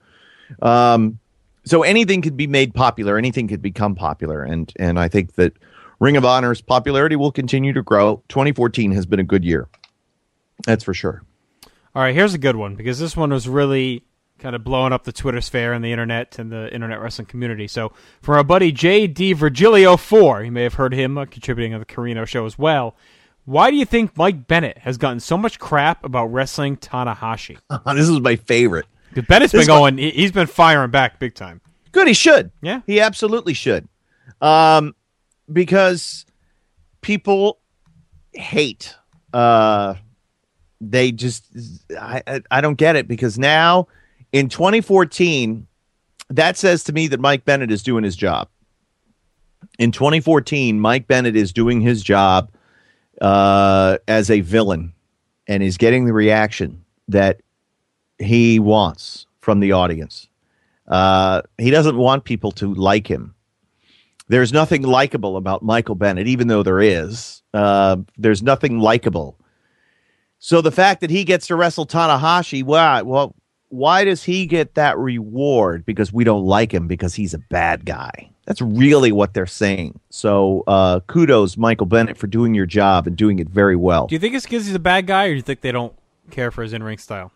Um, so anything could be made popular. Anything could become popular. And and I think that Ring of Honor's popularity will continue to grow. twenty fourteen has been a good year. That's for sure. All right, here's a good one, because this one was really kind of blowing up the Twitter sphere and the internet and the internet wrestling community. So from our buddy J D Virgilio four, you may have heard him uh, contributing on the Carino show as well. Why do you think Mike Bennett has gotten so much crap about wrestling Tanahashi? This is my favorite. Because Bennett's This been going, he- he's been firing back big time. Good, he should. Yeah. He absolutely should. Um, because people hate. Uh, they just, I, I, I don't get it, because now in twenty fourteen, that says to me that Mike Bennett is doing his job. In twenty fourteen, Mike Bennett is doing his job uh, as a villain, and is getting the reaction that he wants from the audience. Uh, he doesn't want people to like him. There's nothing likable about Michael Bennett, even though there is. Uh, there's nothing likable. So the fact that he gets to wrestle Tanahashi, well, well, why does he get that reward? Because we don't like him, because he's a bad guy. That's really what they're saying. So uh, kudos, Michael Bennett, for doing your job and doing it very well. Do you think it's because he's a bad guy, or do you think they don't care for his in-ring style?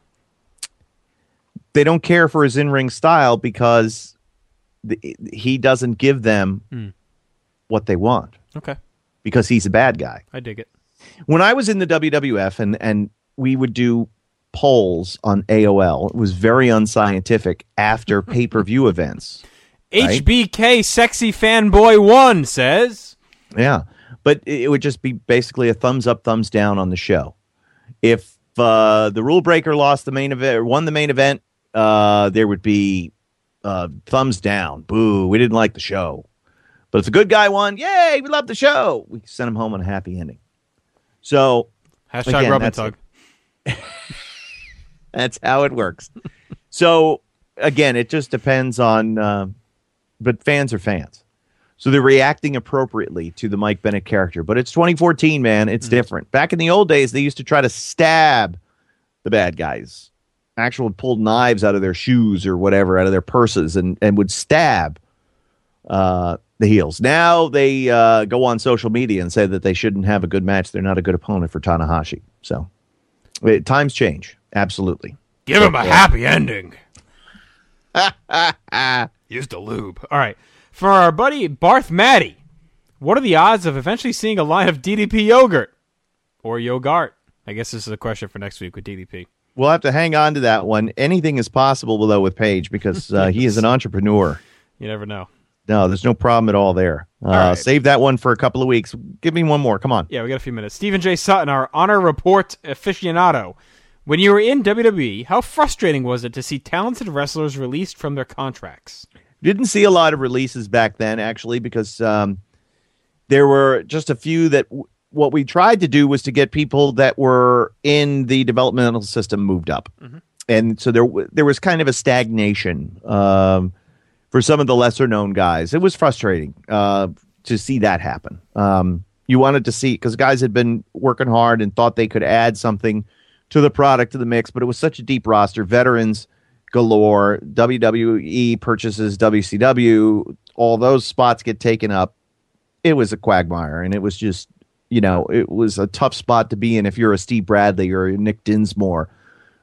They don't care for his in-ring style because the, he doesn't give them Mm. what they want. Okay. Because he's a bad guy. I dig it. When I was in the W W F and, and we would do polls on A O L, it was very unscientific after pay-per-view events. Right? H B K Sexy Fanboy one says. Yeah, but it would just be basically a thumbs up, thumbs down on the show. If uh, the rule breaker lost the main event or won the main event, uh, there would be uh, thumbs down. Boo, we didn't like the show. But if the good guy won, yay, we love the show. We sent him home on a happy ending. So, Hashtag again, rub and that's tug. it. That's how it works. So, again, it just depends on, uh, but fans are fans. So they're reacting appropriately to the Mike Bennett character. But it's twenty fourteen, man. It's mm-hmm. different. Back in the old days, they used to try to stab the bad guys. Actual pulled knives out of their shoes or whatever, out of their purses, and, and would stab uh, the heels. Now they uh, go on social media and say that they shouldn't have a good match. They're not a good opponent for Tanahashi. So it, times change. Absolutely. Give so, him a yeah. happy ending. Use the lube. All right. For our buddy Barth Matty, what are the odds of eventually seeing a line of D D P yogurt? Or yogurt? I guess this is a question for next week with D D P. We'll have to hang on to that one. Anything is possible, though, with Paige, because uh, he is an entrepreneur. You never know. No, there's no problem at all there. Uh, All right. Save that one for a couple of weeks. Give me one more. Come on. Yeah, we got a few minutes. Stephen J. Sutton, our Honor Report aficionado. When you were in W W E, how frustrating was it to see talented wrestlers released from their contracts? Didn't see a lot of releases back then, actually, because um, there were just a few that w- what we tried to do was to get people that were in the developmental system moved up. Mm-hmm. And so there w- there was kind of a stagnation um, for some of the lesser known guys. It was frustrating uh, to see that happen. Um, you wanted to see, because guys had been working hard and thought they could add something to the product, to the mix, but it was such a deep roster. Veterans galore. W W E purchases W C W. All those spots get taken up. It was a quagmire, and it was just, you know, it was a tough spot to be in if you're a Steve Bradley or a Nick Dinsmore.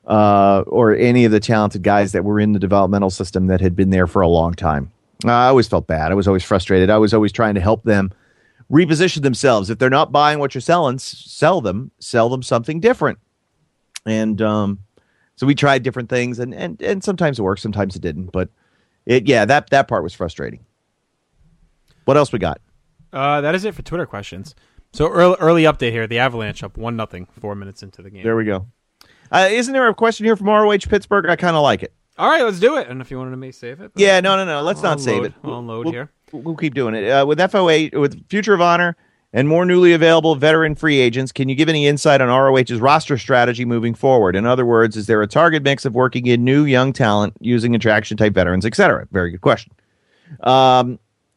uh, or any of the talented guys that were in the developmental system that had been there for a long time. Uh, I always felt bad. I was always frustrated. I was always trying to help them reposition themselves. If they're not buying what you're selling, s- sell them, sell them something different. And um, so we tried different things, and, and, and sometimes it worked, sometimes it didn't. But it, yeah, that, that part was frustrating. What else we got? Uh, that is it for Twitter questions. So early, early update here. The Avalanche up one nothing, four minutes into the game. There we go. Uh, isn't there a question here from R O H Pittsburgh? I kind of like it. All right, let's do it. And if you wanted me, save it. Yeah, no, no, no. Let's I'll not save unload- it. I'll unload we'll, here. We'll keep doing it. Uh, with F O A, with Future of Honor and more newly available veteran free agents, can you give any insight on R O H's roster strategy moving forward? In other words, is there a target mix of working in new young talent using attraction-type veterans, et cetera? Very good question. Um,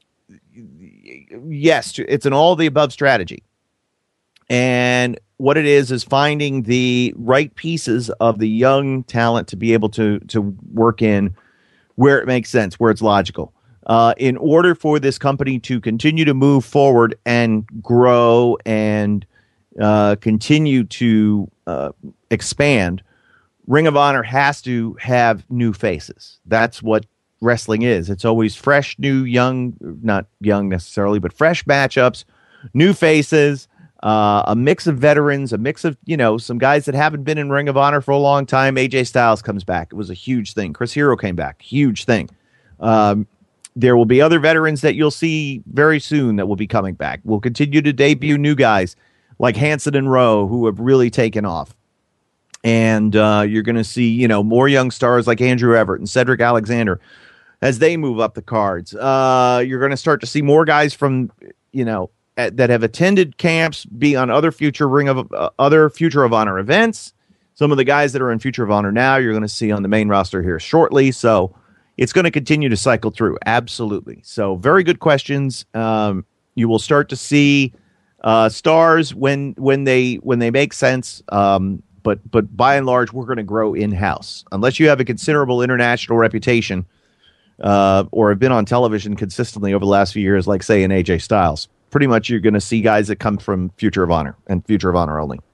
yes, it's an all-of-the-above strategy. And what it is is finding the right pieces of the young talent to be able to to work in where it makes sense, where it's logical. Uh, in order for this company to continue to move forward and grow and uh, continue to uh, expand, Ring of Honor has to have new faces. That's what wrestling is. It's always fresh, new, young, not young necessarily, but fresh matchups, new faces. Uh, a mix of veterans, a mix of, you know, some guys that haven't been in Ring of Honor for a long time. A J Styles comes back. It was a huge thing. Chris Hero came back. Huge thing. Um, there will be other veterans that you'll see very soon that will be coming back. We'll continue to debut new guys like Hanson and Rowe who have really taken off. And uh, you're going to see, you know, more young stars like Andrew Everett and Cedric Alexander as they move up the cards. Uh, you're going to start to see more guys from, you know, that have attended camps, be on other future Ring of uh, other Future of Honor events. Some of the guys that are in Future of Honor now, you're going to see on the main roster here shortly. So it's going to continue to cycle through. Absolutely. So very good questions. Um, you will start to see uh, stars when when they when they make sense. Um, but but by and large, we're going to grow in house unless you have a considerable international reputation uh, or have been on television consistently over the last few years, like say an A J Styles. Pretty much you're going to see guys that come from Future of Honor and Future of Honor only.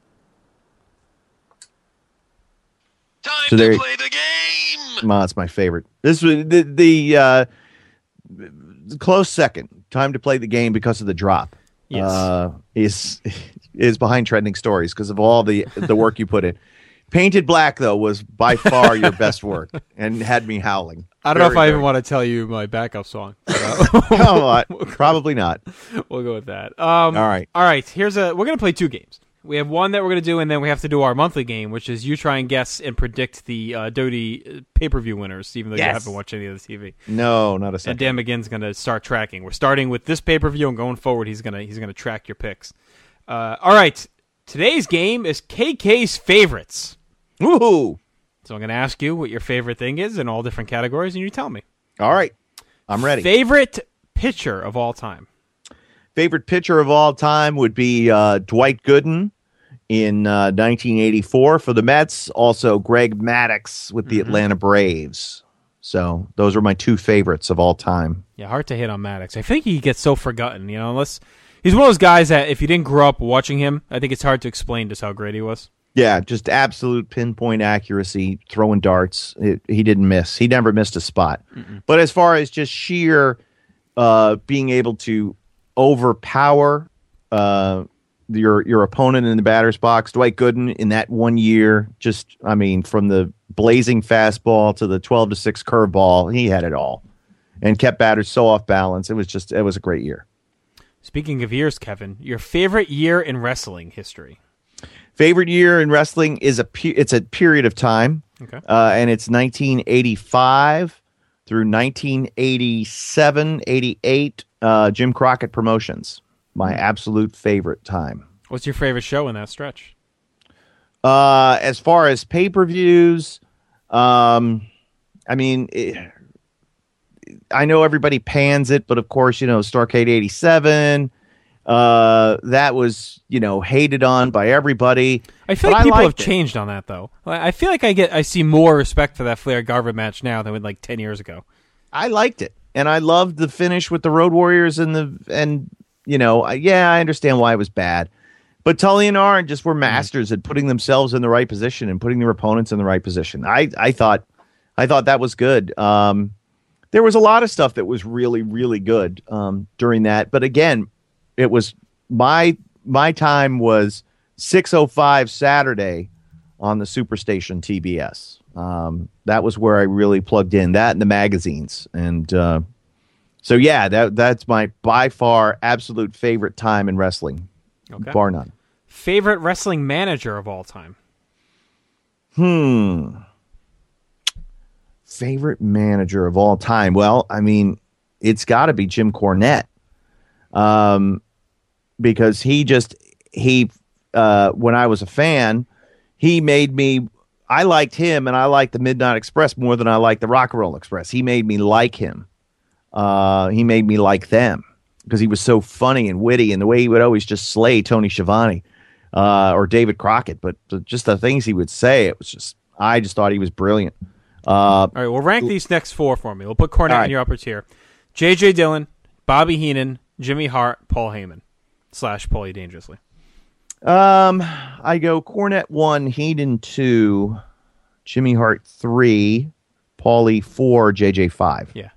Time so there, to play the game. Oh, it's my favorite. This was the the uh, close second. Time to play the game because of the drop. Yes. Uh, is is behind trending stories because of all the the work you put in. Painted Black though was by far your best work and had me howling. I don't very, know if I very. even want to tell you my backup song. Come on, probably not. We'll go with that. Um, all right, all right. Here's a. We're gonna play two games. We have one that we're gonna do, and then we have to do our monthly game, which is you try and guess and predict the uh, Doty pay per view winners, even though Yes. you haven't watched any of the T V. No, not a second. And Dan McGinn's gonna start tracking. We're starting with this pay per view, and going forward, he's gonna he's gonna track your picks. Uh, all right. Today's game is K K's favorites. Woohoo! So I'm gonna ask you what your favorite thing is in all different categories, and you tell me. All right, I'm ready. Favorite pitcher of all time. Favorite pitcher of all time would be uh, Dwight Gooden in uh, nineteen eighty-four for the Mets. Also, Greg Maddux with the Mm-hmm. Atlanta Braves. So those are my two favorites of all time. Yeah, hard to hit on Maddox. I think he gets so forgotten, you know, unless he's one of those guys that if you didn't grow up watching him, I think it's hard to explain just how great he was. Yeah, just absolute pinpoint accuracy, throwing darts. It, he didn't miss. He never missed a spot. Mm-mm. But as far as just sheer uh, being able to overpower uh, your your opponent in the batter's box, Dwight Gooden in that one year, just, I mean, from the blazing fastball to the twelve to six curveball, he had it all and kept batters so off balance. It was just, it was a great year. Speaking of years, Kevin, your favorite year in wrestling history? Favorite year in wrestling is a pe- it's a period of time, Okay. uh, and it's nineteen eighty-five through nineteen eighty-seven, eighty-eight. Uh, Jim Crockett Promotions, my absolute favorite time. What's your favorite show in that stretch? Uh, as far as pay per views, um, I mean, it, I know everybody pans it, but of course, you know, Starrcade eighty-seven. Uh, that was, you know, hated on by everybody. I feel but like people have liked it. changed on that, though. I I feel like I get I see more respect for that Flair Garvin match now than with like ten years ago. I liked it, and I loved the finish with the Road Warriors and the and you know, I- yeah, I understand why it was bad, But Tully and Arn just were masters at putting themselves in the right position and putting their opponents in the right position. I, I thought I thought that was good. Um, there was a lot of stuff that was really, really good um, during that. But again, it was my my time was six oh five Saturday on the Superstation T B S. Um, that was where I really plugged in, that and the magazines. And uh, so, yeah, that that's my by far absolute favorite time in wrestling, Okay. bar none. Favorite wrestling manager of all time? Hmm. Favorite manager of all time? Well, I mean, it's got to be Jim Cornette. Um, because he just, he, uh, when I was a fan, he made me, I liked him and I liked the Midnight Express more than I liked the Rock and Roll Express. He made me like him. Uh, he made me like them because he was so funny and witty, and the way he would always just slay Tony Schiavone uh, or David Crockett. But just the things he would say, it was just, I just thought he was brilliant. Uh, All right, well, rank these next four for me. We'll put Cornette right. in your upper tier. J J Dillon, Bobby Heenan, Jimmy Hart, Paul Heyman, slash Paulie Dangerously. Um, I go Cornette one, Heenan two, Jimmy Hart three, Paulie four, J J five. Yeah.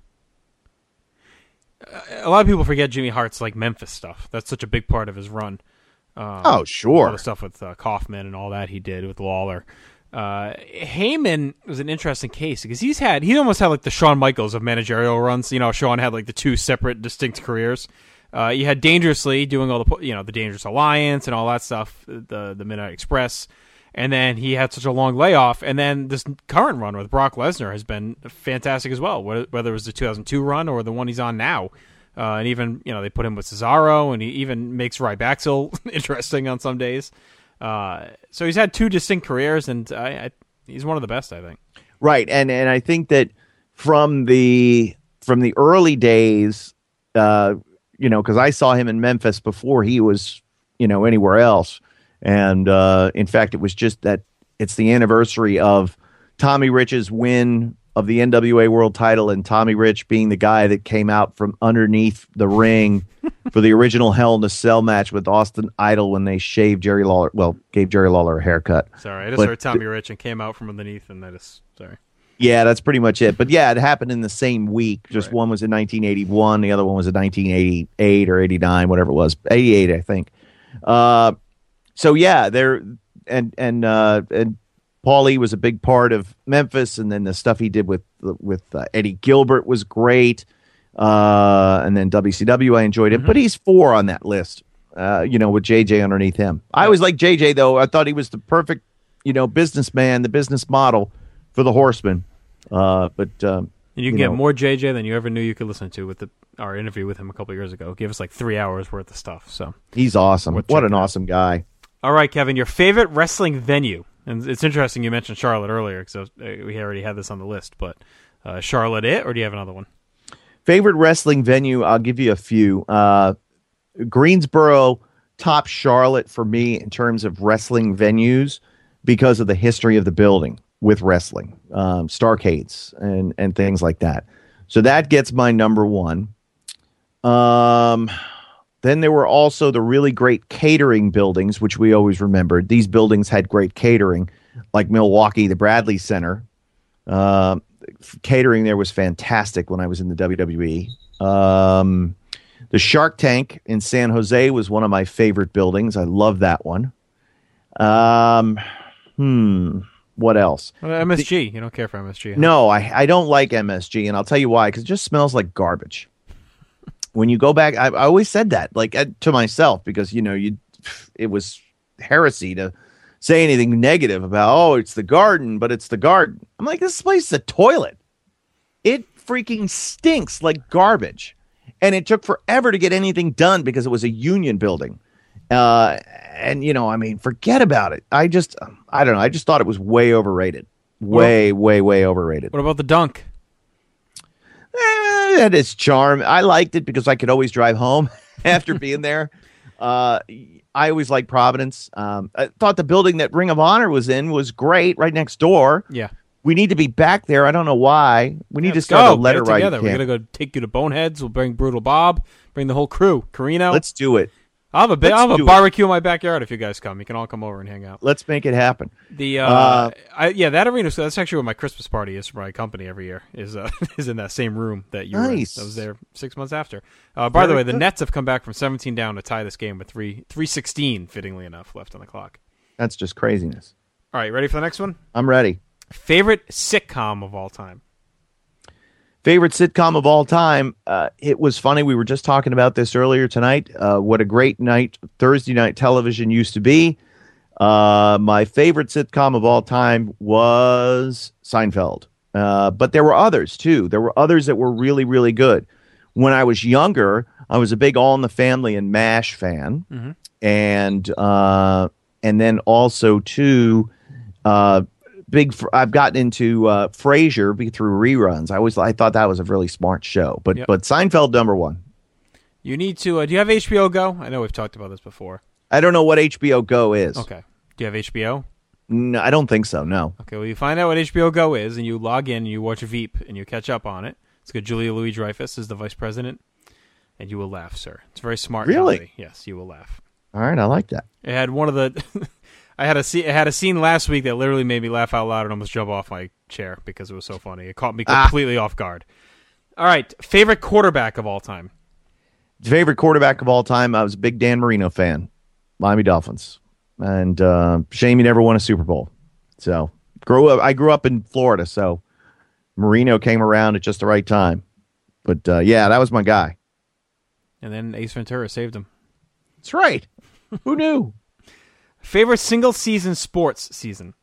A lot of people forget Jimmy Hart's like Memphis stuff. That's such a big part of his run. Um, Oh, sure. All the stuff with uh, Kaufman and all that he did with Lawler. Uh, Heyman was an interesting case because he's had he almost had like the Shawn Michaels of managerial runs. You know, Shawn had like the two separate, distinct careers. Uh, you had Dangerously doing all the you know the Dangerous Alliance and all that stuff, the the Midnight Express, and then he had such a long layoff. And then this current run with Brock Lesnar has been fantastic as well. Whether it was the two thousand two run or the one he's on now, uh, and even you know they put him with Cesaro, and he even makes Ryback interesting on some days. Uh, so he's had two distinct careers, and I, I, he's one of the best, I think. Right, and and I think that from the from the early days, uh, you know, because I saw him in Memphis before he was, you know, anywhere else, and uh, in fact, it was just that it's the anniversary of Tommy Rich's win of the N W A World Title, and Tommy Rich being the guy that came out from underneath the ring for the original Hell in a Cell match with Austin Idol when they shaved Jerry Lawler, well, gave Jerry Lawler a haircut. Sorry, I just But heard Tommy Rich and came out from underneath, and I just, sorry. Yeah, that's pretty much it. But yeah, it happened in the same week. Just Right. one was in nineteen eighty-one, the other one was in nineteen eighty-eight or eighty-nine, whatever it was. eighty-eight, I think. Uh, so yeah, there and and uh, and Paulie was a big part of Memphis, and then the stuff he did with with uh, Eddie Gilbert was great. Uh, and then W C W, I enjoyed it, Mm-hmm. but he's four on that list. Uh, you know, with J J underneath him. I always liked J J though. I thought he was the perfect, you know, businessman, the business model for the Horsemen. Uh, but um, And you can you get know, more J J than you ever knew you could listen to with the our interview with him a couple of years ago. Gave us like three hours worth of stuff. So he's awesome. We'll What check an it out. awesome guy. All right, Kevin, your favorite wrestling venue. And it's interesting you mentioned Charlotte earlier because we already had this on the list. But uh, Charlotte it, or do you have another one? Favorite wrestling venue, I'll give you a few. Uh, Greensboro tops Charlotte for me in terms of wrestling venues because of the history of the building with wrestling, um, Starcades and, and things like that. So that gets my number one. Um, then there were also the really great catering buildings, which we always remembered. These buildings had great catering, like Milwaukee, the Bradley Center. Uh, catering there was fantastic when I was in the W W E. Um, the Shark Tank in San Jose was one of my favorite buildings. I love that one. Um, hmm. What else? Well, M S G. You don't care for M S G. Huh? No, I, I don't like M S G, and I'll tell you why, because it just smells like garbage. When you go back, I, I always said that, like uh, to myself, because, you know, you it was heresy to say anything negative about, oh, it's the Garden, but it's the Garden. I'm like, this place is a toilet. It freaking stinks like garbage. And it took forever to get anything done because it was a union building. Uh, and, you know, I mean, forget about it. I just, I don't know. I just thought it was way overrated. Way, Well, way, way overrated. What about the Dunk? Eh, that is charm. I liked it because I could always drive home after being there. Uh, I always liked Providence. Um, I thought the building that Ring of Honor was in was great, right next door. Yeah. We need to be back there. I don't know why. We need Yeah, to let's start go. a letter Get it writing together. We're camp. gonna go take you to Boneheads. We'll bring Brutal Bob. Bring the whole crew. Carino. Let's do it. I'll have a big, Let's I'll have a do it. barbecue in my backyard if you guys come. You can all come over and hang out. Let's make it happen. The uh, Uh, I, yeah, that arena. So that's actually where my Christmas party is for my company every year. Is uh, is in that same room that you Nice. were in. I was there six months after. Uh, by the Very way, the good. Nets have come back from seventeen down to tie this game with three three sixteen, fittingly enough, left on the clock. That's just craziness. All right, ready for the next one? I'm ready. Favorite sitcom of all time? Favorite sitcom of all time. Uh, it was funny. We were just talking about this earlier tonight. Uh, what a great night Thursday night television used to be. Uh, my favorite sitcom of all time was Seinfeld. Uh, but there were others, too. There were others that were really, really good. When I was younger, I was a big All in the Family and MASH fan. Mhm. And uh, and then also, too, uh, big. Fr- I've gotten into uh, Frasier be- through reruns. I always I thought that was a really smart show. But Yep. but Seinfeld number one. You need to. Uh, do you have H B O Go? I know we've talked about this before. I don't know what H B O Go is. Okay. Do you have H B O? No, I don't think so. No. Okay, well, you find out what H B O Go is, and you log in, and you watch Veep, and you catch up on it. It's good. Julia Louis-Dreyfus is the vice president, and you will laugh, sir. It's very smart. Really? comedy. Yes, you will laugh. All right, I like that. It had one of the. I had a scene. It had a scene last week that literally made me laugh out loud and almost jump off my chair because it was so funny. It caught me Ah. completely off guard. All right, favorite quarterback of all time. Favorite quarterback of all time. I was a big Dan Marino fan. Miami Dolphins, and uh, shame he never won a Super Bowl. So grew up. I grew up in Florida, so Marino came around at just the right time. But uh, yeah, that was my guy. And then Ace Ventura saved him. That's right. Who knew? Favorite single season sports season.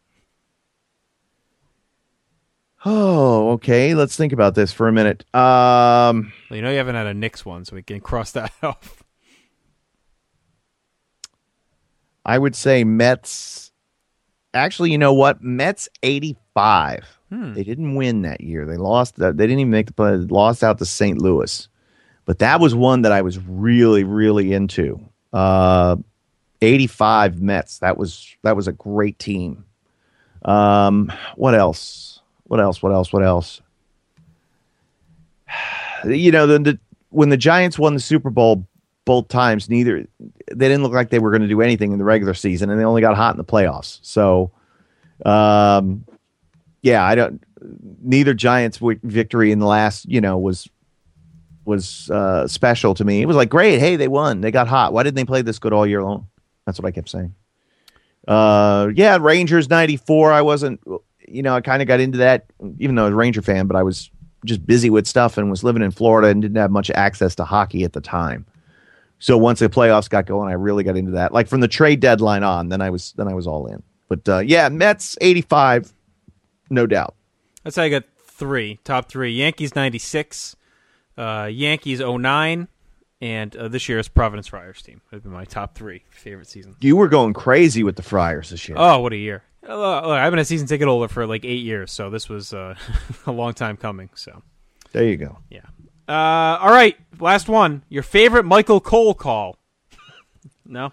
Oh, okay. Let's think about this for a minute. Um, Well, you know you haven't had a Knicks one, so we can cross that off. I would say Mets. Actually, you know what? Mets eighty-five. Hmm. They didn't win that year. They lost. They didn't even make the play. They lost out to Saint Louis. But that was one that I was really, really into. Uh, eighty-five Mets. That was that was a great team. Um, what else? What else? What else? What else? You know, the, the when the Giants won the Super Bowl both times, neither they didn't look like they were going to do anything in the regular season, and they only got hot in the playoffs. So, um, yeah, I don't. Neither Giants' w- victory in the last, you know, was was uh, special to me. It was like, great, hey, they won, they got hot. Why didn't they play this good all year long? That's what I kept saying. Uh, yeah, Rangers ninety-four. I wasn't, you know, I kind of got into that, even though I was a Ranger fan, but I was just busy with stuff and was living in Florida and didn't have much access to hockey at the time. So once the playoffs got going, I really got into that. Like from the trade deadline on, then I was then I was all in. But uh, yeah, Mets eighty-five, no doubt. That's how I got three, top three. Yankees ninety-six, uh, Yankees oh nine, and uh, this year's Providence Friars team. That would be my top three favorite season. You were going crazy with the Friars this year. Oh, what a year. Uh, look, I've been a season ticket holder for like eight years, so this was uh, a long time coming. So there you go. Yeah. Uh, all right, last one. Your favorite Michael Cole call? No?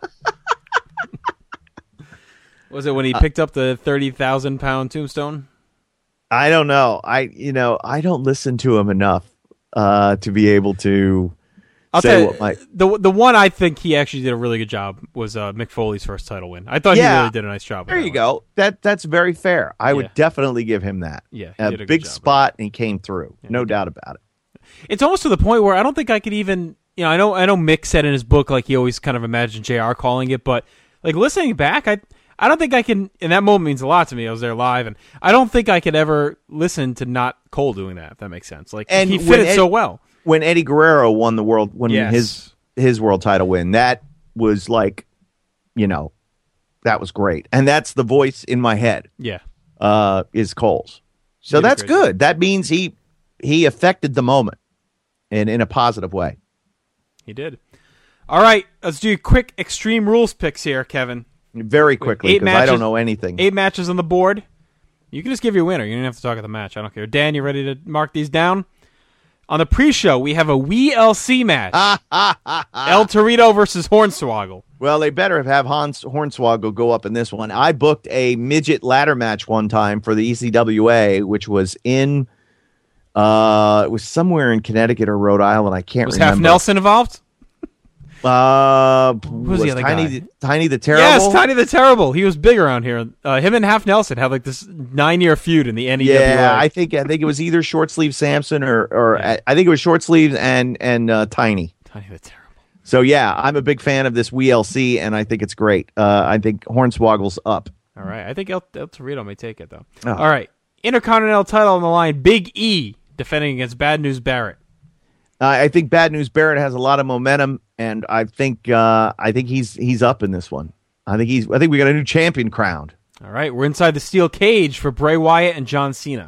Was it when he picked up the thirty thousand pound tombstone? I don't know. I you know I don't listen to him enough uh, to be able to I'll say tell you, what my the the one I think he actually did a really good job was uh, Mick Foley's first title win. I thought he Yeah. really did a nice job. with There that you one. go. That that's very fair. I would Yeah. definitely give him that. Yeah, he a did a good big job with spot, and he came through. No doubt about it. It's almost to the point where I don't think I could even, you know, I know I know Mick said in his book like he always kind of imagined J R calling it, but like listening back, I I don't think I can. And that moment means a lot to me. I was there live, and I don't think I could ever listen to not Cole doing that. If that makes sense. Like And he when fit it Ed- so well. When Eddie Guerrero won the world, when Yes. his his world title win, that was like, you know, that was great, and that's the voice in my head. Yeah, uh, is Cole's. So Did a that's great good. That means he he affected the moment, and in a positive way. He did. All right, let's do quick Extreme Rules picks here, Kevin. Very quickly, Eight because I don't matches- know anything. Eight matches on the board. You can just give your winner. You don't have to talk at the match. I don't care. Dan, you ready to mark these down? On the pre-show, we have a W E L C match. El Torito versus Hornswoggle. Well, they better have Hans Hornswoggle go up in this one. I booked a midget ladder match one time for the E C W A, which was in, uh, it was somewhere in Connecticut or Rhode Island. I can't Was remember. Half Nelson involved? Uh, Who's was the other Tiny, guy? the, Tiny the Terrible? Yes, Tiny the Terrible. He was big around here. Uh, him and Half Nelson had like this nine-year feud in the N E W A. Yeah, I think I think it was either Short Sleeve Samson or or yeah. I, I think it was Short Sleeves and and uh, Tiny. Tiny the Terrible. So yeah, I'm a big fan of this W L C, and I think it's great. Uh, I think Hornswoggle's up. All right, I think El, El Torito may take it though. Oh. All right, Intercontinental title on the line. Big E defending against Bad News Barrett. Uh, I think Bad News Barrett has a lot of momentum, and I think uh, I think he's he's up in this one. I think he's. I think we got a new champion crowned. All right, we're inside the steel cage for Bray Wyatt and John Cena.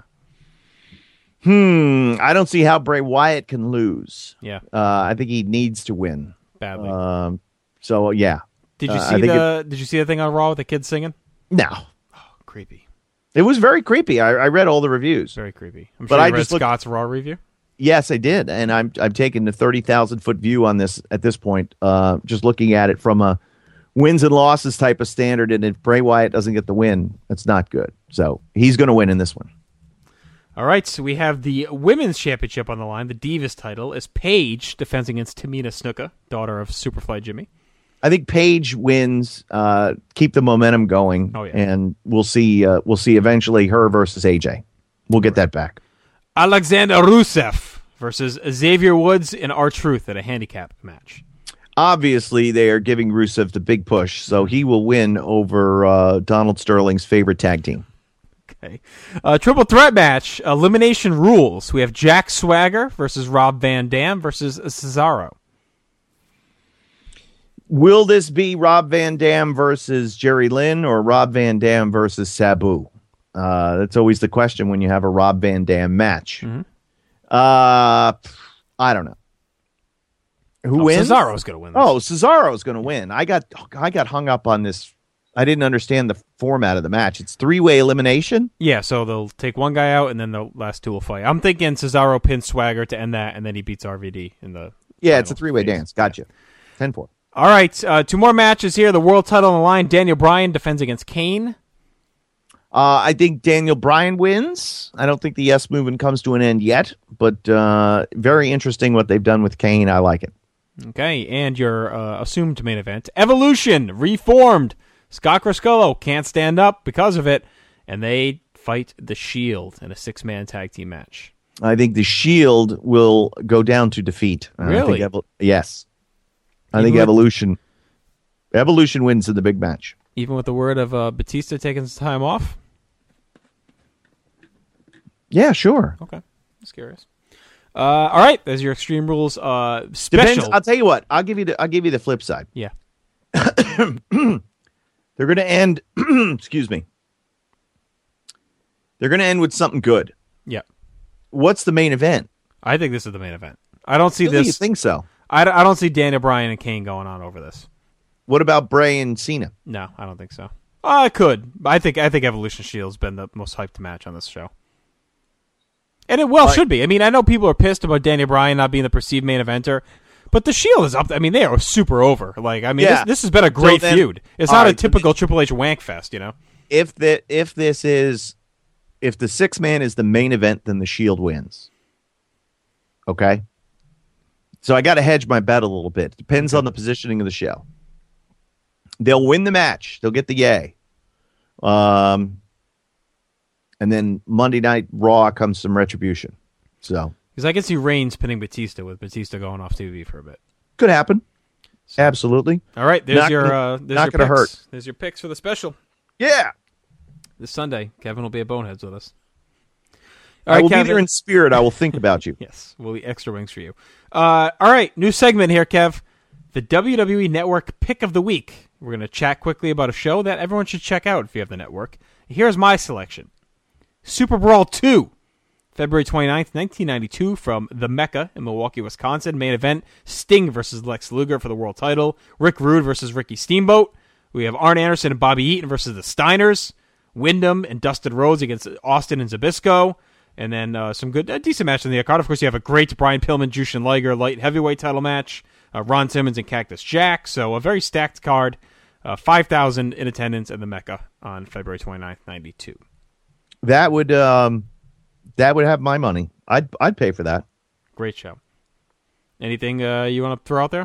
Hmm. I don't see how Bray Wyatt can lose. Yeah. Uh, I think he needs to win badly. Um. So yeah. Did you uh, see the it, Did you see the thing on Raw with the kids singing? No. Oh, creepy. It was very creepy. I, I read all the reviews. Very creepy. I'm but sure you I read just looked, Scott's Raw review. Yes, I did, and I'm I'm taking the thirty thousand foot view on this at this point. Uh, just looking at it from a wins and losses type of standard, and if Bray Wyatt doesn't get the win, that's not good. So he's going to win in this one. All right, so we have the women's championship on the line. The Divas title is Paige defends against Tamina Snuka, daughter of Superfly Jimmy. I think Paige wins. Uh, keep the momentum going, oh, yeah. and we'll see. Uh, we'll see eventually her versus A J. We'll get that back. Alexander Rusev versus Xavier Woods and R-Truth at a handicap match. Obviously, they are giving Rusev the big push, so he will win over uh, Donald Sterling's favorite tag team. Okay. Uh, triple threat match, elimination rules. We have Jack Swagger versus Rob Van Dam versus Cesaro. Will this be Rob Van Dam versus Jerry Lynn or Rob Van Dam versus Sabu? Uh, that's always the question when you have a Rob Van Dam match. Mm-hmm. Uh, I don't know. Who oh, wins? Cesaro's going to win this. Oh, Cesaro's going to win. I got I got hung up on this. I didn't understand the format of the match. It's three-way elimination? Yeah, so they'll take one guy out, and then the last two will fight. I'm thinking Cesaro pins Swagger to end that, and then he beats R V D in the Yeah, it's a three-way phase. Dance. Gotcha. ten four. All right, uh, two more matches here. The world title on the line. Daniel Bryan defends against Kane. Uh, I think Daniel Bryan wins. I don't think the yes movement comes to an end yet, but uh, very interesting what they've done with Kane. I like it. Okay, and your uh, assumed main event. Evolution, reformed. Scott Criscuolo can't stand up because of it, and they fight the Shield in a six-man tag team match. I think the Shield will go down to defeat. Really? I think Evo- yes. I Even think with- Evolution Evolution wins in the big match. Even with the word of uh, Batista taking some time off? Yeah, sure. Okay, just curious. Uh, all right, there's your Extreme Rules uh, special. Depends. I'll tell you what. I'll give you the. I'll give you the flip side. Yeah. They're going to end. excuse me. They're going to end with something good. Yeah. What's the main event? I think this is the main event. I don't see Really? this. You think so? I, I don't see Daniel Bryan and Kane going on over this. What about Bray and Cena? No, I don't think so. Uh, I could. I think I think Evolution Shield's been the most hyped match on this show. And it well Like- should be. I mean, I know people are pissed about Daniel Bryan not being the perceived main eventer, but the Shield is up. I mean, they are super over. Like, I mean, Yeah. this, this has been a great So then- feud. It's all not a right, typical Triple H wank fest, you know? If the if this is if the six man is the main event, then the Shield wins. Okay. So I got to hedge my bet a little bit. Depends on the positioning of the show. They'll win the match. They'll get the yay. Um, and then Monday Night Raw comes some retribution. So Because I can see Reigns pinning Batista with Batista going off T V for a bit. could happen. Absolutely. All right, there's Not your gonna- uh, there's not your gonna picks. hurt. There's your picks for the special. Yeah. This Sunday, Kevin will be at Boneheads with us. I will Kevin. be there in spirit. I will think about you. Yes, we'll be extra wings for you. Uh, all right, new segment here, Kev. The W W E Network Pick of the Week. We're going to chat quickly about a show that everyone should check out if you have the network. Here's my selection. Super Brawl two, February twenty-ninth, nineteen ninety-two, from the Mecca in Milwaukee, Wisconsin. Main event, Sting versus Lex Luger for the world title. Rick Rude versus Ricky Steamboat. We have Arn Anderson and Bobby Eaton versus the Steiners. Wyndham and Dustin Rhodes against Austin and Zabisco. And then uh, some good, uh, decent match in the card. Of course, you have a great Brian Pillman, Jushin Liger light heavyweight title match. Uh, Ron Simmons and Cactus Jack. So a very stacked card. Uh, five thousand in attendance at the Mecca on February twenty-ninth, ninety-two. That would um, that would have my money. I'd I'd pay for that. Great show. Anything uh, you want to throw out there?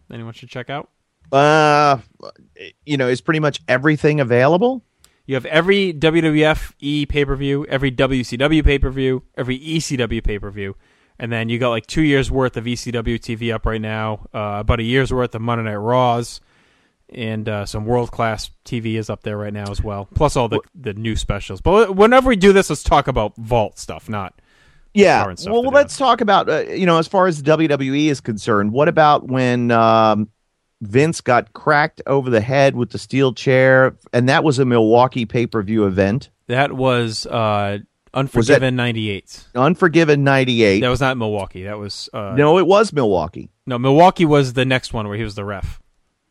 anyone should check out? Uh, you know, is pretty much everything available? You have every W W F E pay-per-view, every W C W pay-per-view, every E C W pay-per-view, and then you got like two years worth of E C W T V up right now, uh, about a year's worth of Monday Night Raws, and uh, some world-class T V is up there right now as well, plus all the, the new specials. But whenever we do this, let's talk about Vault stuff, not yeah. current stuff. Well, let's talk about, uh, you know, as far as the W W E is concerned, what about when um, Vince got cracked over the head with the steel chair, and that was a Milwaukee pay-per-view event? That was uh, Unforgiven ninety-eight. Unforgiven ninety-eight. That was not Milwaukee. That was... Uh, no, it was Milwaukee. No, Milwaukee was the next one where he was the ref.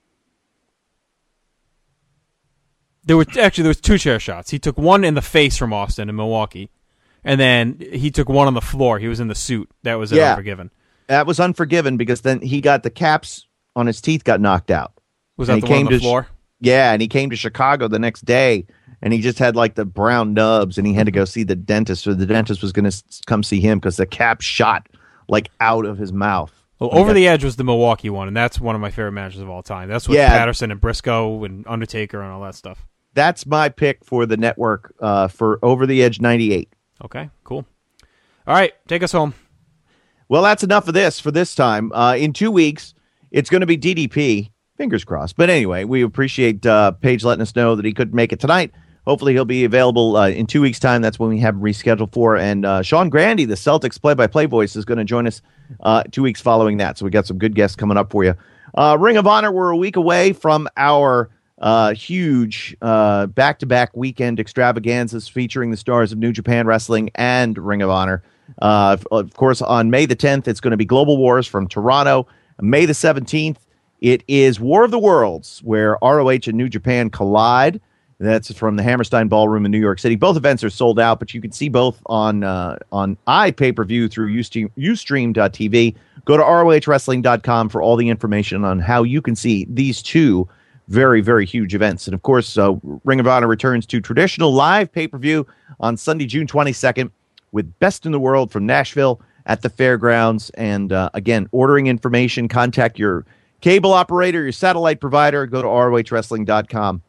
There were actually there was two chair shots. He took one in the face from Austin in Milwaukee, and then he took one on the floor. He was in the suit. That was yeah, Unforgiven. That was Unforgiven because then he got the caps on his teeth got knocked out. Was that the one on the floor? Yeah, and he came to Chicago the next day, and he just had like the brown nubs, and he had to go see the dentist, or the dentist was going to come see him because the cap shot like out of his mouth. Well, Over the Edge was the Milwaukee one, and that's one of my favorite matches of all time. That's with yeah, Patterson and Briscoe and Undertaker and all that stuff. That's my pick for the network uh, for Over the Edge ninety-eight. Okay, cool. All right, take us home. Well, that's enough of this for this time. Uh, in two weeks, it's going to be D D P. Fingers crossed. But anyway, we appreciate uh, Paige letting us know that he couldn't make it tonight. Hopefully he'll be available uh, in two weeks' time. That's when we have him rescheduled for. And uh, Sean Grandy, the Celtics play-by-play voice, is going to join us uh, two weeks following that. So we got some good guests coming up for you. Uh, Ring of Honor, we're a week away from our uh, huge uh, back-to-back weekend extravaganzas featuring the stars of New Japan Wrestling and Ring of Honor. Uh, of course, on May the tenth, it's going to be Global Wars from Toronto. May the seventeenth, it is War of the Worlds, where R O H and New Japan collide. That's from the Hammerstein Ballroom in New York City. Both events are sold out, but you can see both on uh, on iPay-per-view through Ustream, Ustream dot T V. Go to R O H wrestling dot com for all the information on how you can see these two very, very huge events. And, of course, uh, Ring of Honor returns to traditional live pay-per-view on Sunday, June twenty-second, with Best in the World from Nashville at the Fairgrounds. And, uh, again, ordering information, contact your cable operator, your satellite provider. Go to R O H wrestling dot com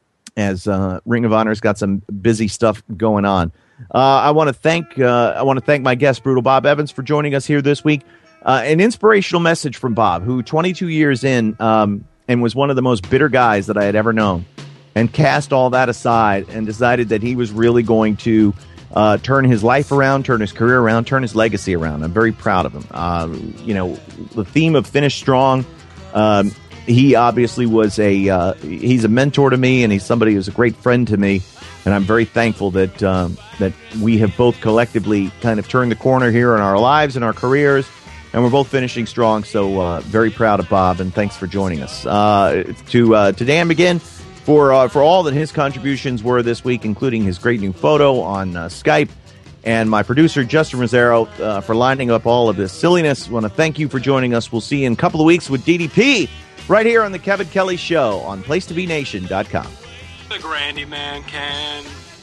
as uh, Ring of Honor's got some busy stuff going on. Uh, I want to thank uh, I want to thank my guest, Brutal Bob Evans, for joining us here this week. Uh, an inspirational message from Bob, who twenty-two years in um, and was one of the most bitter guys that I had ever known, and cast all that aside and decided that he was really going to uh, turn his life around, turn his career around, turn his legacy around. I'm very proud of him. Uh, you know, the theme of Finish Strong. Um, he obviously was a uh, he's a mentor to me, and he's somebody who's a great friend to me, and I'm very thankful that um, that we have both collectively kind of turned the corner here in our lives and our careers, and we're both finishing strong. So uh, very proud of Bob, and thanks for joining us. Uh, to uh, to Dan McGinn for uh, for all that his contributions were this week, including his great new photo on uh, Skype. And my producer, Justin Rozzero, uh, for lining up all of this silliness. I want to thank you for joining us. We'll see you in a couple of weeks with D D P right here on The Kevin Kelly Show on place to be nation dot com. The Grandy Man can.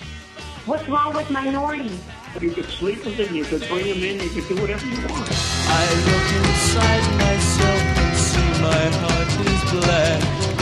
What's wrong with minorities? You could sleep with him, you could bring him in, you could do whatever you want. I look inside myself and see my heart is black.